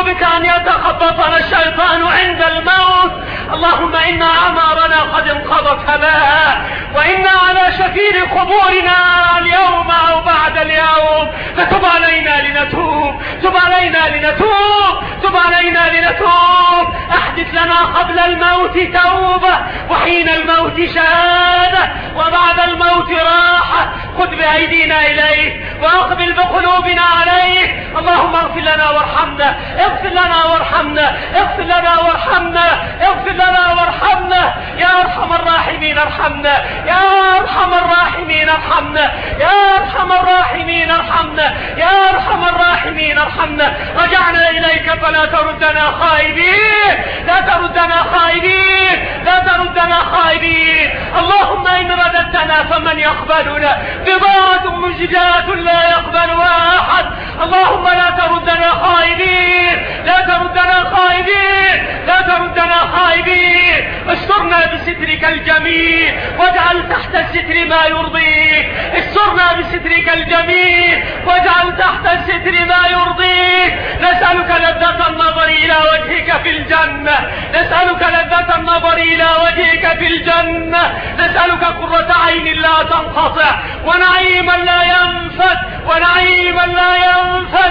بك أن يتخبطنا الشيطان عند الموت. اللهم إنا أعمارنا قد انقضت هباء، وإنا على شفير قبورنا اليوم أو بعد اليوم، فتب علينا لنتوب، تب علينا لنتوب، تب علينا لنتوب. أحدث لنا قبل الموت توبة، وحين الموت شهادة، وبعد الموت راحة. خذ بأيدينا إليك وأقبل بقلوبنا عليك. اللهم اغفر لنا وارحمنا، اغفر لنا وارحمنا، اغفر لنا وارحمنا، اغفر لنا وارحمنا يا أرحم الراحمين. ارحمنا يا أرحم الراحمين، ارحمنا يا أرحم الراحمين، ارحمنا يا أرحم الراحمين، ارحمنا. رجعنا إليك فلا تردنا خائبين، لا تردنا خائبين، لا تردنا خائبين. اللهم إن رددتنا فمن يقبلنا؟ بضاعة مزجاة لا يقبلها أحد. اللهم لا تردنا خائبين، لا تردنا خائبين، لا تردنا خائبين. استرنا بسترك الجميل واجعل تحت الستر ما يرضيك، استرنا بسترك الجميل واجعل تحت الستر ما يرضيك. نسألك لذة النظر إلى وجهك في الجنة، نسألك لذة النظر إلى وجهك في الجنة، نسألك قرة عين لا تنقطع، ونعيما لا ينفد، ونعيما لا ينفد،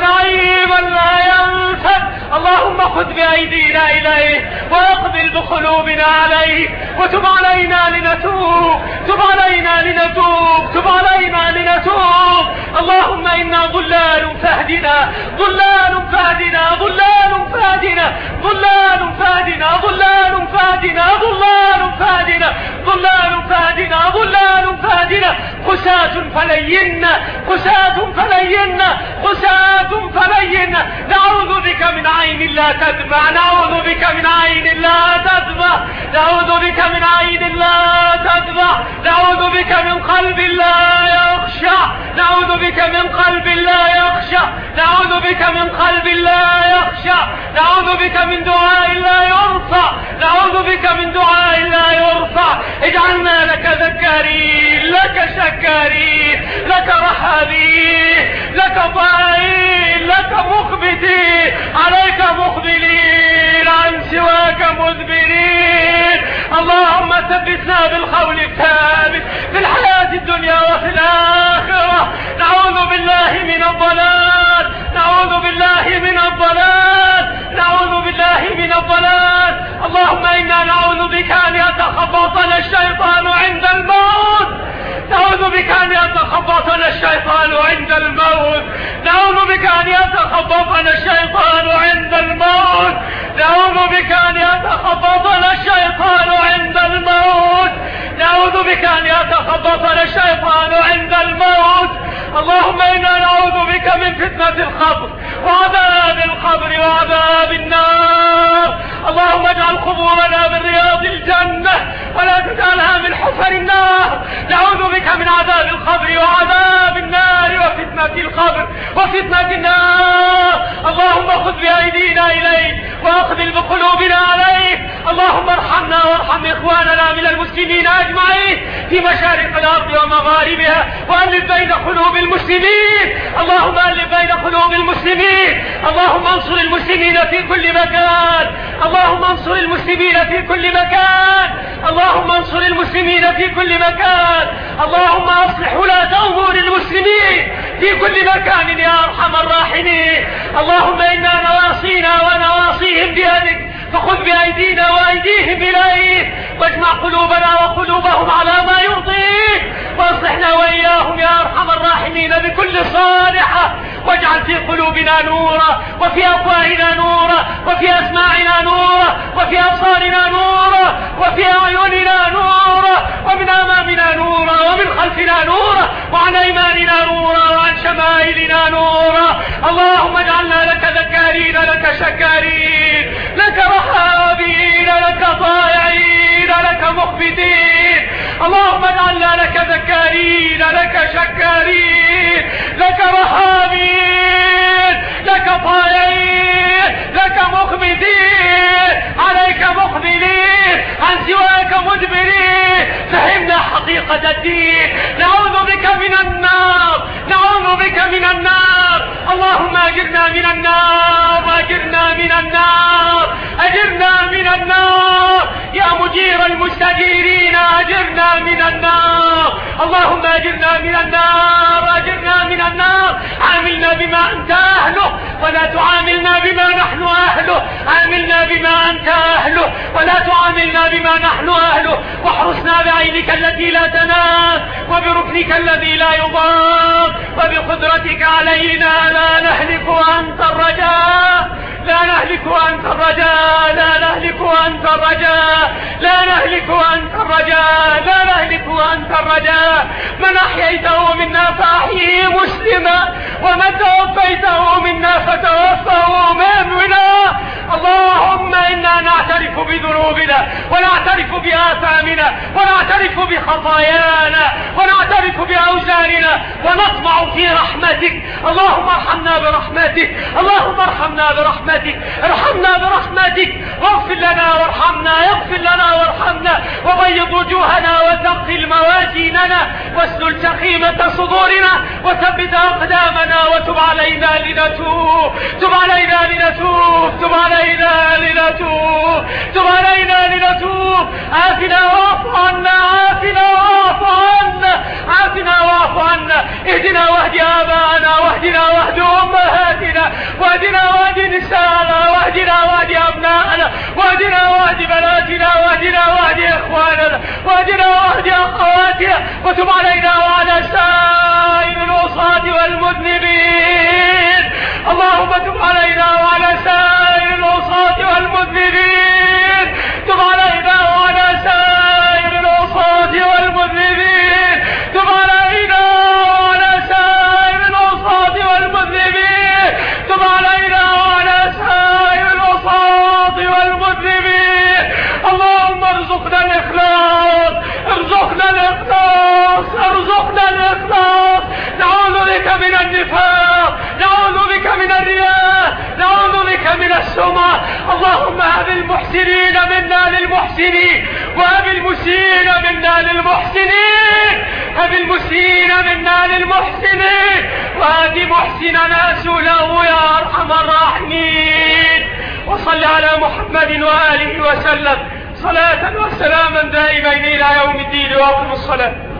ونعيما لا ينفد. اللهم خذ بأيدينا إليك وأقبل بقلوبنا عليك، وتب علينا لنتوب، تب علينا لنتوب، تب علينا لنتوب. اللهم إنا ضلال فاهدنا، ضلال فاهدنا، ضلال فاهدنا، ضلال فاهدنا، ضلال فاهدنا، ضلال فاهدنا، ضلال فاهدنا، ضلال فاهدنا. قساة فلينا، قساة فلينا، قساة فلينا. نعوذ بك من عين لا تدمع، نعوذ بك من عين لا تدمع، نعوذ بك من عين لا تدمع، نعوذ بك من قلب لا يخشع، نعوذ بك من قلب لا يخشع، نعوذ بك من قلب لا يخشع، نعوذ بك من دعاء لا يرفع، نعوذ بك من دعاء لا يرفع. اجعلنا لك ذكارين، لك شكارين، لك رحابين، لك ضائعين، لك مخبتين، عليك مقبلين، عن سواك مدبرين. اللهم ثبتنا بالقول الثابت في الحياة الدنيا وفي الآخرة. نعوذ بالله من الضلال، نعوذ بالله من الضلال، نعوذ بالله من الضلال. اللهم إنا نعوذ بك أن يتخبطنا الشيطان عند الموت، نعوذ بك أن يتخبطنا الشيطان عند الموت، نعوذ بك أن يتخبطنا الشيطان عند الموت، نعوذ بك أن يتخبطنا الشيطان عند الموت، نعوذ بك أن يتخبطنا الشيطان عند الموت. اللهم إنا نعوذ بك من فتنة القبر وعذاب القبر وعذاب النار. اللهم اجعل قبورنا من رياض الجنة ولا تجعلها من حفر النار. نعوذ بك من عذاب القبر وعذاب النار وفتنة القبر وفتنة النار. اللهم خذ بأيدينا إليك وأقبل بقلوبنا عليك. اللهم ارحمنا وارحم إخواننا من المسلمين أجمعين في مشارق الأرض ومغاربها، وألف بين قلوب المسلمين. اللهم ألف بين قلوب المسلمين. اللهم انصر المسلمين في كل مكان، اللهم انصر المسلمين في كل مكان، اللهم انصر المسلمين في كل مكان. اللهم اصلح ولاة امور المسلمين في كل مكان يا ارحم الراحمين. اللهم انا نواصينا ونواصيهم بيدك، فخذ بأيدينا وأيديهم إليك، واجمع قلوبنا وقلوبهم على ما يرضيك، واصلحنا وإياهم يا أرحم الراحمين بكل صالحة. واجعل في قلوبنا نورا، وفي أفواهنا نورا، وفي أسماعنا نورا، وفي أبصارنا نورا، وفي أعيننا نورا، ومن أمامنا نورا، ومن خلفنا نورا، وعن أيماننا نورا، وعن شمائلنا نورا. اللهم اجعلنا لك ذكارين، لك شكارين، لك رحابين، لك طائعين، لك مخبتين. اللهم اجعلنا لك ذكارين، لك شكارين، لك رحابين، لك طائعين، لك مخبتين، عليك مقبلين، عن سواك مدبرين. فهمنا حقيقة الدين. نعوذ بك من النار، نعوذ بك من النار. اللهم اجرنا من النار، واجرنا أجير المستجيرين أجرنا من النار. اللهم أجرنا من النار، أجرنا من النار. عاملنا بما أنت أهله ولا تعاملنا بما نحن أهله، عاملنا بما أنت أهله ولا تعاملنا بما نحن أهله. واحرسنا بعينك التي لا تنام وبركنك الذي لا يضام وبقدرتك علينا لا نهلك وأنت الرجاء، لا نهلك وأنت الرجاء، لا نهلك وأنت الرجاء، لا نهلك وأنت الرجاء، لا نهلك وأنت الرجاء. من أحييته منا فأحييه مسلما، ومن توفيته منا فتوفه مؤمنا. اللهم إنا نعترف بذنوبنا ونعترف بآثامنا ونعترف بخطايانا ونعترف بأوزارنا ونطمع في رحمتك. اللهم ارحمنا برحمتك، اللهم ارحمنا برحمتك، ارحمنا برحمتك، واغفر لنا وارحمنا، اغفر لنا وارحمنا، وبيض وجوهنا وثقل موازيننا واسلل سخيمة صدورنا وثبت أقدامنا وتب علينا لنتوب، تب علينا لنتوب، تب علينا لنتوب، تب علينا لنتوب. عافنا واعف عنا، عافنا واعف عنا، عافنا واعف عنا. اهدنا واهد آباءنا واهدنا واهد أمهاتنا واهدنا واهد نساءنا واهدنا واهد أبناءنا واهدنا واهد بناتنا واهدنا واهد إخواننا واهدنا واهد أخواتنا. وتب علينا وعلى سائر العصاة والمذنبين. اللهم تب علينا وعلى سائر العصاة والمذنبين، تب علينا وعلى سائر العصاة والمذنبين، تب علينا وعلى سائر العصاة والمذنبين، تب علينا وعلى سائر العصاة والمذنبين. اللهم ارزقنا الإخلاص، ارزقنا الإخلاص، ارزقنا الإخلاص. نعوذ بك من النفاق، نعوذ بك من الرياء، نعوذ بك من السمعة. اللهم هب المحسنين منا للمحسنين وهب المسيئين منا للمحسنين، هب المسيئين منا للمحسنين وهب محسننا سوله يا أرحم الراحمين. وصل على محمد وآله وسلم صلاة وسلاما دائمين إلى يوم الدين. وأقم الصلاة.